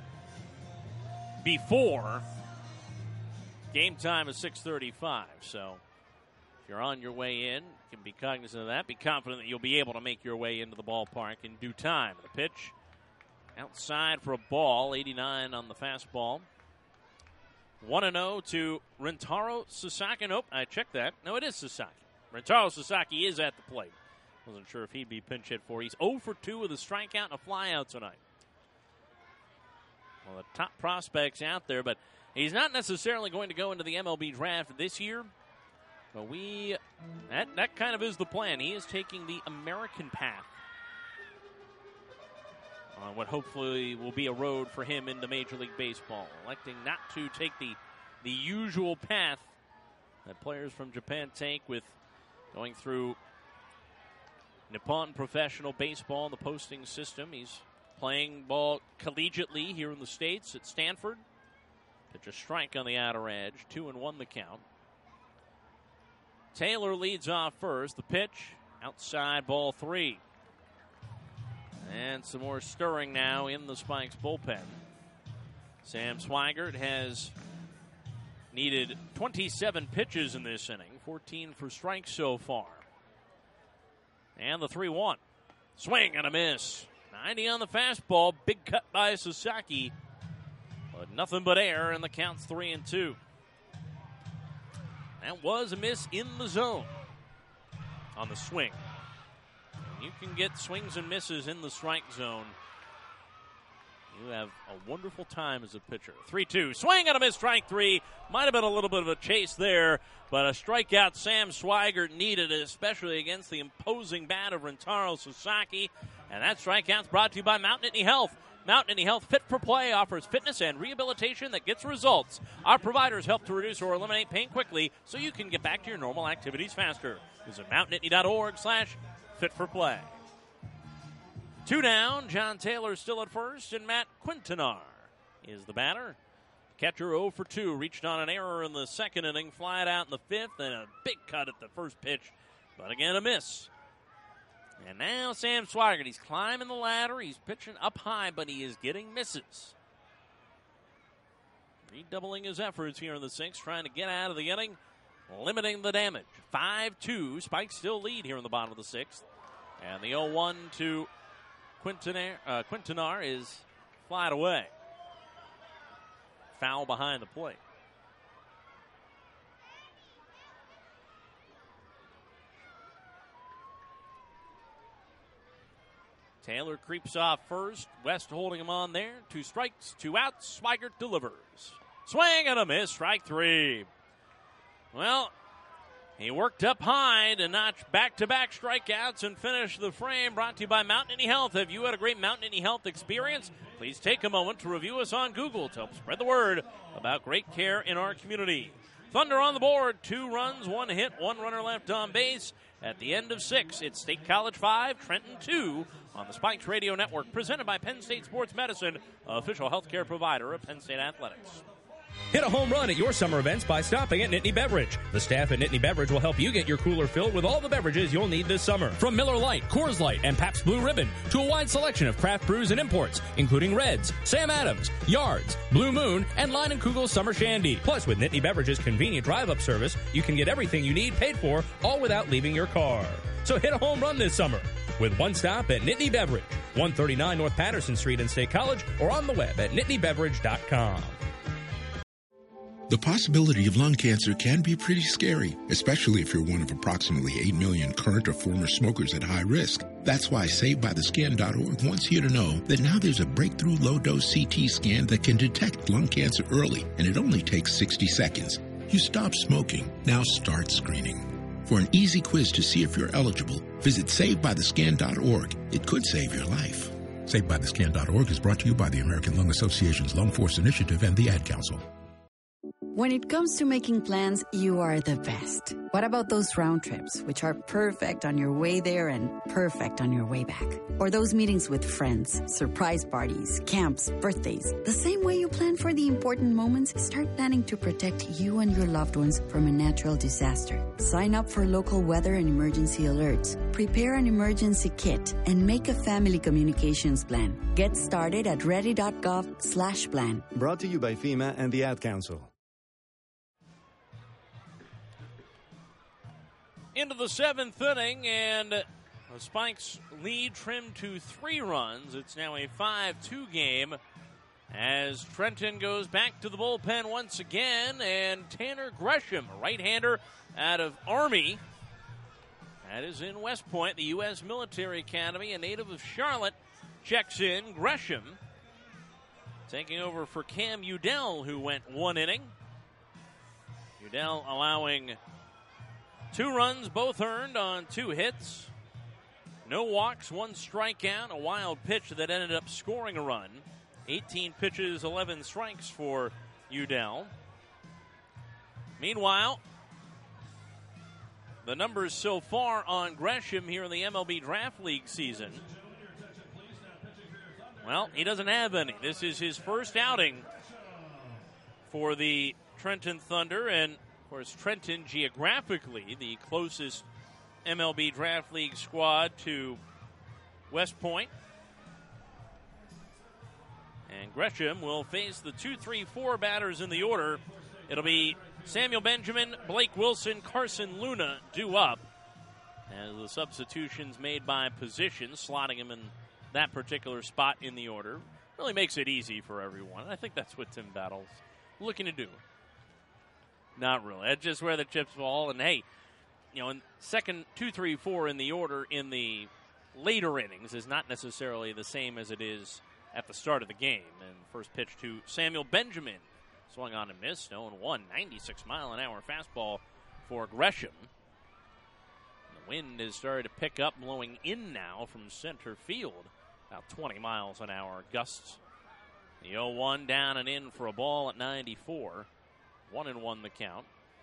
before game time is 6:35. So if you're on your way in, you can be cognizant of that. Be confident that you'll be able to make your way into the ballpark in due time. The pitch outside for a ball, 89 on the fastball. 1-0 to Rentaro Sasaki. Nope, I checked that. No, it is Sasaki. Rentaro Sasaki is at the plate. Wasn't sure if he'd be pinch hit for. He's 0 for 2 with a strikeout and a flyout tonight. Well, the top prospects out there, but he's not necessarily going to go into the MLB draft this year. But that kind of is the plan. He is taking the American path on what hopefully will be a road for him into Major League Baseball, electing not to take the usual path that players from Japan take with going through Nippon Professional Baseball in the posting system. He's playing ball collegiately here in the States at Stanford. Pitch a strike on the outer edge, 2-1 the count. Taylor leads off first. The pitch, outside, ball 3. And some more stirring now in the Spikes bullpen. Sam Swigert has needed 27 pitches in this inning, 14 for strikes so far. And the 3-1. Swing and a miss. 90 on the fastball. Big cut by Sasaki. But nothing but air, and the count's 3-2. That was a miss in the zone on the swing. You can get swings and misses in the strike zone. You have a wonderful time as a pitcher. 3-2. Swing and a miss, strike 3. Might have been a little bit of a chase there, but a strikeout Sam Swigert needed, especially against the imposing bat of Rentaro Sasaki. And that strikeout's brought to you by Mountain Nittany Health. Mountain Nittany Health Fit for Play offers fitness and rehabilitation that gets results. Our providers help to reduce or eliminate pain quickly so you can get back to your normal activities faster. Visit mountainnittany.org/fit for play. 2 down. John Taylor still at first, and Matt Quintanar is the batter. Catcher 0 for 2. Reached on an error in the second inning, fly it out in the fifth, and a big cut at the first pitch. But again, a miss. And now Sam Swigert, he's climbing the ladder. He's pitching up high, but he is getting misses. Redoubling his efforts here in the 6th, trying to get out of the inning, limiting the damage. 5-2. Spikes still lead here in the bottom of the 6th. And the 0-1 to Quintanar is flied away. Foul behind the plate. Taylor creeps off first. West holding him on there. 2 strikes, 2 outs. Swigert delivers. Swing and a miss. Strike 3. Well, he worked up high to notch back-to-back strikeouts and finish the frame. Brought to you by Mountain Nittany Health. Have you had a great Mountain Nittany Health experience? Please take a moment to review us on Google to help spread the word about great care in our community. Thunder on the board. 2 runs, 1 hit, 1 runner left on base. At the end of 6, it's State College 5, Trenton 2 on the Spikes Radio Network, presented by Penn State Sports Medicine, official healthcare provider of Penn State Athletics. Hit a home run at your summer events by stopping at Nittany Beverage. The staff at Nittany Beverage will help you get your cooler filled with all the beverages you'll need this summer. From Miller Lite, Coors Light, and Pabst Blue Ribbon to a wide selection of craft brews and imports, including Reds, Sam Adams, Yards, Blue Moon, and Line & Kugel's Summer Shandy. Plus, with Nittany Beverage's convenient drive-up service, you can get everything you need paid for, all without leaving your car. So hit a home run this summer with one stop at Nittany Beverage, 139 North Patterson Street in State College, or on the web at nittanybeverage.com. The possibility of lung cancer can be pretty scary, especially if you're one of approximately 8 million current or former smokers at high risk. That's why SaveByTheScan.org wants you to know that now there's a breakthrough low-dose CT scan that can detect lung cancer early, and it only takes 60 seconds. You stop smoking, now start screening. For an easy quiz to see if you're eligible, visit SaveByTheScan.org. It could save your life. SaveByTheScan.org is brought to you by the American Lung Association's Lung Force Initiative and the Ad Council. When it comes to making plans, you are the best. What about those round trips, which are perfect on your way there and perfect on your way back? Or those meetings with friends, surprise parties, camps, birthdays. The same way you plan for the important moments, start planning to protect you and your loved ones from a natural disaster. Sign up for local weather and emergency alerts. Prepare an emergency kit and make a family communications plan. Get started at ready.gov/plan. Brought to you by FEMA and the Ad Council. Into the 7th inning, and the Spikes lead trimmed to 3 runs. It's now a 5-2 game as Trenton goes back to the bullpen once again, and Tanner Gresham, a right-hander out of Army. That is in West Point, the U.S. Military Academy, a native of Charlotte, checks in. Gresham taking over for Cam Udell, who went 1 inning. Udell allowing 2 runs, both earned on 2 hits. No walks, 1 strikeout, a wild pitch that ended up scoring a run. 18 pitches, 11 strikes for Udell. Meanwhile, the numbers so far on Gresham here in the MLB Draft League season. Well, he doesn't have any. This is his first outing for the Trenton Thunder, and of course Trenton geographically the closest MLB Draft League squad to West Point. And Gresham will face the 2-3-4 batters in the order. It'll be Samuel Benjamin, Blake Wilson, Carson Luna due up. As the substitutions made by position, slotting him in that particular spot in the order. Really makes it easy for everyone. I think that's what Tim Battle's looking to do. Not really. That's just where the chips fall. And, hey, you know, in second 2, 3, 4 in the order in the later innings is not necessarily the same as it is at the start of the game. And first pitch to Samuel Benjamin. Swung on and missed. 0-1. 96-mile-an-hour fastball for Gresham. The wind has started to pick up, blowing in now from center field. About 20 miles an hour gusts. The 0-1 down and in for a ball at 94. 1-1 the count.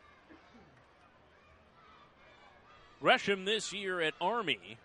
Gresham this year at Army.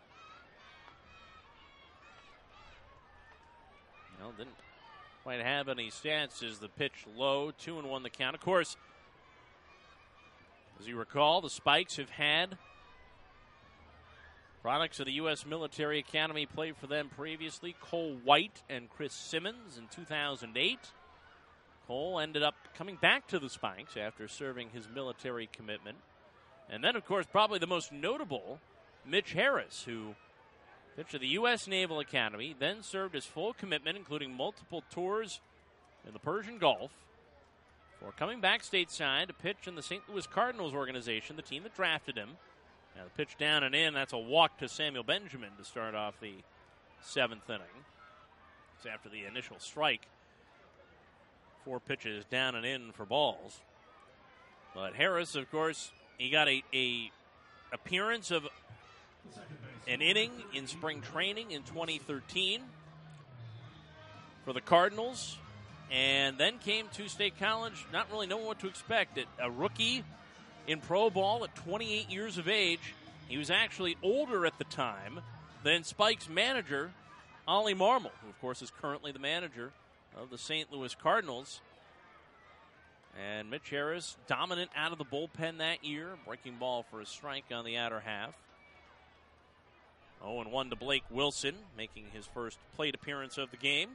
Well, didn't quite have any stats as the pitch low. 2-1 the count. Of course, as you recall, the Spikes have had products of the U.S. Military Academy played for them previously. Cole White and Chris Simmons in 2008. Cole ended up coming back to the Spikes after serving his military commitment. And then, of course, probably the most notable, Mitch Harris, who pitched at the U.S. Naval Academy, then served his full commitment, including multiple tours in the Persian Gulf, for coming back stateside to pitch in the St. Louis Cardinals organization, the team that drafted him. Now the pitch down and in, that's a walk to Samuel Benjamin to start off the 7th inning. It's after the initial strike. 4 pitches down and in for balls. But Harris, of course, he got a appearance of an inning in spring training in 2013 for the Cardinals, and then came to State College not really knowing what to expect. A rookie in pro ball at 28 years of age. He was actually older at the time than Spike's manager, Ollie Marmol, who, of course, is currently the manager of the St. Louis Cardinals. And Mitch Harris, dominant out of the bullpen that year, breaking ball for a strike on the outer half. 0-1 to Blake Wilson, making his first plate appearance of the game.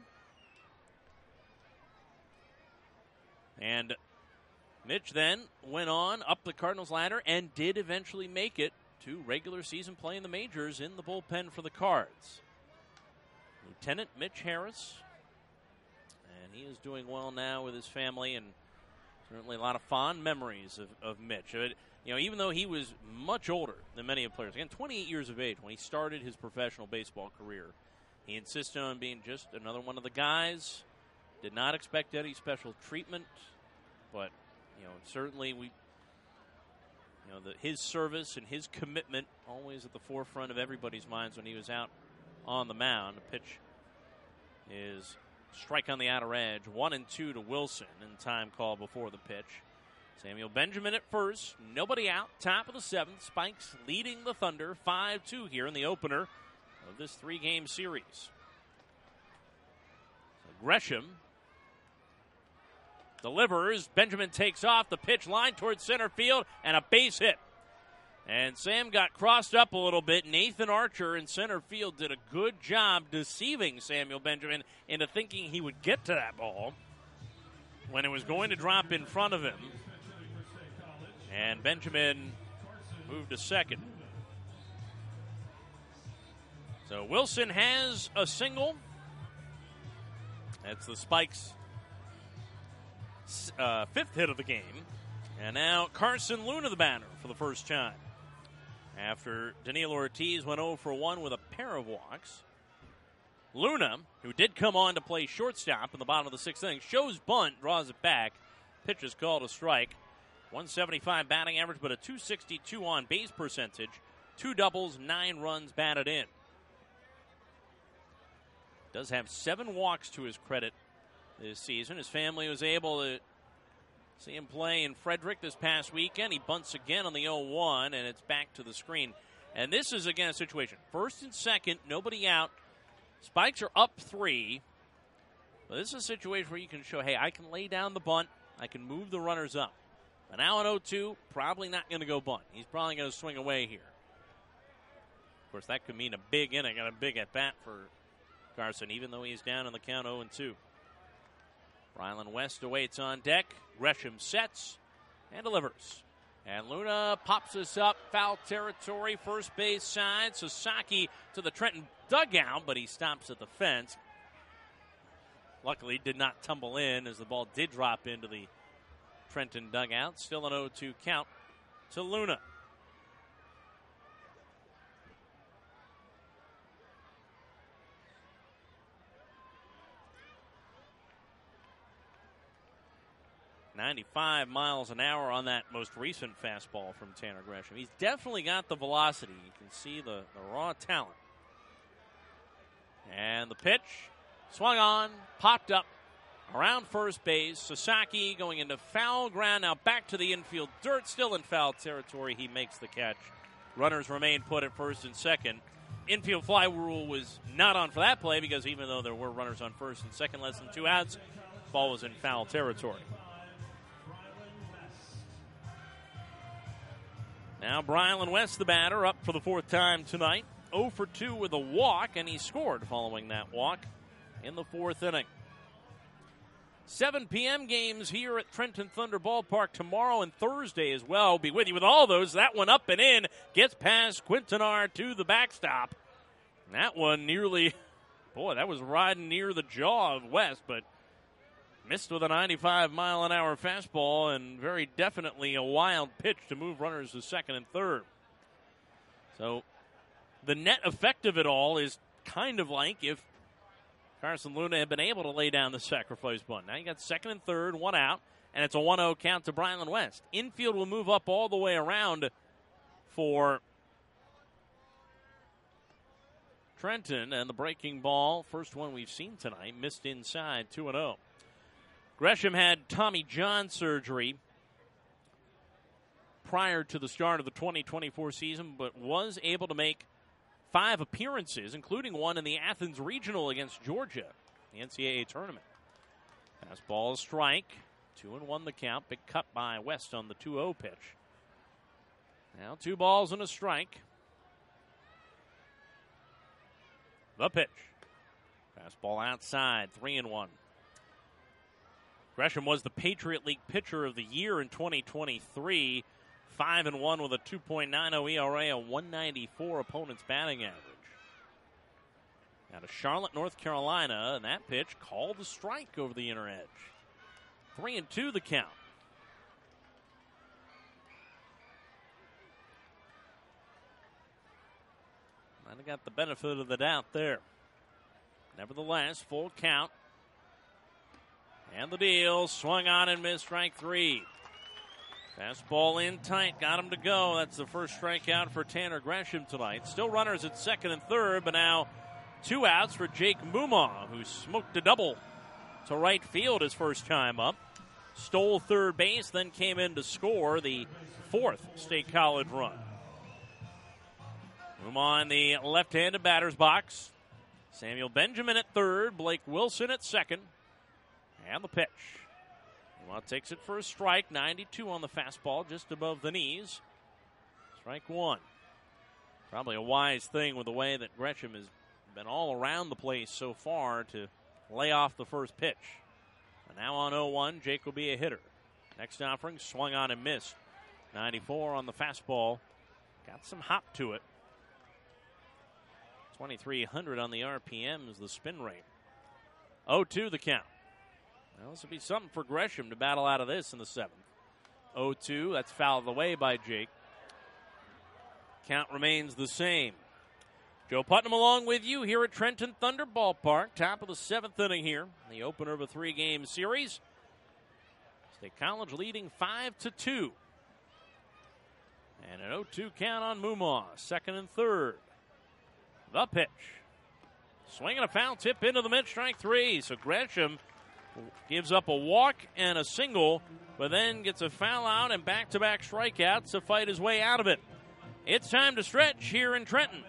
And Mitch then went on up the Cardinals ladder and did eventually make it to regular season play in the majors in the bullpen for the Cards. Lieutenant Mitch Harris. And he is doing well now with his family, and certainly a lot of fond memories of Mitch. You know, even though he was much older than many of the players, again, 28 years of age when he started his professional baseball career, he insisted on being just another one of the guys. Did not expect any special treatment, but you know, certainly his service and his commitment always at the forefront of everybody's minds when he was out on the mound. The pitch is strike on the outer edge, 1-2 to Wilson, and time called before the pitch. Samuel Benjamin at first, nobody out, top of the 7th. Spikes leading the Thunder 5-2 here in the opener of this 3-game series. So Gresham delivers. Benjamin takes off the pitch line towards center field, and a base hit. And Sam got crossed up a little bit. Nathan Archer in center field did a good job deceiving Samuel Benjamin into thinking he would get to that ball when it was going to drop in front of him. And Benjamin moved to second. So Wilson has a single. That's the Spikes' 5th hit of the game. And now Carson Luna the batter for the first time. After Danilo Ortiz went 0 for 1 with a pair of walks. Luna, who did come on to play shortstop in the bottom of the 6th inning, shows bunt, draws it back. Pitch is called a strike. 175 batting average, but a 262 on base percentage. 2 doubles, 9 runs batted in. Does have 7 walks to his credit this season. His family was able to see him play in Frederick this past weekend. He bunts again on the 0-1, and it's back to the screen. And this is, again, a situation. First and second, nobody out. Spikes are up 3. But this is a situation where you can show, hey, I can lay down the bunt. I can move the runners up. But now at 0-2, probably not going to go bunt. He's probably going to swing away here. Of course, that could mean a big inning and a big at-bat for Carson, even though he's down in the count 0-2. Rylan West awaits on deck. Gresham sets and delivers. And Luna pops us up, foul territory, first base side. Sasaki to the Trenton dugout, but he stops at the fence. Luckily, did not tumble in as the ball did drop into the Trenton dugout. Still an 0-2 count to Luna. .95 miles an hour on that most recent fastball from Tanner Gresham. He's definitely got the velocity. You can see the raw talent. And the pitch swung on, popped up around first base. Sasaki going into foul ground. Now back to the infield dirt, still in foul territory. He makes the catch. Runners remain put at first and second. Infield fly rule was not on for that play because even though there were runners on first and second, less than 2 outs, ball was in foul territory. Now Brylan West, the batter, up for the 4th time tonight. 0 for 2 with a walk, and he scored following that walk in the 4th inning. 7 p.m. games here at Trenton Thunder Ballpark tomorrow and Thursday as well. We'll be with you with all those. That one up and in, gets past Quintanar to the backstop. And that one nearly, boy, that was riding near the jaw of West, but missed with a 95-mile-an-hour fastball and very definitely a wild pitch to move runners to second and third. So the net effect of it all is kind of like if Carson Luna had been able to lay down the sacrifice bunt. Now you got second and third, 1 out, and it's a 1-0 count to Brylan West. Infield will move up all the way around for Trenton, and the breaking ball, first one we've seen tonight, missed inside, 2-0. Gresham had Tommy John surgery prior to the start of the 2024 season, but was able to make 5 appearances, including one in the Athens Regional against Georgia, the NCAA tournament. Fastball, strike, 2-1 the count. Big cut by West on the 2-0 pitch. Now 2 balls and a strike. The pitch. Fastball outside, 3-1. Gresham was the Patriot League Pitcher of the Year in 2023. 5-1 with a 2.90 ERA, a 194 opponent's batting average. Now to Charlotte, North Carolina, and that pitch called the strike over the inner edge. 3-2 the count. Might have got the benefit of the doubt there. Nevertheless, full count. And the deal, swung on and missed, strike 3. Fastball in tight, got him to go. That's the first strikeout for Tanner Gresham tonight. Still runners at second and third, but now 2 outs for Jake Mumau, who smoked a double to right field his first time up. Stole third base, then came in to score the 4th State College run. Mumau in the left-handed batter's box. Samuel Benjamin at third, Blake Wilson at second. And the pitch. Mumau takes it for a strike. 92 on the fastball, just above the knees. Strike 1. Probably a wise thing with the way that Gresham has been all around the place so far to lay off the first pitch. And now on 0-1, Jake will be a hitter. Next offering, swung on and missed. 94 on the fastball. Got some hop to it. 2,300 on the RPM is the spin rate. 0-2 the count. Well, this will be something for Gresham to battle out of this in the 7th. 0-2, that's fouled away by Jake. Count remains the same. Joe Putnam along with you here at Trenton Thunder Ballpark. Top of the 7th inning here. The opener of a 3-game series. State College leading 5-2. And an 0-2 count on Mumaw. Second and third. The pitch. Swinging a foul tip into the mid, strike three. So Gresham gives up a walk and a single, but then gets a foul out and back-to-back strikeouts to fight his way out of it. It's time to stretch here in Trenton.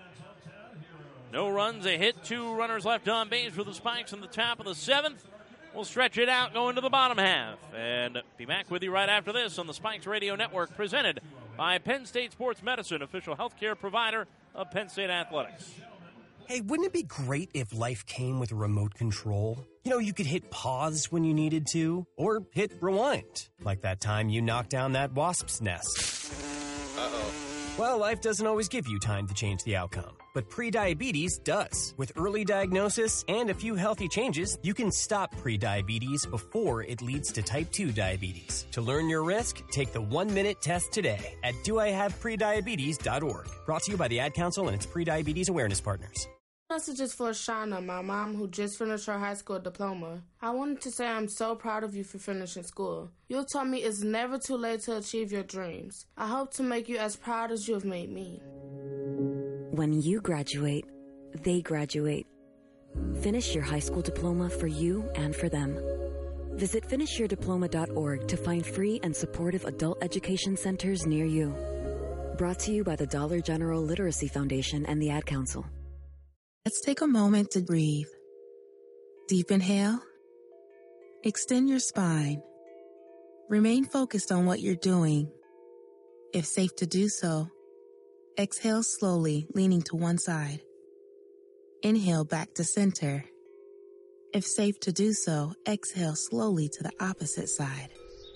No runs, a hit, 2 runners left on base for the Spikes in the top of the 7th. We'll stretch it out going to the bottom half. And be back with you right after this on the Spikes Radio Network, presented by Penn State Sports Medicine, official healthcare provider of Penn State Athletics. Hey, wouldn't it be great if life came with a remote control? You know, you could hit pause when you needed to, or hit rewind, like that time you knocked down that wasp's nest. Uh-oh. Well, life doesn't always give you time to change the outcome, but prediabetes does. With early diagnosis and a few healthy changes, you can stop prediabetes before it leads to type 2 diabetes. To learn your risk, take the 1-minute test today at doihaveprediabetes.org. Brought to you by the Ad Council and its prediabetes awareness partners. Message is for Shauna, my mom who just finished her high school diploma. I wanted to say I'm so proud of you for finishing school. You taught me it's never too late to achieve your dreams. I hope to make you as proud as you have made me. When you graduate, they graduate. Finish your high school diploma for you and for them. Visit finishyourdiploma.org to find free and supportive adult education centers near you. Brought to you by the Dollar General Literacy Foundation and the Ad Council. Let's take a moment to breathe. Deep inhale. Extend your spine. Remain focused on what you're doing. If safe to do so, exhale slowly, leaning to one side. Inhale back to center. If safe to do so, exhale slowly to the opposite side.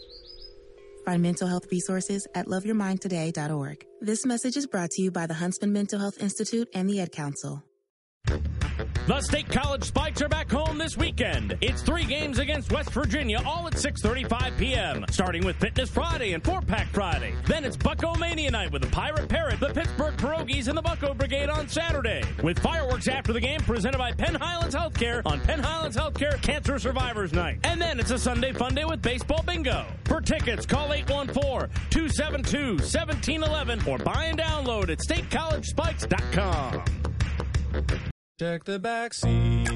Find mental health resources at loveyourmindtoday.org. This message is brought to you by the Huntsman Mental Health Institute and the Ad Council. The State College Spikes are back home this weekend. It's 3 games against West Virginia, all at 6:35 p.m., starting with Fitness Friday and 4-Pack Friday. Then it's Bucko Mania Night with the Pirate Parrot, the Pittsburgh Pierogies, and the Bucko Brigade on Saturday, with fireworks after the game presented by Penn Highlands Healthcare on Penn Highlands Healthcare Cancer Survivors Night. And then it's a Sunday fun day with Baseball Bingo. For tickets, call 814-272-1711 or buy and download at statecollegespikes.com. Check the back seat.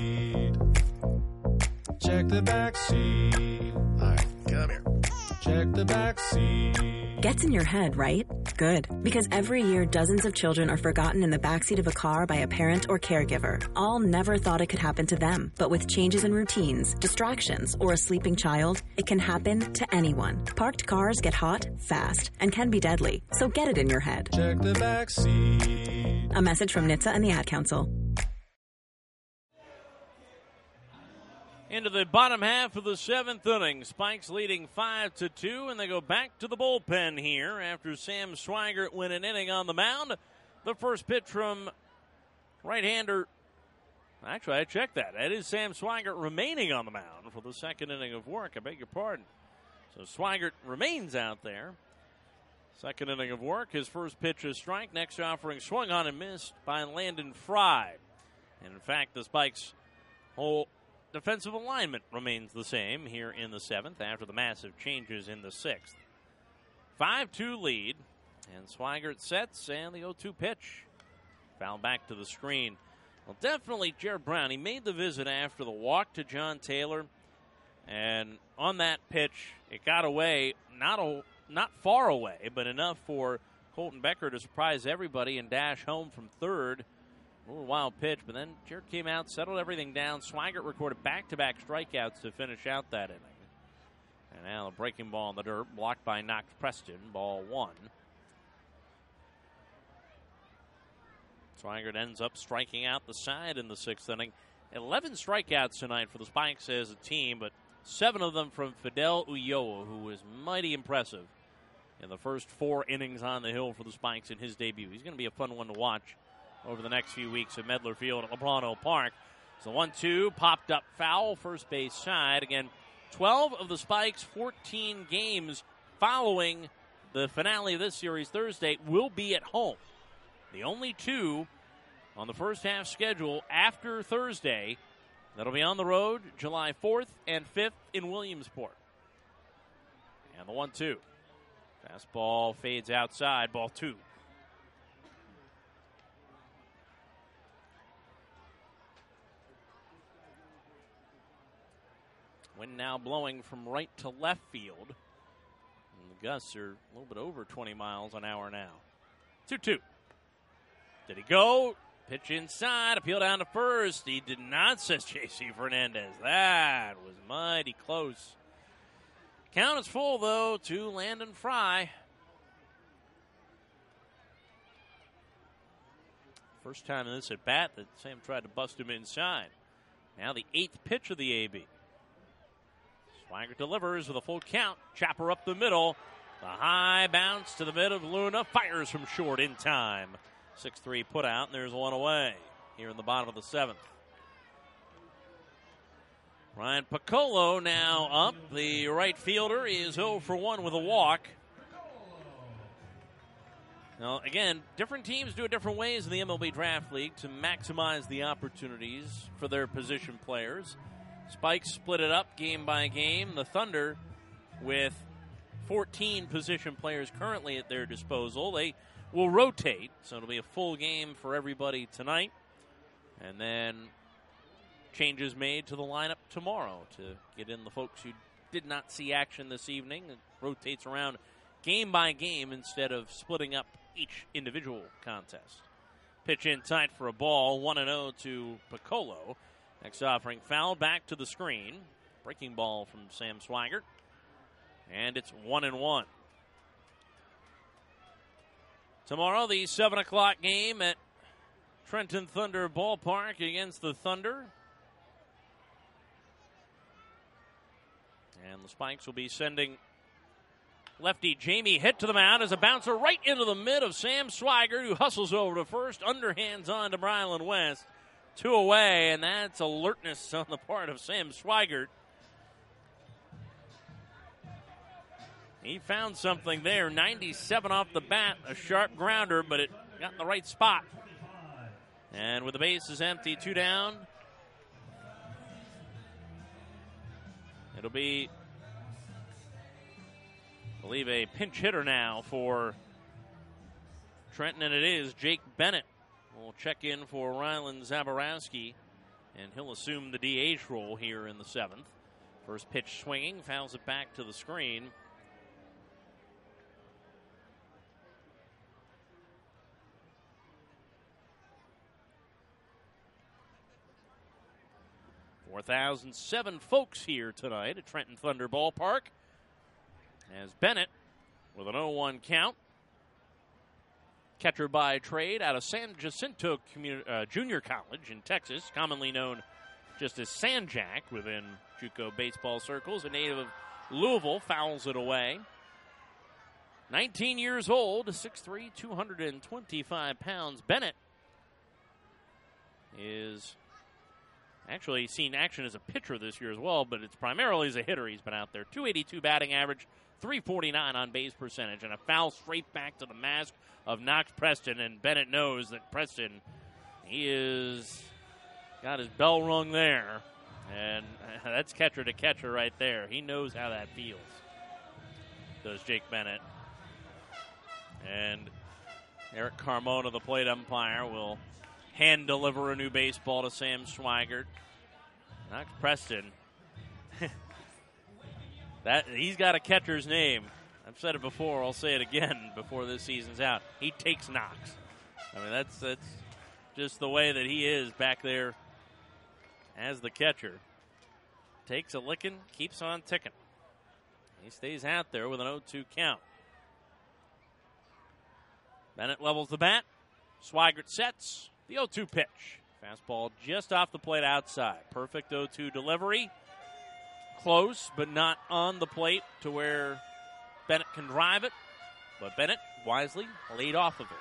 Check the back seat. All right, come here. Check the back seat. Gets in your head, right? Good. Because every year, dozens of children are forgotten in the backseat of a car by a parent or caregiver. All never thought it could happen to them. But with changes in routines, distractions, or a sleeping child, it can happen to anyone. Parked cars get hot, fast, and can be deadly. So get it in your head. Check the back seat. A message from NHTSA and the Ad Council. Into the bottom half of the 7th inning. Spikes leading 5-2, and they go back to the bullpen here after Sam Swigert went an inning on the mound. The first pitch from right-hander. Actually, I checked that. That is Sam Swigert remaining on the mound for the second inning of work. I beg your pardon. So Swigert remains out there. Second inning of work. His first pitch is strike. Next offering swung on and missed by Landon Fry. And in fact, the Spikes' whole defensive alignment remains the same here in the 7th after the massive changes in the 6th. 5-2 lead, and Swigert sets, and the 0-2 pitch. Foul back to the screen. Well, definitely Jared Brown. He made the visit after the walk to John Taylor, and on that pitch, it got away, not far away, but enough for Colton Becker to surprise everybody and dash home from third. A little wild pitch, but then Jared came out, settled everything down. Swigert recorded back-to-back strikeouts to finish out that inning. And now a breaking ball in the dirt, blocked by Knox Preston, ball 1. Swigert ends up striking out the side in the 6th inning. 11 strikeouts tonight for the Spikes as a team, but 7 of them from Fidel Ulloa, who was mighty impressive in the first 4 innings on the hill for the Spikes in his debut. He's going to be a fun one to watch over the next few weeks at Medler Field at Lebrano Park. So 1-2, popped up foul, first base side. Again, 12 of the Spikes' 14 games following the finale of this series Thursday will be at home. The only 2 on the first half schedule after Thursday that'll be on the road July 4th and 5th in Williamsport. And the 1-2. Fastball fades outside, ball 2. Wind now blowing from right to left field. And the gusts are a little bit over 20 miles an hour now. 2-2. Did he go? Pitch inside, appeal down to first. He did not, says J.C. Fernandez. That was mighty close. Count is full, though, to Landon Fry. First time in this at-bat that Sam tried to bust him inside. Now the 8th pitch of the AB. Swigert delivers with a full count. Chopper up the middle. The high bounce to the mid of Luna. Fires from short in time. 6-3 put out, and there's one away here in the bottom of the 7th. Ryan Piccolo now up. The right fielder is 0 for 1 with a walk. Now, again, different teams do it different ways in the MLB Draft League to maximize the opportunities for their position players. Spikes split it up game by game. The Thunder, with 14 position players currently at their disposal, they will rotate, so it'll be a full game for everybody tonight. And then changes made to the lineup tomorrow to get in the folks who did not see action this evening. It rotates around game by game instead of splitting up each individual contest. Pitch in tight for a ball, 1-0 to Piccolo. Next offering foul back to the screen. Breaking ball from Sam Swigert. And it's 1-1. Tomorrow, the 7 o'clock game at Trenton Thunder Ballpark against the Thunder. And the Spikes will be sending lefty Jamie Hitt to the mound as a bouncer right into the mid of Sam Swigert, who hustles over to first, underhands on to Brylan West. 2 away, and that's alertness on the part of Sam Swigert. He found something there. 97 off the bat, a sharp grounder, but it got in the right spot. And with the bases empty, 2 down, it'll be, I believe, a pinch hitter now for Trenton, and it is Jake Bennett. We'll check in for Rylan Zaborowski, and he'll assume the DH role here in the 7th. First pitch swinging, fouls it back to the screen. $4,007 folks here tonight at Trenton Thunder Ballpark. As Bennett, with an 0-1 count, catcher by trade out of San Jacinto Junior College in Texas, commonly known just as Sanjak within JUCO baseball circles. A native of Louisville, fouls it away. 19 years old, 6'3", 225 pounds. Bennett is actually seen action as a pitcher this year as well, but it's primarily as a hitter he's been out there. 282 batting average, 349 on base percentage, and a foul straight back to the mask of Knox Preston, and Bennett knows that Preston, he is got his bell rung there, and that's catcher to catcher right there. He knows how that feels, does Jake Bennett. And Eric Carmona, the plate umpire, will hand deliver a new baseball to Sam Swigert. Knox Preston, that he's got a catcher's name. I've said it before. I'll say it again before this season's out. He takes knocks. I mean, that's just the way that he is back there as the catcher. Takes a licking, keeps on ticking. He stays out there with an 0-2 count. Bennett levels the bat. Swigert sets the 0-2 pitch. Fastball just off the plate outside. Perfect 0-2 delivery. Close, but not on the plate to where Bennett can drive it. But Bennett wisely laid off of it.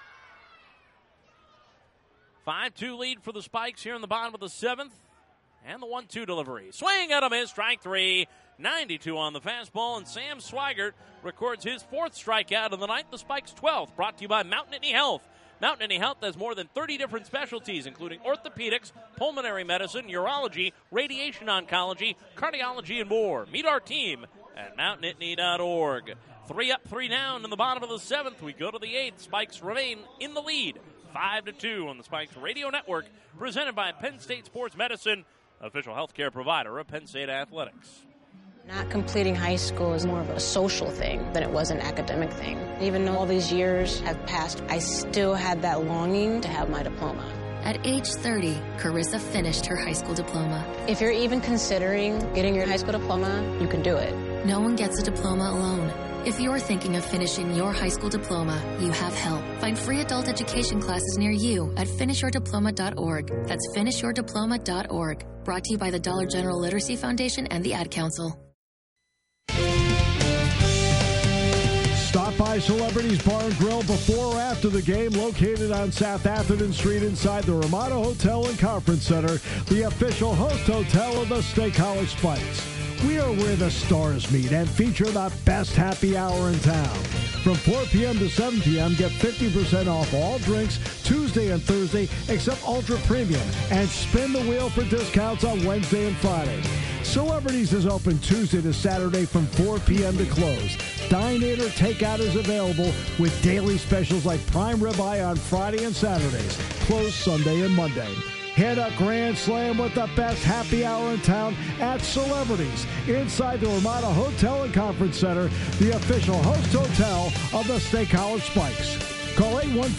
5-2 lead for the Spikes here in the bottom of the 7th. And the 1-2 delivery. Swing and a miss, strike 3. 92 on the fastball, and Sam Swigert records his 4th strikeout of the night, the Spikes' 12th. Brought to you by Mountain Nittany Health. Mountain Nittany Health has more than 30 different specialties, including orthopedics, pulmonary medicine, urology, radiation oncology, cardiology, and more. Meet our team at MountNittany.org. 3 up, 3 down in the bottom of the 7th. We go to the 8th. Spikes remain in the lead, 5-2 on the Spikes Radio Network, presented by Penn State Sports Medicine, official healthcare provider of Penn State Athletics. Not completing high school is more of a social thing than it was an academic thing. Even though all these years have passed, I still had that longing to have my diploma. At age 30, Carissa finished her high school diploma. If you're even considering getting your high school diploma, you can do it. No one gets a diploma alone. If you're thinking of finishing your high school diploma, you have help. Find free adult education classes near you at finishyourdiploma.org. That's finishyourdiploma.org. Brought to you by the Dollar General Literacy Foundation and the Ad Council. Stop by Celebrities Bar and Grill before or after the game, located on South Atherton Street inside the Ramada Hotel and Conference Center, the official host hotel of the State College Spikes. We are where the stars meet and feature the best happy hour in town. From 4 p.m. to 7 p.m., get 50% off all drinks Tuesday and Thursday except Ultra Premium, and spin the wheel for discounts on Wednesday and Friday. Celebrities is open Tuesday to Saturday from 4 p.m. to close. Dine in or takeout is available with daily specials like prime ribeye on Friday and Saturdays, closed Sunday and Monday. Hit a grand slam with the best happy hour in town at Celebrities inside the Ramada Hotel and Conference Center, the official host hotel of the State College Spikes. Call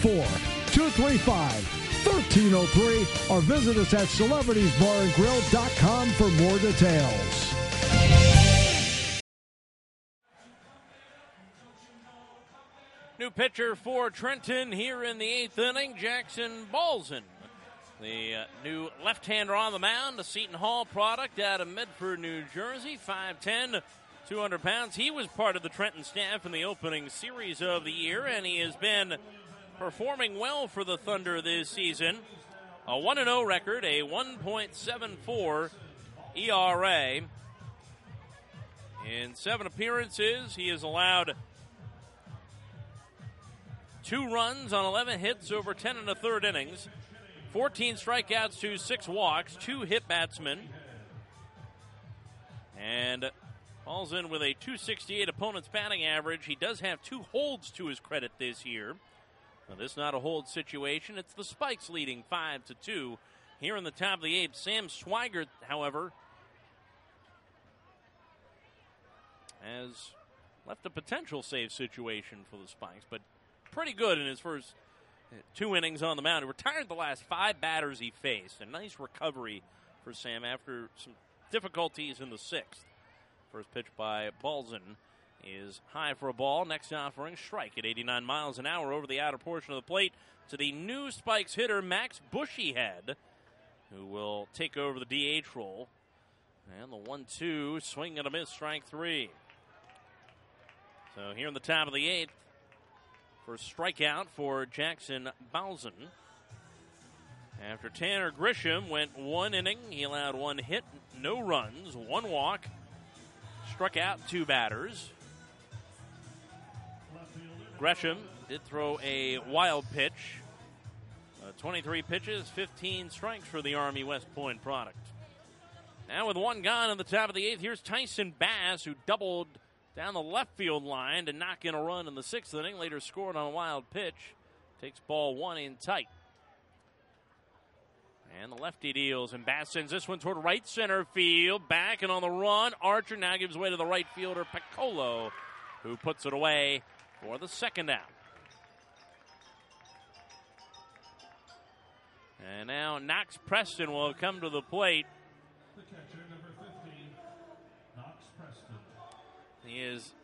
814-235-1303 or visit us at celebritiesbarandgrill.com for more details. New pitcher for Trenton here in the 8th inning, Jackson Balzan. The new left-hander on the mound, a Seton Hall product out of Medford, New Jersey, 5'10", 200 pounds. He was part of the Trenton staff in the opening series of the year, and he has been performing well for the Thunder this season. A 1-0 record, a 1.74 ERA. In 7 appearances, he has allowed 2 runs on 11 hits over 10 1/3 innings. 14 strikeouts to 6 walks, 2 hit batsmen. And falls in with a .268 opponent's batting average. He does have 2 holds to his credit this year. Now, this is not a hold situation. It's the Spikes leading 5-2 here in the top of the 8th. Sam Swigert, however, has left a potential save situation for the Spikes, but pretty good in his first 2 innings on the mound. He retired the last 5 batters he faced. A nice recovery for Sam after some difficulties in the 6th. First pitch by Balzan is high for a ball. Next offering, strike at 89 miles an hour over the outer portion of the plate to the new Spikes hitter, Max Bushyhead, who will take over the DH role. And the 1-2, swing and a miss, strike 3. So here in the top of the 8th, first strikeout for Jackson Balzan. After Tanner Grisham went 1 inning, he allowed 1 hit, no runs, 1 walk, struck out 2 batters. Grisham did throw a wild pitch. 23 pitches, 15 strikes for the Army West Point product. Now with 1 gone in the top of the 8th, here's Tyson Bass, who doubled down the left field line to knock in a run in the 6th inning. Later scored on a wild pitch. Takes ball 1 in tight. And the lefty deals, and Bass sends this one toward right center field. Back and on the run. Archer now gives way to the right fielder, Piccolo, who puts it away for the 2nd out. And now Knox Preston will come to the plate. The catcher, number 15, Knox Preston. He has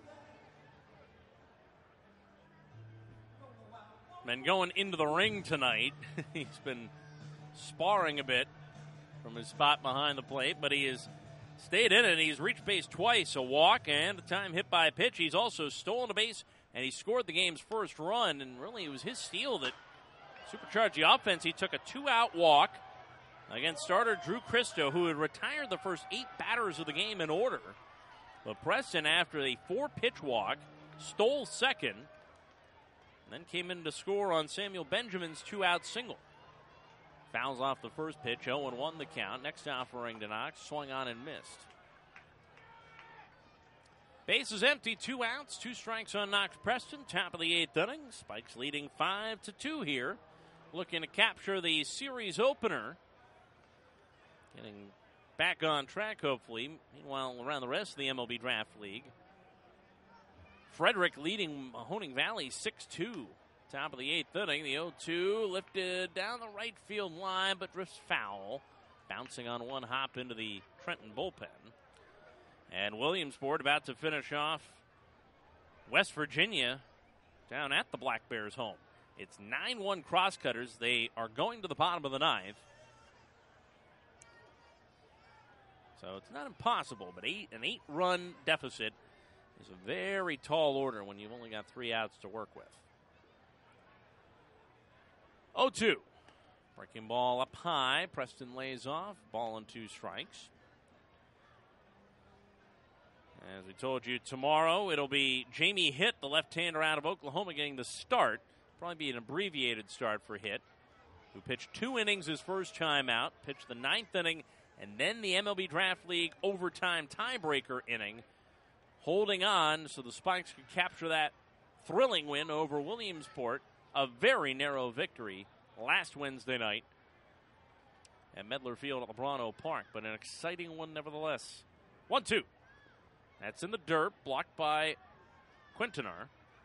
been going into the ring tonight. He's been sparring a bit from his spot behind the plate, but he has stayed in it. He's reached base twice, a walk and a time hit by pitch. He's also stolen a base, and he scored the game's first run, and really it was his steal that supercharged the offense. He took a 2-out walk against starter Drew Christo, who had retired the first 8 batters of the game in order. But Preston, after a 4-pitch walk, stole second, and then came in to score on Samuel Benjamin's 2-out single. Fouls off the first pitch, 0-1 the count. Next offering to Knox, swung on and missed. Base is empty, 2 outs, 2 strikes on Knox Preston. Top of the 8th inning. Spikes leading 5-2 here. Looking to capture the series opener. Getting back on track, hopefully. Meanwhile, around the rest of the MLB Draft League. Frederick leading Mahoning Valley 6-2. Top of the 8th inning. The 0-2 lifted down the right field line, but drifts foul. Bouncing on one hop into the Trenton bullpen. And Williamsport about to finish off West Virginia down at the Black Bears home. It's 9-1 Crosscutters. They are going to the bottom of the 9th. So it's not impossible, but an 8-run deficit is a very tall order when you've only got 3 outs to work with. 0-2. Breaking ball up high. Preston lays off. Ball and 2 strikes. As we told you, tomorrow it'll be Jamie Hitt, the left-hander out of Oklahoma, getting the start. Probably be an abbreviated start for Hitt, who pitched 2 innings his first time out, pitched the 9th inning, and then the MLB Draft League overtime tiebreaker inning, holding on so the Spikes could capture that thrilling win over Williamsport, a very narrow victory last Wednesday night at Medler Field at Lebrano Park, but an exciting one nevertheless. 1-2. That's in the dirt, blocked by Quintanar.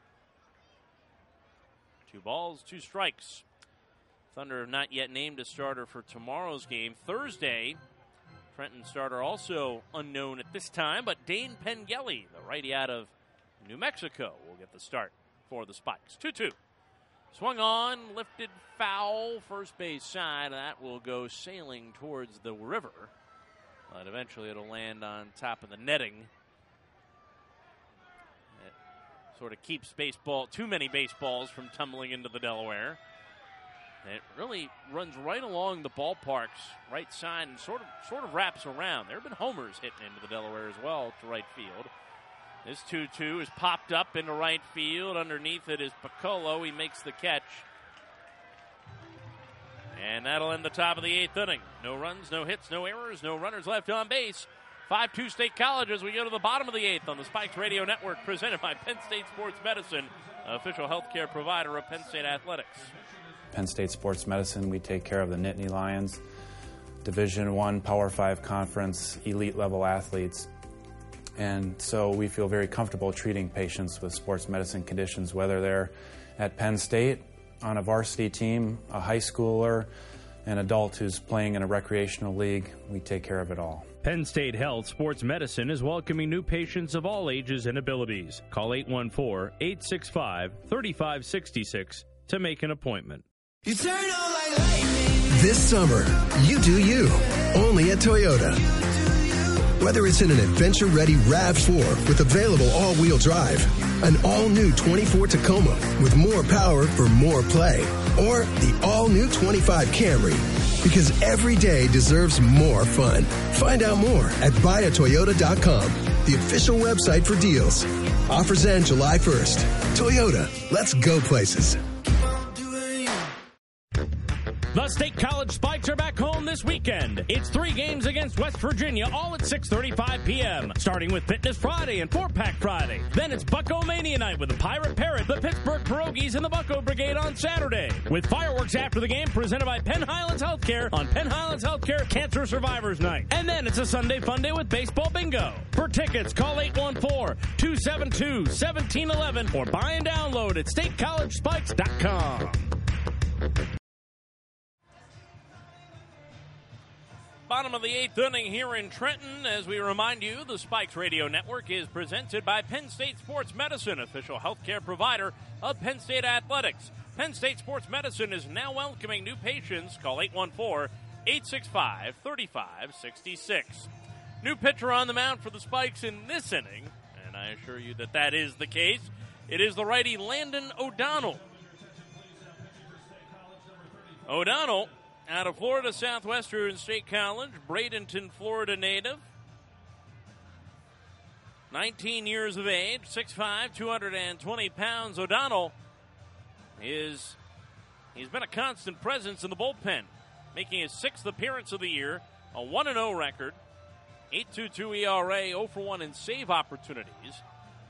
2 balls, 2 strikes. Thunder have not yet named a starter for tomorrow's game. Thursday, Trenton starter also unknown at this time, but Dane Pengelly, the righty out of New Mexico, will get the start for the Spikes. 2-2. Swung on, lifted foul, first base side. That will go sailing towards the river. But eventually it'll land on top of the netting. It sort of keeps too many baseballs from tumbling into the Delaware. It really runs right along the ballpark's right side and sort of wraps around. There have been homers hitting into the Delaware as well to right field. This 2-2 is popped up into right field. Underneath it is Piccolo. He makes the catch. And that'll end the top of the 8th inning. No runs, no hits, no errors, no runners left on base. 5-2 State College as we go to the bottom of the 8th on the Spikes Radio Network, presented by Penn State Sports Medicine, official healthcare provider of Penn State Athletics. Penn State Sports Medicine, we take care of the Nittany Lions, Division I, Power 5 conference, elite level athletes. And so we feel very comfortable treating patients with sports medicine conditions, whether they're at Penn State, on a varsity team, a high schooler, an adult who's playing in a recreational league. We take care of it all. Penn State Health Sports Medicine is welcoming new patients of all ages and abilities. Call 814-865-3566 to make an appointment. You turn on like lightning. This summer, you do you. Only at Toyota. Whether it's in an adventure-ready RAV4 with available all-wheel drive, an all-new 24 Tacoma with more power for more play, or the all-new 25 Camry, because every day deserves more fun. Find out more at buyatoyota.com, the official website for deals. Offers end July 1st. Toyota, let's go places. The State College Spikes are back home this weekend. It's 3 games against West Virginia, all at 6:35 p.m., starting with Fitness Friday and 4-Pack Friday. Then it's Bucko Mania Night with the Pirate Parrot, the Pittsburgh Pierogies, and the Bucko Brigade on Saturday, with fireworks after the game presented by Penn Highlands Healthcare on Penn Highlands Healthcare Cancer Survivors Night. And then it's a Sunday fun day with baseball bingo. For tickets, call 814-272-1711 or buy and download at statecollegespikes.com. Bottom of the 8th inning here in Trenton. As we remind you, the Spikes Radio Network is presented by Penn State Sports Medicine, official healthcare provider of Penn State Athletics. Penn State Sports Medicine is now welcoming new patients. Call 814-865-3566. New pitcher on the mound for the Spikes in this inning, and I assure you that that is the case. It is the righty Landon O'Donnell. O'Donnell, out of Florida Southwestern State College, Bradenton, Florida native. 19 years of age, 6'5", 220 pounds. O'Donnell he's been a constant presence in the bullpen, making his 6th appearance of the year, a 1-0 record, 8.22 ERA, 0 for 1 in save opportunities.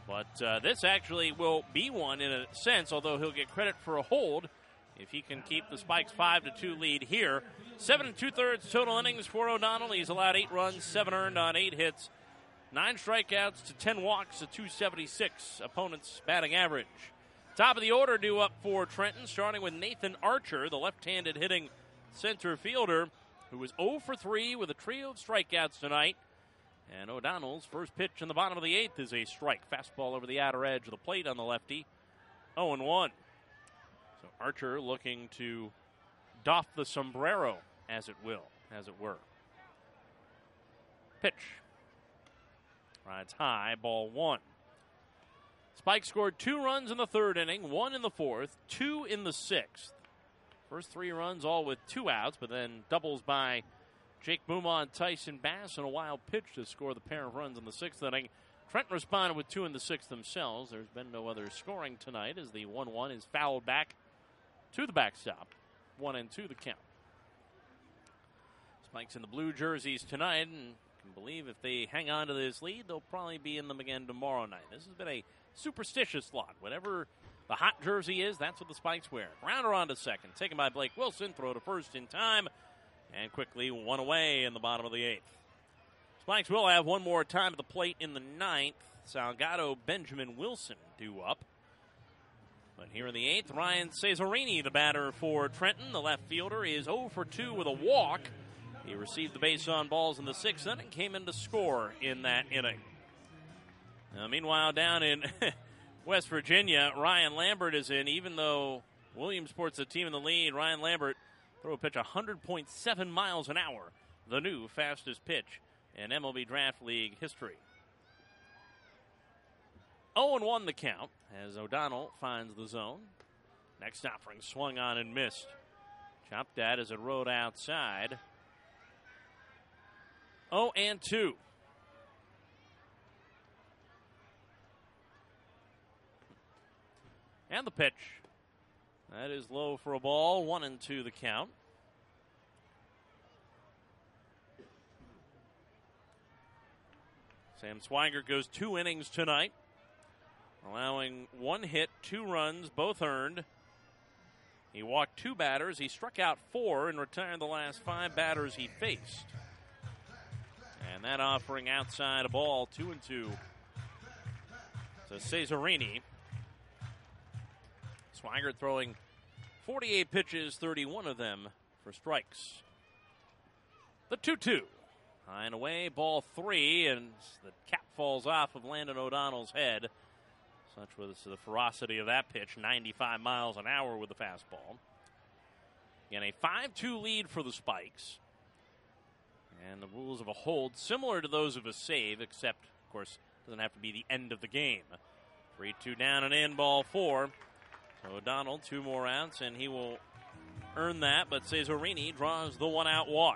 But this actually will be one in a sense, although he'll get credit for a hold if he can keep the Spikes 5-2 lead here. 7 2/3 total innings for O'Donnell. He's allowed 8 runs, 7 earned on 8 hits, 9 strikeouts to 10 walks, a .276 opponent's batting average. Top of the order due up for Trenton, starting with Nathan Archer, the left-handed hitting center fielder, who was 0 for 3 with a trio of strikeouts tonight. And O'Donnell's first pitch in the bottom of the 8th is a strike. Fastball over the outer edge of the plate on the lefty. 0-1. So Archer looking to doff the sombrero, as it were. Pitch. Rides high, ball 1. Spike scored 2 runs in the 3rd inning, 1 in the 4th, 2 in the 6th. First 3 runs all with 2 outs, but then doubles by Jake Mumma and Tyson Bass and a wild pitch to score the pair of runs in the 6th inning. Trenton responded with 2 in the 6th themselves. There's been no other scoring tonight as the 1-1 is fouled back to the backstop. 1-2 the count. Spikes in the blue jerseys tonight, and can believe if they hang on to this lead, they'll probably be in them again tomorrow night. This has been a superstitious lot. Whatever the hot jersey is, that's what the Spikes wear. Grounder on to second, taken by Blake Wilson. Throw to first in time, and quickly 1 away in the bottom of the 8th. Spikes will have 1 more time at the plate in the 9th. Salgado, Benjamin Wilson due up. But here in the 8th, Ryan Cesarini, the batter for Trenton. The left fielder is 0 for 2 with a walk. He received the base on balls in the 6th inning, came in to score in that inning. Now, meanwhile, down in West Virginia, Ryan Lambert is in. Even though Williamsport's the team in the lead, Ryan Lambert threw a pitch 100.7 miles an hour, the new fastest pitch in MLB Draft League history. 0-1 the count as O'Donnell finds the zone. Next offering swung on and missed. Chopped at as it rode outside. 0-2. And the pitch. That is low for a ball. 1-2 the count. Sam Swigert goes 2 innings tonight, allowing 1 hit, 2 runs, both earned. He walked 2 batters. He struck out 4 and retired the last 5 batters he faced. And that offering outside a ball, 2-2. So Cesarini. Swigert throwing 48 pitches, 31 of them for strikes. The 2-2. High and away, ball 3, and the cap falls off of Landon O'Donnell's head. Such was the ferocity of that pitch, 95 miles an hour with the fastball. Again, a 5-2 lead for the Spikes. And the rules of a hold similar to those of a save, except, of course, it doesn't have to be the end of the game. 3-2 down and in, ball 4. So O'Donnell, 2 more outs, and he will earn that, but Cesarini draws the 1-out walk.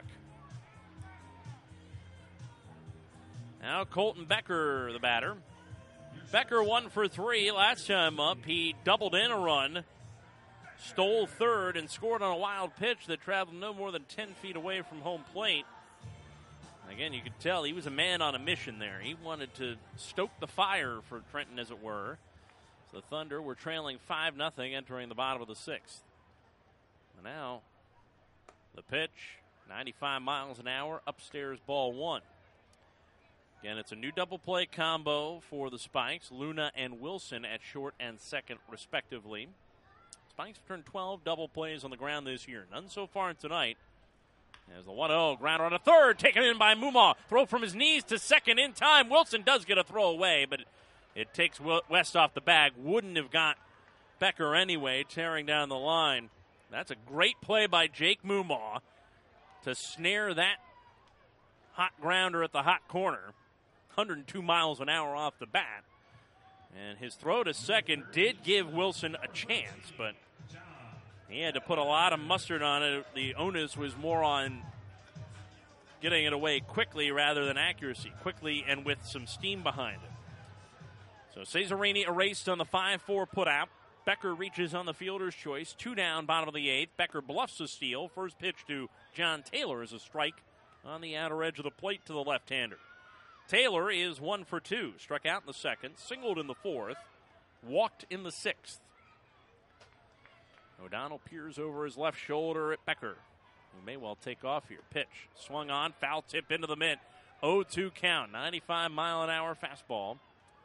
Now Colton Becker, the batter. Becker 1 for 3 last time up. He doubled in a run, stole third, and scored on a wild pitch that traveled no more than 10 feet away from home plate. Again, you could tell he was a man on a mission there. He wanted to stoke the fire for Trenton, as it were. So the Thunder were trailing 5-0 entering the bottom of the 6th. And now the pitch, 95 miles an hour, upstairs ball 1. Again, it's a new double play combo for the Spikes. Luna and Wilson at short and second, respectively. Spikes have turned 12 double plays on the ground this year. None so far tonight. As the 1-0 grounder on a third, taken in by Mumma. Throw from his knees to second in time. Wilson does get a throw away, but it takes West off the bag. Wouldn't have got Becker anyway, tearing down the line. That's a great play by Jake Mumma to snare that hot grounder at the hot corner. 102 miles an hour off the bat. And his throw to second did give Wilson a chance, but he had to put a lot of mustard on it. The onus was more on getting it away quickly rather than accuracy. Quickly and with some steam behind it. So Cesarini erased on the 5-4 putout. Becker reaches on the fielder's choice. 2 down, bottom of the 8th. Becker bluffs the steal. First pitch to John Taylor is a strike on the outer edge of the plate to the left-hander. Taylor is 1 for 2. Struck out in the second, singled in the fourth, walked in the sixth. O'Donnell peers over his left shoulder at Becker, who may well take off here. Pitch swung on, foul tip into the mitt. 0-2 count, 95-mile-an-hour fastball.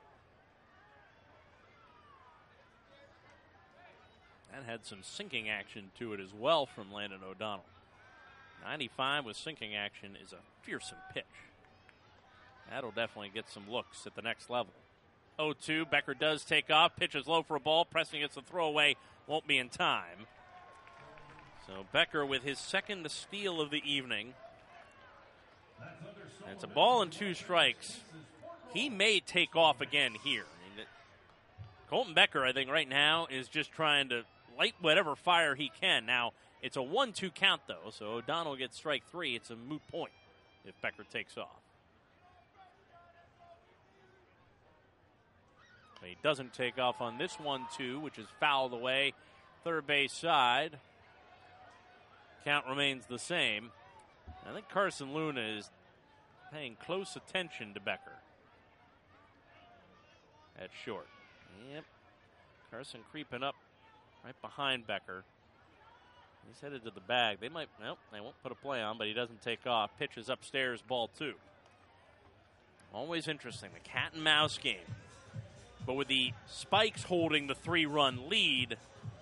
That had some sinking action to it as well from Landon O'Donnell. 95 with sinking action is a fearsome pitch. That'll definitely get some looks at the next level. 0-2, Becker does take off, pitches low for a ball, pressing against the throwaway, won't be in time. So Becker with his second steal of the evening. And it's a ball and 2 strikes. He may take off again here. Colton Becker, I think, right now is just trying to light whatever fire he can. Now, it's a 1-2 count, though, so O'Donnell gets strike 3. It's a moot point if Becker takes off. But he doesn't take off on this 1-2, which is fouled away, third base side. Count remains the same. I think Carson Luna is paying close attention to Becker at short. Yep. Carson creeping up right behind Becker. He's headed to the bag. They won't put a play on, but he doesn't take off. Pitches upstairs, ball 2. Always interesting, the cat and mouse game. But with the Spikes holding the 3-run lead,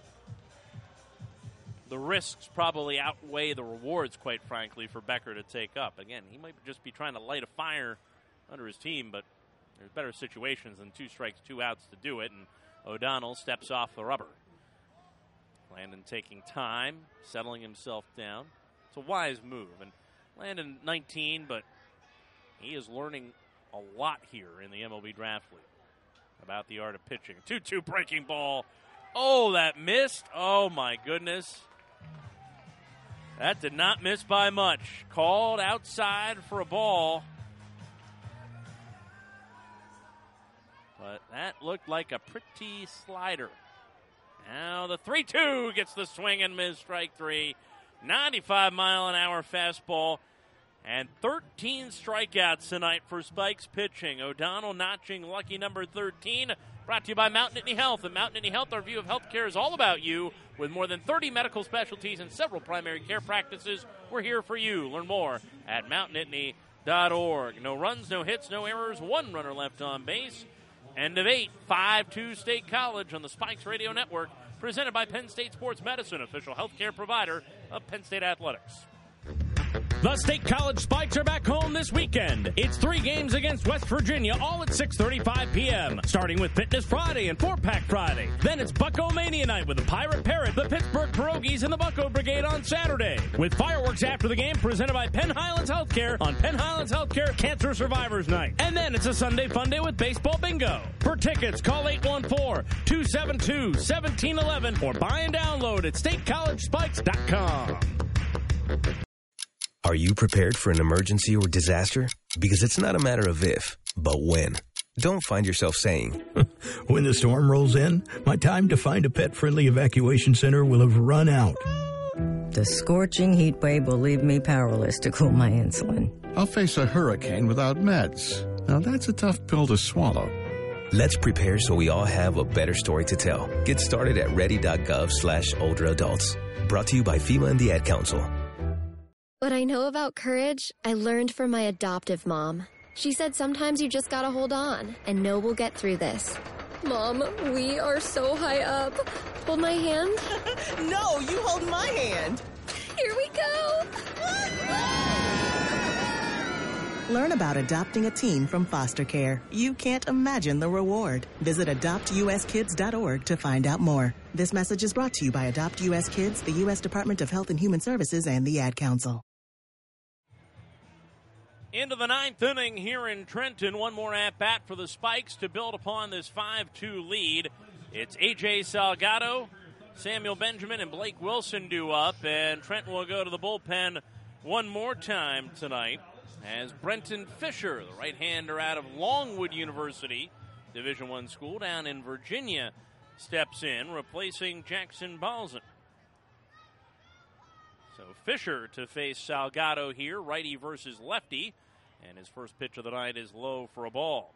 the risks probably outweigh the rewards, quite frankly, for Becker to take up. Again, he might just be trying to light a fire under his team, but there's better situations than 2 strikes, 2 outs to do it, and O'Donnell steps off the rubber. Landon taking time, settling himself down. It's a wise move. And Landon 19, but he is learning a lot here in the MLB Draft League about the art of pitching. 2-2 breaking ball. Oh, that missed. Oh, my goodness. That did not miss by much. Called outside for a ball. But that looked like a pretty slider. Now the 3-2 gets the swing and miss, strike 3. 95-mile-an-hour fastball. And 13 strikeouts tonight for Spikes pitching. O'Donnell notching lucky number 13. Brought to you by Mountain Nittany Health. At Mountain Nittany Health, our view of healthcare is all about you. With more than 30 medical specialties and several primary care practices, we're here for you. Learn more at mountainnittany.org. No runs, no hits, no errors. 1 runner left on base. End of 8, 5-2 State College on the Spikes Radio Network, presented by Penn State Sports Medicine, official healthcare provider of Penn State Athletics. The State College Spikes are back home this weekend. It's 3 games against West Virginia, all at 6:35 p.m., starting with Fitness Friday and 4-Pack Friday. Then it's Bucko Mania Night with the Pirate Parrot, the Pittsburgh Pierogies, and the Bucko Brigade on Saturday, with fireworks after the game presented by Penn Highlands Healthcare on Penn Highlands Healthcare Cancer Survivors Night. And then it's a Sunday fun day with Baseball Bingo. For tickets, call 814-272-1711 or buy and download at statecollegespikes.com. Are you prepared for an emergency or disaster? Because it's not a matter of if, but when. Don't find yourself saying, when the storm rolls in, my time to find a pet-friendly evacuation center will have run out. The scorching heat wave will leave me powerless to cool my insulin. I'll face a hurricane without meds. Now that's a tough pill to swallow. Let's prepare so we all have a better story to tell. Get started at ready.gov/older adults. Brought to you by FEMA and the Ad Council. What I know about courage, I learned from my adoptive mom. She said sometimes you just gotta hold on and know we'll get through this. Mom, we are so high up. Hold my hand. No, you hold my hand. Here we go. Learn about adopting a teen from foster care. You can't imagine the reward. Visit adoptuskids.org to find out more. This message is brought to you by Adopt U.S. Kids, the U.S. Department of Health and Human Services, and the Ad Council. Into the 9th inning here in Trenton. One more at-bat for the Spikes to build upon this 5-2 lead. It's A.J. Salgado, Samuel Benjamin, and Blake Wilson due up, and Trenton will go to the bullpen one more time tonight as Brenton Fisher, the right-hander out of Longwood University, Division I school down in Virginia, steps in, replacing Jackson Balzan. So Fisher to face Salgado here, righty versus lefty. And his first pitch of the night is low for a ball.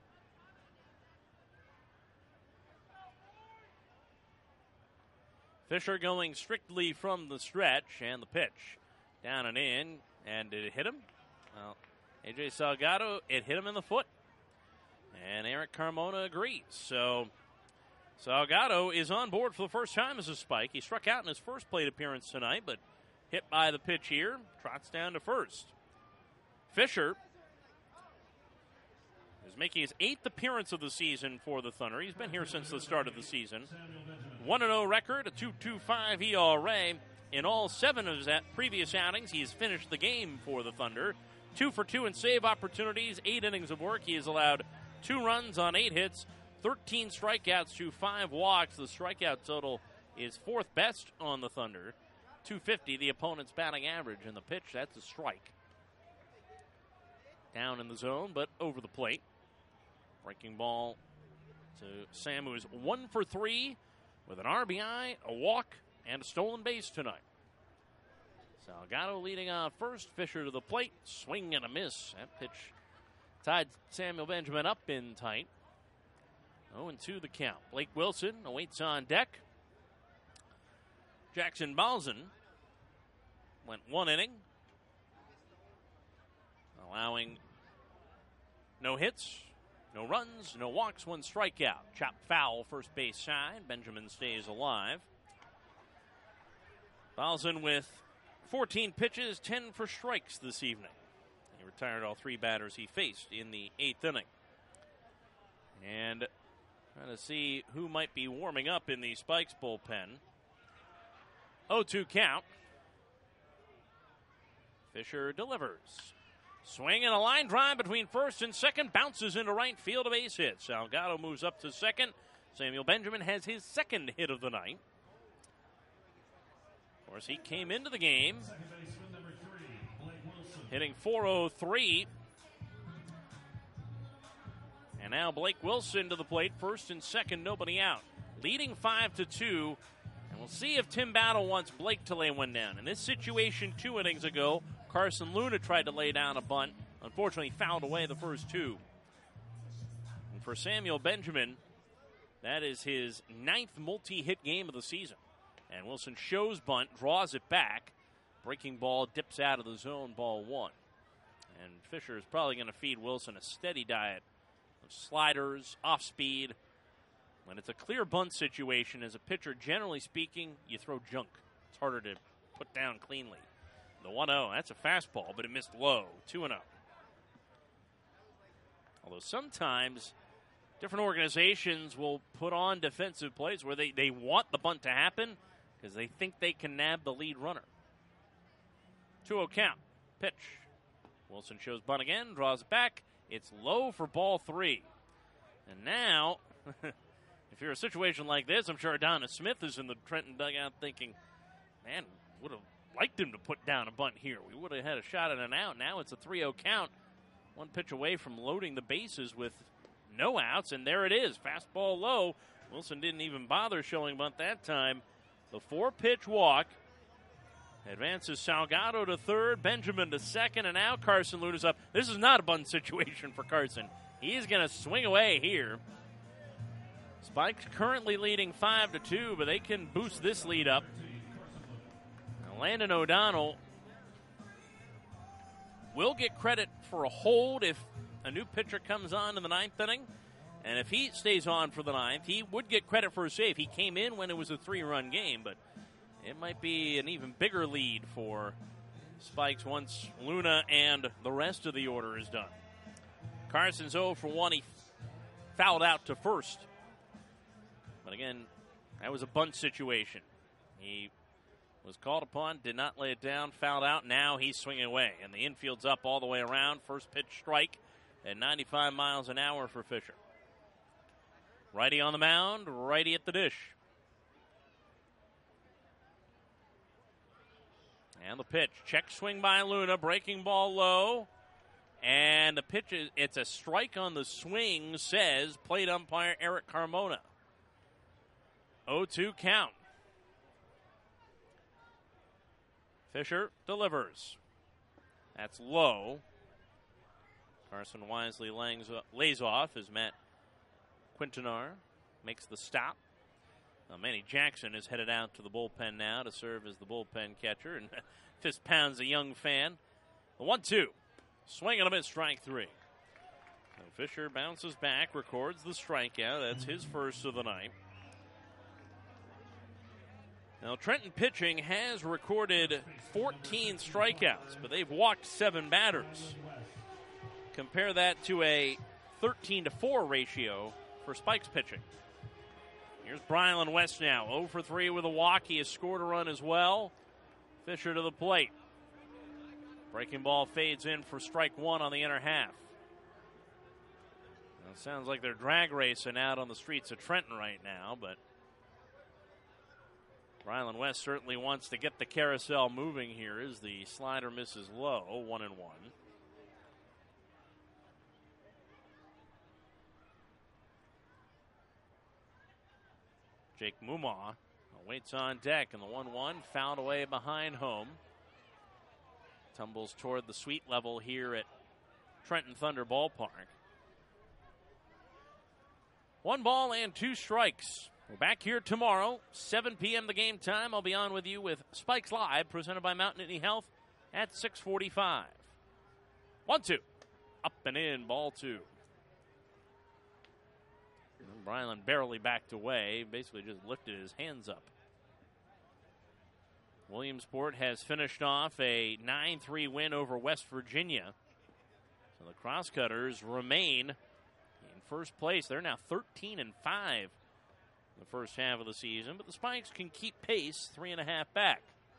Fisher going strictly from the stretch, and the pitch down and in. And did it hit him? Well, A.J. Salgado, it hit him in the foot. And Eric Carmona agrees. So Salgado is on board for the first time as a Spike. He struck out in his first plate appearance tonight, but hit by the pitch here. Trots down to first. Fisher is making his 8th appearance of the season for the Thunder. He's been here since the start of the season. 1-0 record, a 2.25 ERA. In all 7 of his previous outings, he has finished the game for the Thunder. 2 for 2 in save opportunities, 8 innings of work. He has allowed 2 runs on 8 hits, 13 strikeouts to 5 walks. The strikeout total is 4th best on the Thunder. 250, the opponent's batting average. And the pitch, that's a strike. Down in the zone, but over the plate. Breaking ball to Sam, who is 1 for 3 with an RBI, a walk, and a stolen base tonight. Salgado leading off first. Fisher to the plate. Swing and a miss. That pitch tied Samuel Benjamin up in tight. 0-2 the count. Blake Wilson awaits on deck. Jackson Balzan went 1 inning, allowing no hits, no runs, no walks, 1 strikeout. Chopped foul first base side. Benjamin stays alive. Balzan with 14 pitches, 10 for strikes this evening. He retired all 3 batters he faced in the 8th inning. And trying to see who might be warming up in the Spikes bullpen. 0-2 count. Fisher delivers. Swing and a line drive between first and second. Bounces into right field, a base hit. Salgado moves up to second. Samuel Benjamin has his 2nd hit of the night. Of course, he came into the game hitting .403. And now Blake Wilson to the plate, first and second, nobody out. Leading 5-2. And we'll see if Tim Battle wants Blake to lay one down. In this situation 2 innings ago, Carson Luna tried to lay down a bunt. Unfortunately, fouled away the first 2. And for Samuel Benjamin, that is his 9th multi-hit game of the season. And Wilson shows bunt, draws it back. Breaking ball dips out of the zone, ball 1. And Fisher is probably going to feed Wilson a steady diet of sliders, off speed. When it's a clear bunt situation, as a pitcher, generally speaking, you throw junk. It's harder to put down cleanly. The 1-0, that's a fastball, but it missed low. 2-0. Although sometimes different organizations will put on defensive plays where they want the bunt to happen because they think they can nab the lead runner. 2-0 count. Pitch. Wilson shows bunt again, draws it back. It's low for ball 3. And now, if you're a situation like this, I'm sure Adonis Smith is in the Trenton dugout thinking, man, would have liked him to put down a bunt here. We would have had a shot at an out. Now it's a 3-0 count. 1 pitch away from loading the bases with no outs, and there it is. Fastball low. Wilson didn't even bother showing bunt that time. The 4-pitch walk advances Salgado to third, Benjamin to second, and now Carson Luna's up. This is not a bunt situation for Carson. He's going to swing away here. Spikes currently leading 5-2, but they can boost this lead up. Now, Landon O'Donnell will get credit for a hold if a new pitcher comes on in the 9th inning. And if he stays on for the 9th, he would get credit for a save. He came in when it was a 3-run game, but it might be an even bigger lead for Spikes once Luna and the rest of the order is done. Carson's 0 for 1. He fouled out to first. But again, that was a bunt situation. He was called upon, did not lay it down, fouled out. Now he's swinging away, and the infield's up all the way around. First pitch strike at 95 miles an hour for Fisher. Righty on the mound, righty at the dish. And the pitch. Check swing by Luna. Breaking ball low. And the pitch is, it's a strike on the swing, says plate umpire Eric Carmona. 0-2 count. Fisher delivers. That's low. Carson wisely lays off as Matt Quintanar makes the stop. Manny Jackson is headed out to the bullpen now to serve as the bullpen catcher, and fist pounds a young fan. The 1-2. Swing and a miss, strike 3. So Fisher bounces back, records the strikeout. That's his first of the night. Now, Trenton pitching has recorded 14 strikeouts, but they've walked 7 batters. Compare that to a 13-4 ratio for Spikes pitching. Here's Brylan West now, 0 for 3 with a walk. He has scored a run as well. Fisher to the plate. Breaking ball fades in for strike 1 on the inner half. Now, it sounds like they're drag racing out on the streets of Trenton right now, but Brylan West certainly wants to get the carousel moving here as the slider misses low, 1-1. Jake Mumma waits on deck, and the 1-1 fouled away behind home. Tumbles toward the suite level here at Trenton Thunder Ballpark. 1 ball and 2 strikes. We're back here tomorrow, 7 p.m. the game time. I'll be on with you with Spikes Live, presented by Mountain Nittany Health at 6:45. 1-2. Up and in, ball 2. And Brylan barely backed away, basically just lifted his hands up. Williamsport has finished off a 9-3 win over West Virginia. So the Crosscutters remain in first place. They're now 13-5 in the first half of the season, but the Spikes can keep pace 3.5 back.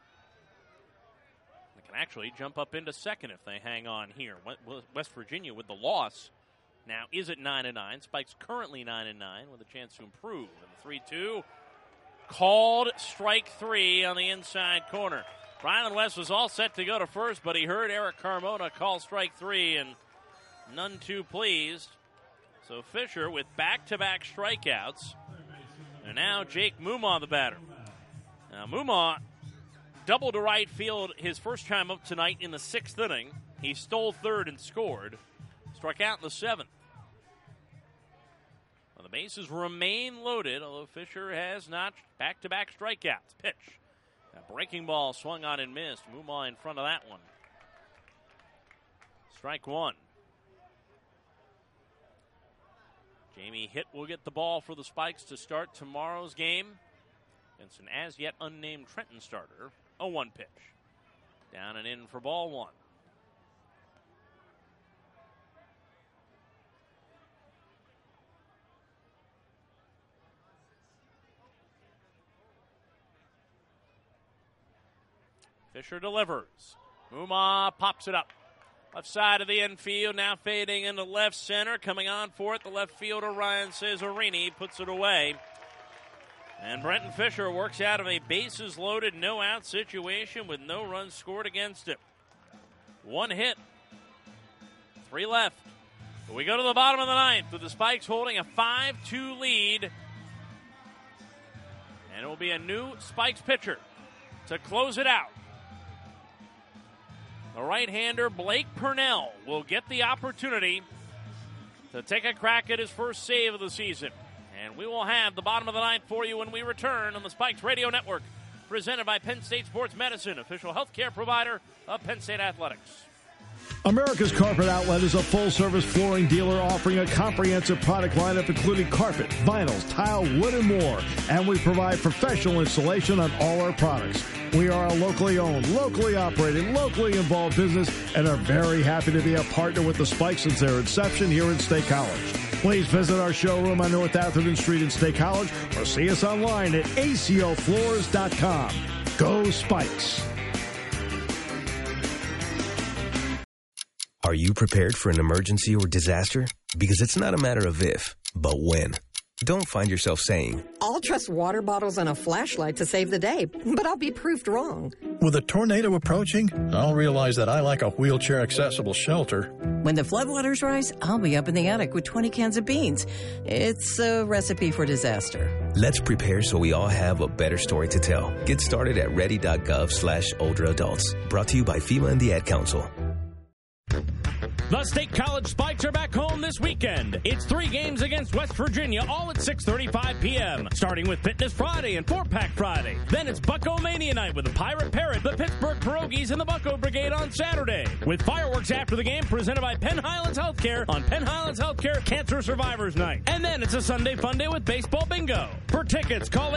They can actually jump up into second if they hang on here. West Virginia with the loss now is at 9-9. Spikes currently 9-9 with a chance to improve. And the 3-2 called strike 3 on the inside corner. Brylan West was all set to go to first, but he heard Eric Carmona call strike 3 and none too pleased. So Fisher with back-to-back strikeouts. And now Jake Mumma, the batter. Now Mumma doubled to right field his first time up tonight in the 6th inning. He stole third and scored. Struck out in the 7th. Well, the bases remain loaded, although Fisher has notched back-to-back strikeouts. Pitch. A breaking ball swung on and missed. Mumma in front of that one. Strike 1. Jamie Hitt will get the ball for the Spikes to start tomorrow's game against an as-yet unnamed Trenton starter. 0-1 pitch. Down and in for ball 1. Fisher delivers. Mumma pops it up. Left side of the infield, now fading into left center. Coming on for it, the left fielder, Ryan Cesarini, puts it away. And Brenton Fisher works out of a bases-loaded, no-out situation with no runs scored against it. 1 hit, 3 left. But we go to the bottom of the 9th with the Spikes holding a 5-2 lead. And it will be a new Spikes pitcher to close it out. The right-hander, Blake Purnell, will get the opportunity to take a crack at his first save of the season. And we will have the bottom of the 9th for you when we return on the Spikes Radio Network, presented by Penn State Sports Medicine, official healthcare provider of Penn State Athletics. America's Carpet Outlet is a full-service flooring dealer offering a comprehensive product lineup including carpet, vinyls, tile, wood, and more. And we provide professional installation on all our products. We are a locally owned, locally operated, locally involved business and are very happy to be a partner with the Spikes since their inception here in State College. Please visit our showroom on North Atherton Street in State College or see us online at acofloors.com. Go Spikes! Are you prepared for an emergency or disaster? Because it's not a matter of if, but when. Don't find yourself saying, I'll trust water bottles and a flashlight to save the day, but I'll be proved wrong. With a tornado approaching, I'll realize that I like a wheelchair-accessible shelter. When the floodwaters rise, I'll be up in the attic with 20 cans of beans. It's a recipe for disaster. Let's prepare so we all have a better story to tell. Get started at ready.gov/older adults. Brought to you by FEMA and the Ad Council. The State College Spikes are back home this weekend. It's 3 games against West Virginia, all at 6:35 p.m., starting with Fitness Friday and 4-Pack Friday. Then it's Bucko Mania Night with the Pirate Parrot, the Pittsburgh Pierogies, and the Bucko Brigade on Saturday, with fireworks after the game presented by Penn Highlands Healthcare on Penn Highlands Healthcare Cancer Survivors Night. And then it's a Sunday Fun Day with Baseball Bingo. For tickets, call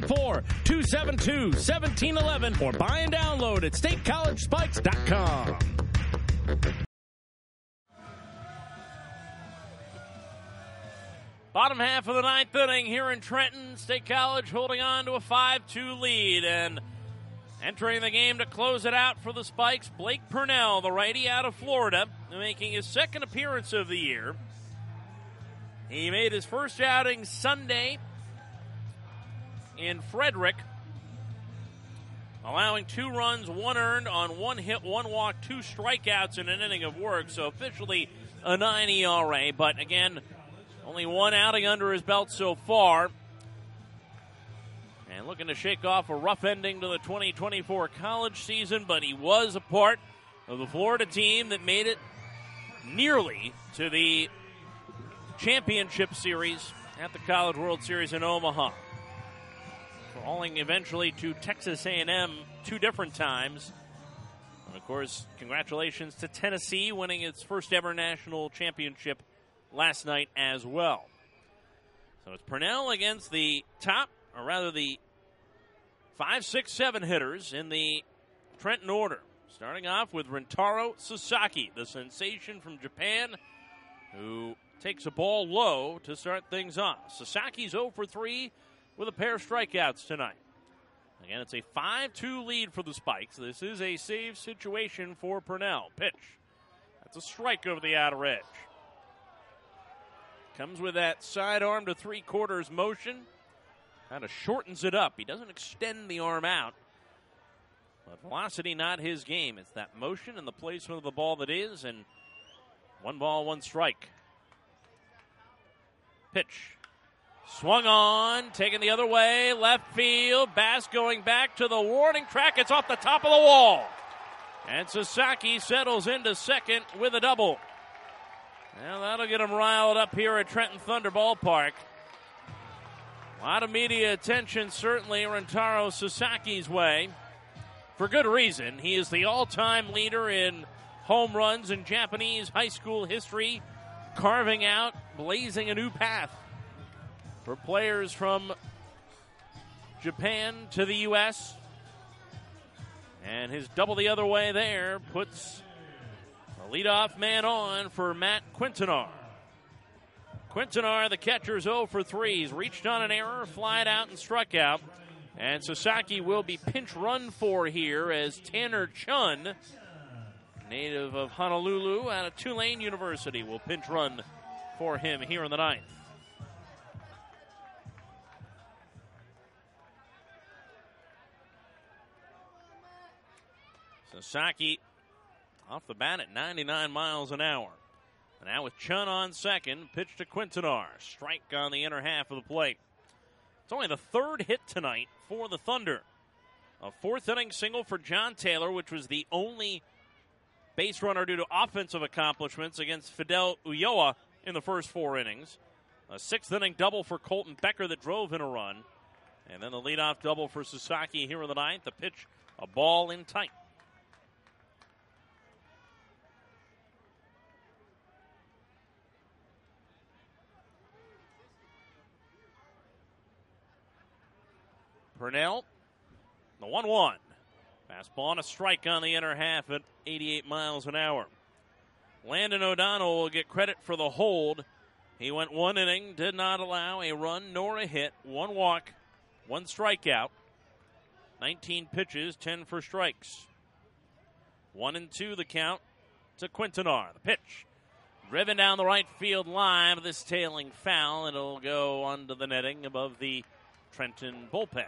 814-272-1711 or buy and download at statecollegespikes.com. Bottom half of the 9th inning here in Trenton. State College holding on to a 5-2 lead. And entering the game to close it out for the Spikes, Blake Purnell, the righty out of Florida, making his second appearance of the year. He made his first outing Sunday in Frederick, allowing 2 runs, 1 earned on 1 hit, 1 walk, 2 strikeouts in an inning of work. So officially a 9 ERA, but again, only 1 outing under his belt so far. And looking to shake off a rough ending to the 2024 college season, but he was a part of the Florida team that made it nearly to the championship series at the College World Series in Omaha. Falling eventually to Texas A&M 2 different times. And of course, congratulations to Tennessee winning its first ever national championship last night as well. So it's Purnell against the top, or rather the 5, 6, 7 hitters in the Trenton order. Starting off with Rintaro Sasaki, the sensation from Japan, who takes a ball low to start things off. Sasaki's 0 for 3 with a pair of strikeouts tonight. Again, it's a 5-2 lead for the Spikes. This is a save situation for Purnell. Pitch. That's a strike over the outer edge. Comes with that sidearm to 3/4 motion. Kind of shortens it up. He doesn't extend the arm out. But velocity not his game. It's that motion and the placement of the ball that is. And 1 ball, 1 strike. Pitch. Swung on. Taken the other way. Left field. Bass going back to the warning track. It's off the top of the wall. And Sasaki settles into second with a double. Well, that'll get him riled up here at Trenton Thunder Ballpark. A lot of media attention, certainly, Rintaro Sasaki's way. For good reason. He is the all-time leader in home runs in Japanese high school history, carving out, blazing a new path for players from Japan to the U.S. And his double the other way there puts the leadoff man on for Matt Quintanar. Quintanar, the catcher, is 0 for 3. He's reached on an error, flied out, and struck out. And Sasaki will be pinch run for here as Tanner Chun, native of Honolulu out of Tulane University, will pinch run for him here in the 9th. Sasaki off the bat at 99 miles an hour. And now with Chun on second, pitch to Quintanar. Strike on the inner half of the plate. It's only the 3rd hit tonight for the Thunder. A 4th inning single for John Taylor, which was the only base runner due to offensive accomplishments against Fidel Ulloa in the first 4 innings. A 6th inning double for Colton Becker that drove in a run. And then the leadoff double for Sasaki here in the 9th. The pitch, a ball in tight. Purnell, the 1-1. Fastball and a strike on the inner half at 88 miles an hour. Landon O'Donnell will get credit for the hold. He went 1 inning, did not allow a run nor a hit. 1 walk, 1 strikeout. 19 pitches, 10 for strikes. 1-2 the count to Quintanar. The pitch. Driven down the right field line, this tailing foul. It'll go onto the netting above the Trenton bullpen.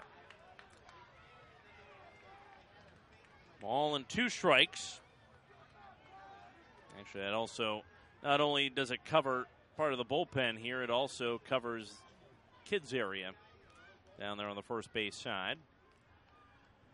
Ball and 2 strikes. Actually, that also, not only does it cover part of the bullpen here, it also covers kids area down there on the first base side.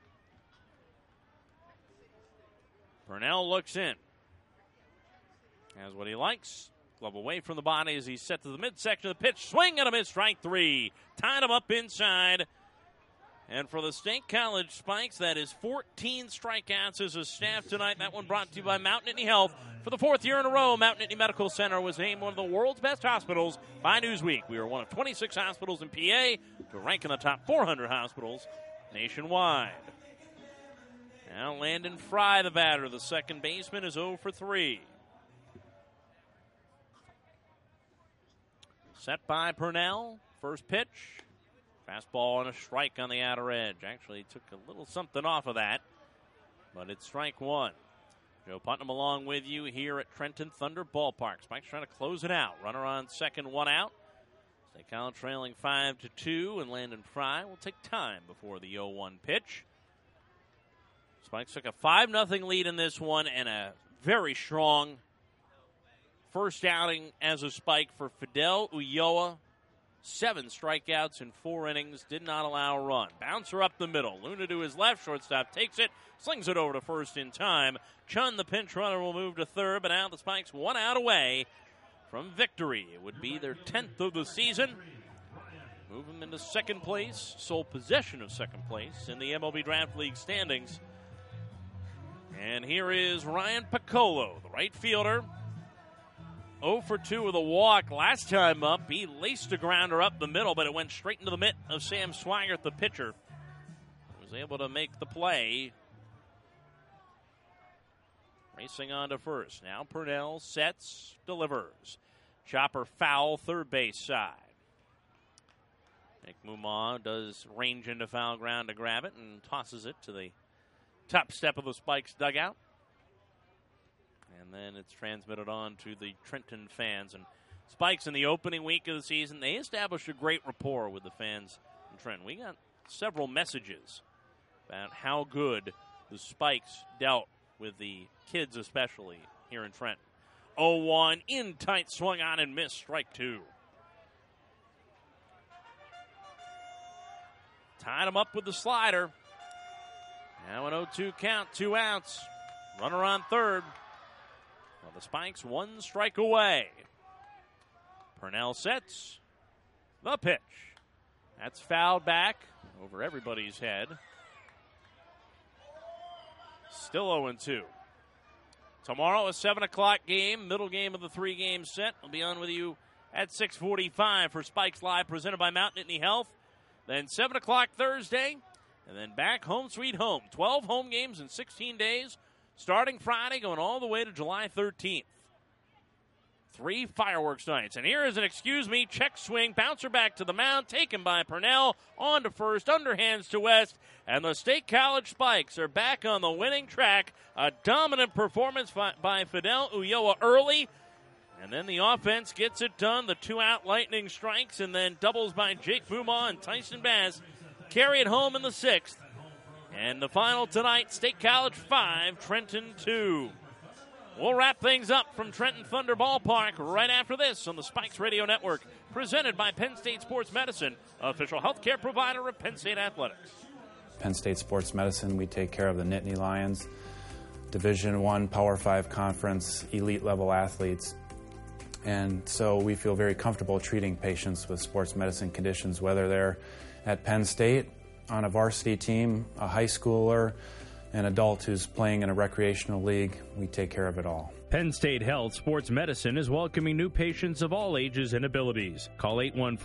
Purnell looks in. Has what he likes. Glove away from the body as he's set to the midsection of the pitch. Swing and a miss, strike 3. Tied him up inside. And for the State College Spikes, that is 14 strikeouts as a staff tonight. That one brought to you by Mount Nittany Health. For the 4th year in a row, Mount Nittany Medical Center was named one of the world's best hospitals by Newsweek. We are one of 26 hospitals in PA to rank in the top 400 hospitals nationwide. Now Landon Fry, the batter. The second baseman is 0 for 3. Set by Purnell. First pitch. Fastball and a strike on the outer edge. Actually took a little something off of that, but it's strike 1. Joe Putnam along with you here at Trenton Thunder Ballpark. Spike's trying to close it out. Runner on second, 1 out. State College trailing 5-2, and Landon Fry will take time before the 0-1 pitch. Spikes took a 5-0 lead in this one, and a very strong first outing as a Spike for Fidel Ulloa. 7 strikeouts in 4 innings, did not allow a run. Bouncer up the middle. Luna to his left, shortstop takes it, slings it over to first in time. Chun, the pinch runner, will move to third, but now the Spikes 1 out away from victory. It would be their 10th of the season. Move them into second place, sole possession of second place in the MLB Draft League standings. And here is Ryan Piccolo, the right fielder. 0 for 2 with a walk. Last time up, he laced a grounder up the middle, but it went straight into the mitt of Sam Swigert, the pitcher. He was able to make the play. Racing on to first. Now Purnell sets, delivers. Chopper foul, third base side. Nick Mumau does range into foul ground to grab it and tosses it to the top step of the Spikes dugout. And then it's transmitted on to the Trenton fans. And Spikes, in the opening week of the season, they established a great rapport with the fans in Trenton. We got several messages about how good the Spikes dealt with the kids, especially here in Trenton. 0-1, in tight, swung on and missed, strike 2. Tied him up with the slider. Now an 0-2 count, 2 outs. Runner on third. Well, the Spikes 1 strike away. Purnell sets the pitch. That's fouled back over everybody's head. Still 0-2. Tomorrow a 7 o'clock game, middle game of the 3-game set. I'll be on with you at 6:45 for Spikes Live, presented by Mount Nittany Health. Then 7 o'clock Thursday, and then back home sweet home. 12 home games in 16 days. Starting Friday, going all the way to July 13th. 3 fireworks nights. And here is an excuse me, check swing, bouncer back to the mound, taken by Purnell, on to first, underhands to West, and the State College Spikes are back on the winning track. A dominant performance by Fidel Ulloa early, and then the offense gets it done. The 2-out lightning strikes, and then doubles by Jake Mumau and Tyson Bass carry it home in the 6th. And the final tonight, State College 5, Trenton 2. We'll wrap things up from Trenton Thunder Ballpark right after this on the Spikes Radio Network, presented by Penn State Sports Medicine, official healthcare provider of Penn State Athletics. Penn State Sports Medicine, we take care of the Nittany Lions, Division I, Power 5 Conference, elite-level athletes. And so we feel very comfortable treating patients with sports medicine conditions, whether they're at Penn State, on a varsity team, a high schooler, an adult who's playing in a recreational league. We take care of it all. Penn State Health Sports Medicine is welcoming new patients of all ages and abilities. Call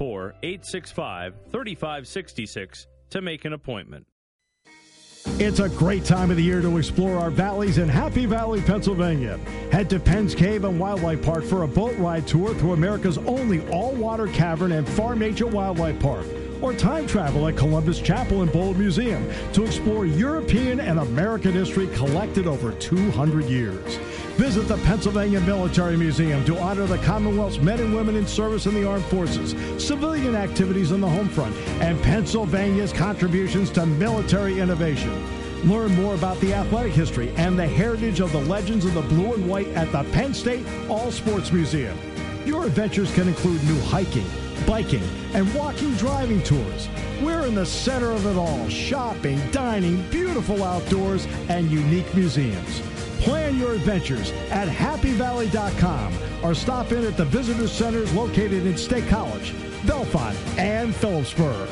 814-865-3566 to make an appointment. It's a great time of the year to explore our valleys in Happy Valley, Pennsylvania. Head to Penn's Cave and Wildlife Park for a boat ride tour through America's only all-water cavern and Farm Nature Wildlife Park. Or time travel at Columbus Chapel and Bowl Museum to explore European and American history collected over 200 years. Visit the Pennsylvania Military Museum to honor the Commonwealth's men and women in service in the armed forces, civilian activities on the home front, and Pennsylvania's contributions to military innovation. Learn more about the athletic history and the heritage of the legends of the blue and white at the Penn State All Sports Museum. Your adventures can include new hiking, biking, and walking driving tours. We're in the center of it all: shopping, dining, beautiful outdoors, and unique museums. Plan your adventures at happyvalley.com or stop in at the visitor centers located in State College, Belfont, and Phillipsburg.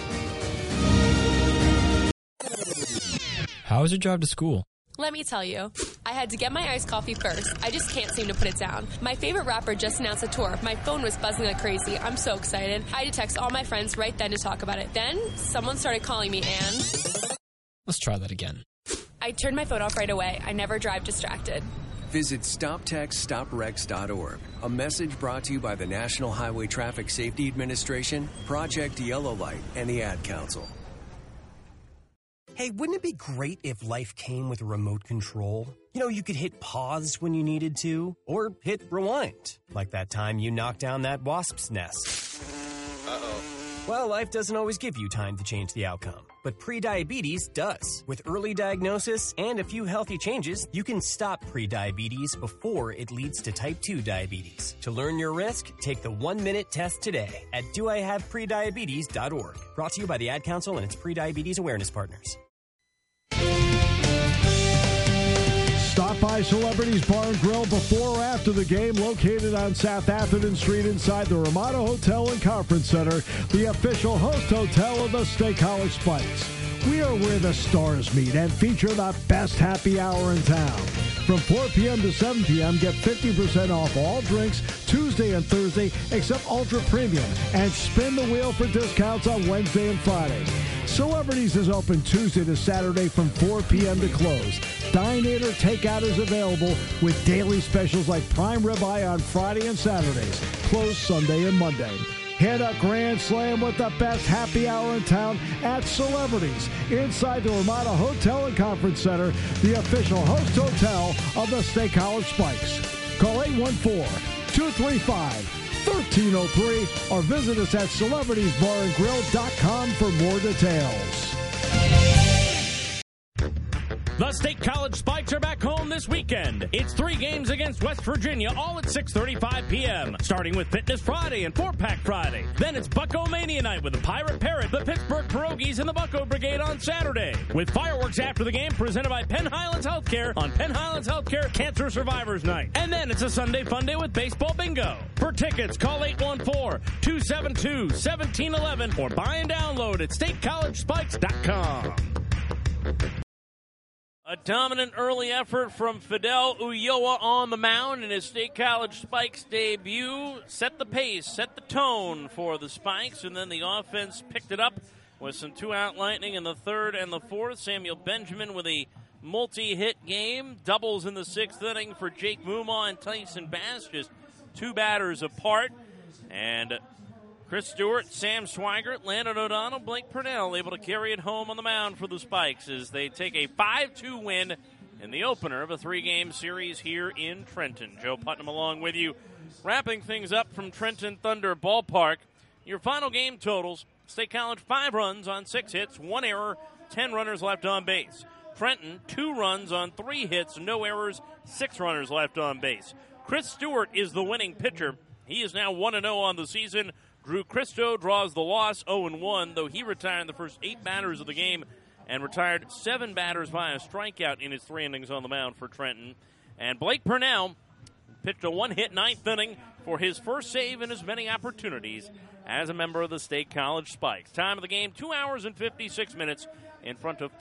How is your drive to school? Let me tell you, I had to get my iced coffee first. I just can't seem to put it down. My favorite rapper just announced a tour. My phone was buzzing like crazy. I'm so excited. I had to text all my friends right then to talk about it. Then, someone started calling me and... Let's try that again. I turned my phone off right away. I never drive distracted. Visit StopTextStopWrecks.org. A message brought to you by the National Highway Traffic Safety Administration, Project Yellow Light, and the Ad Council. Hey, wouldn't it be great if life came with a remote control? You know, you could hit pause when you needed to, or hit rewind, like that time you knocked down that wasp's nest. Uh-oh. Well, life doesn't always give you time to change the outcome, but prediabetes does. With early diagnosis and a few healthy changes, you can stop prediabetes before it leads to type 2 diabetes. To learn your risk, take the 1-minute test today at doihaveprediabetes.org. Brought to you by the Ad Council and its prediabetes awareness partners. Stop by Celebrities Bar and Grill before or after the game, located on South Atherton Street inside the Ramada Hotel and Conference Center, the official host hotel of the State College Spikes. We are where the stars meet and feature the best happy hour in town. From 4 p.m. to 7 p.m., get 50% off all drinks Tuesday and Thursday except Ultra Premium, and spin the wheel for discounts on Wednesday and Friday. Celebrities is open Tuesday to Saturday from 4 p.m. to close. Dine in or takeout is available with daily specials like prime ribeye on Friday and Saturdays, closed Sunday and Monday. Hit a grand slam with the best happy hour in town at Celebrities inside the Ramada Hotel and Conference Center, the official host hotel of the State College Spikes. Call 814-235-1303 or visit us at celebritiesbarandgrill.com for more details. The State College Spikes are back home this weekend. It's 3 games against West Virginia, all at 6:35 p.m., starting with Fitness Friday and 4-Pack Friday. Then it's Bucko Mania Night with the Pirate Parrot, the Pittsburgh Pierogies, and the Bucko Brigade on Saturday, with fireworks after the game presented by Penn Highlands Healthcare on Penn Highlands Healthcare Cancer Survivors Night. And then it's a Sunday Fun Day with Baseball Bingo. For tickets, call 814-272-1711 or buy and download at statecollegespikes.com. A dominant early effort from Fidel Ulloa on the mound in his State College Spikes debut. Set the pace, set the tone for the Spikes, and then the offense picked it up with some 2-out lightning in the 3rd and the 4th. Samuel Benjamin with a multi-hit game. Doubles in the 6th inning for Jake Mumau and Tyson Bass, just 2 batters apart. And Chris Stewart, Sam Swigert, Landon O'Donnell, Blake Purnell able to carry it home on the mound for the Spikes as they take a 5-2 win in the opener of a 3-game series here in Trenton. Joe Putnam along with you, wrapping things up from Trenton Thunder Ballpark. Your final game totals: State College 5 runs on 6 hits, 1 error, 10 runners left on base. Trenton 2 runs on 3 hits, no errors, 6 runners left on base. Chris Stewart is the winning pitcher. He is now 1-0 on the season. Drew Christo draws the loss, 0-1, though he retired in the first 8 batters of the game and retired 7 batters by a strikeout in his 3 innings on the mound for Trenton. And Blake Purnell pitched a 1-hit 9th inning for his first save in as many opportunities as a member of the State College Spikes. Time of the game, 2 hours and 56 minutes in front of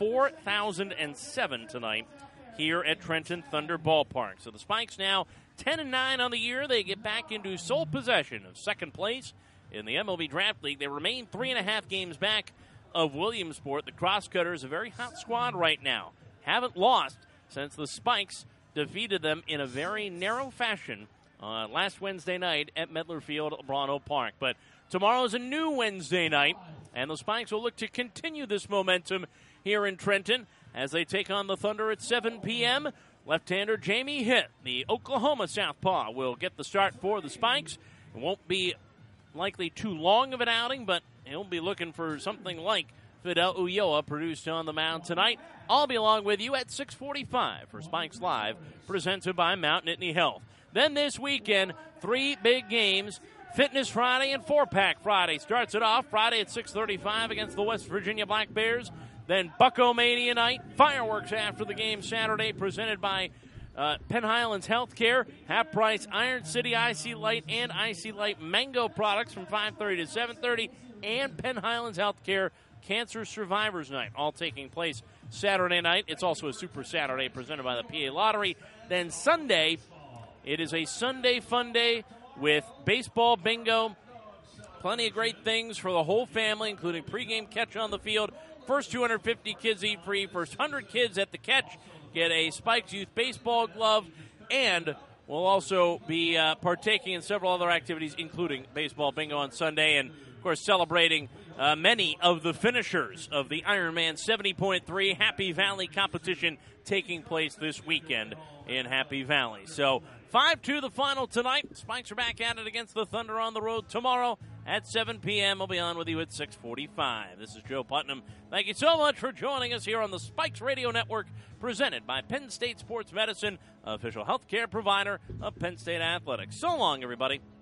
4,007 tonight here at Trenton Thunder Ballpark. So the Spikes now 10-9 on the year. They get back into sole possession of second place in the MLB Draft League. They remain 3.5 games back of Williamsport. The Crosscutters, a very hot squad right now. Haven't lost since the Spikes defeated them in a very narrow fashion last Wednesday night at Medler Field, Bronto Park. But tomorrow's a new Wednesday night, and the Spikes will look to continue this momentum here in Trenton as they take on the Thunder at 7 p.m. Left-hander Jamie Hitt, the Oklahoma southpaw, will get the start for the Spikes. It won't be likely too long of an outing, but he'll be looking for something like Fidel Ulloa produced on the mound tonight. I'll be along with you at 6:45 for Spikes Live, presented by Mount Nittany Health. Then this weekend, 3 big games. Fitness Friday and 4-Pack Friday. Starts it off Friday at 6:35 against the West Virginia Black Bears. Then Bucko Mania Night. Fireworks after the game Saturday, presented by Penn Highlands Healthcare, half-price Iron City IC Light and IC Light Mango products from 5:30 to 7:30, and Penn Highlands Healthcare Cancer Survivors Night, all taking place Saturday night. It's also a Super Saturday presented by the PA Lottery. Then Sunday, it is a Sunday fun day with baseball bingo. Plenty of great things for the whole family, including pregame catch on the field. First 250 kids eat free. First 100 kids at the catch get a Spikes Youth baseball glove. And we'll also be partaking in several other activities, including baseball bingo on Sunday. And, of course, celebrating many of the finishers of the Ironman 70.3 Happy Valley competition taking place this weekend in Happy Valley. So 5-2 the final tonight. Spikes are back at it against the Thunder on the road tomorrow at 7 p.m. I'll be on with you at 6:45. This is Joe Putnam. Thank you so much for joining us here on the Spikes Radio Network, presented by Penn State Sports Medicine, official healthcare provider of Penn State Athletics. So long, everybody.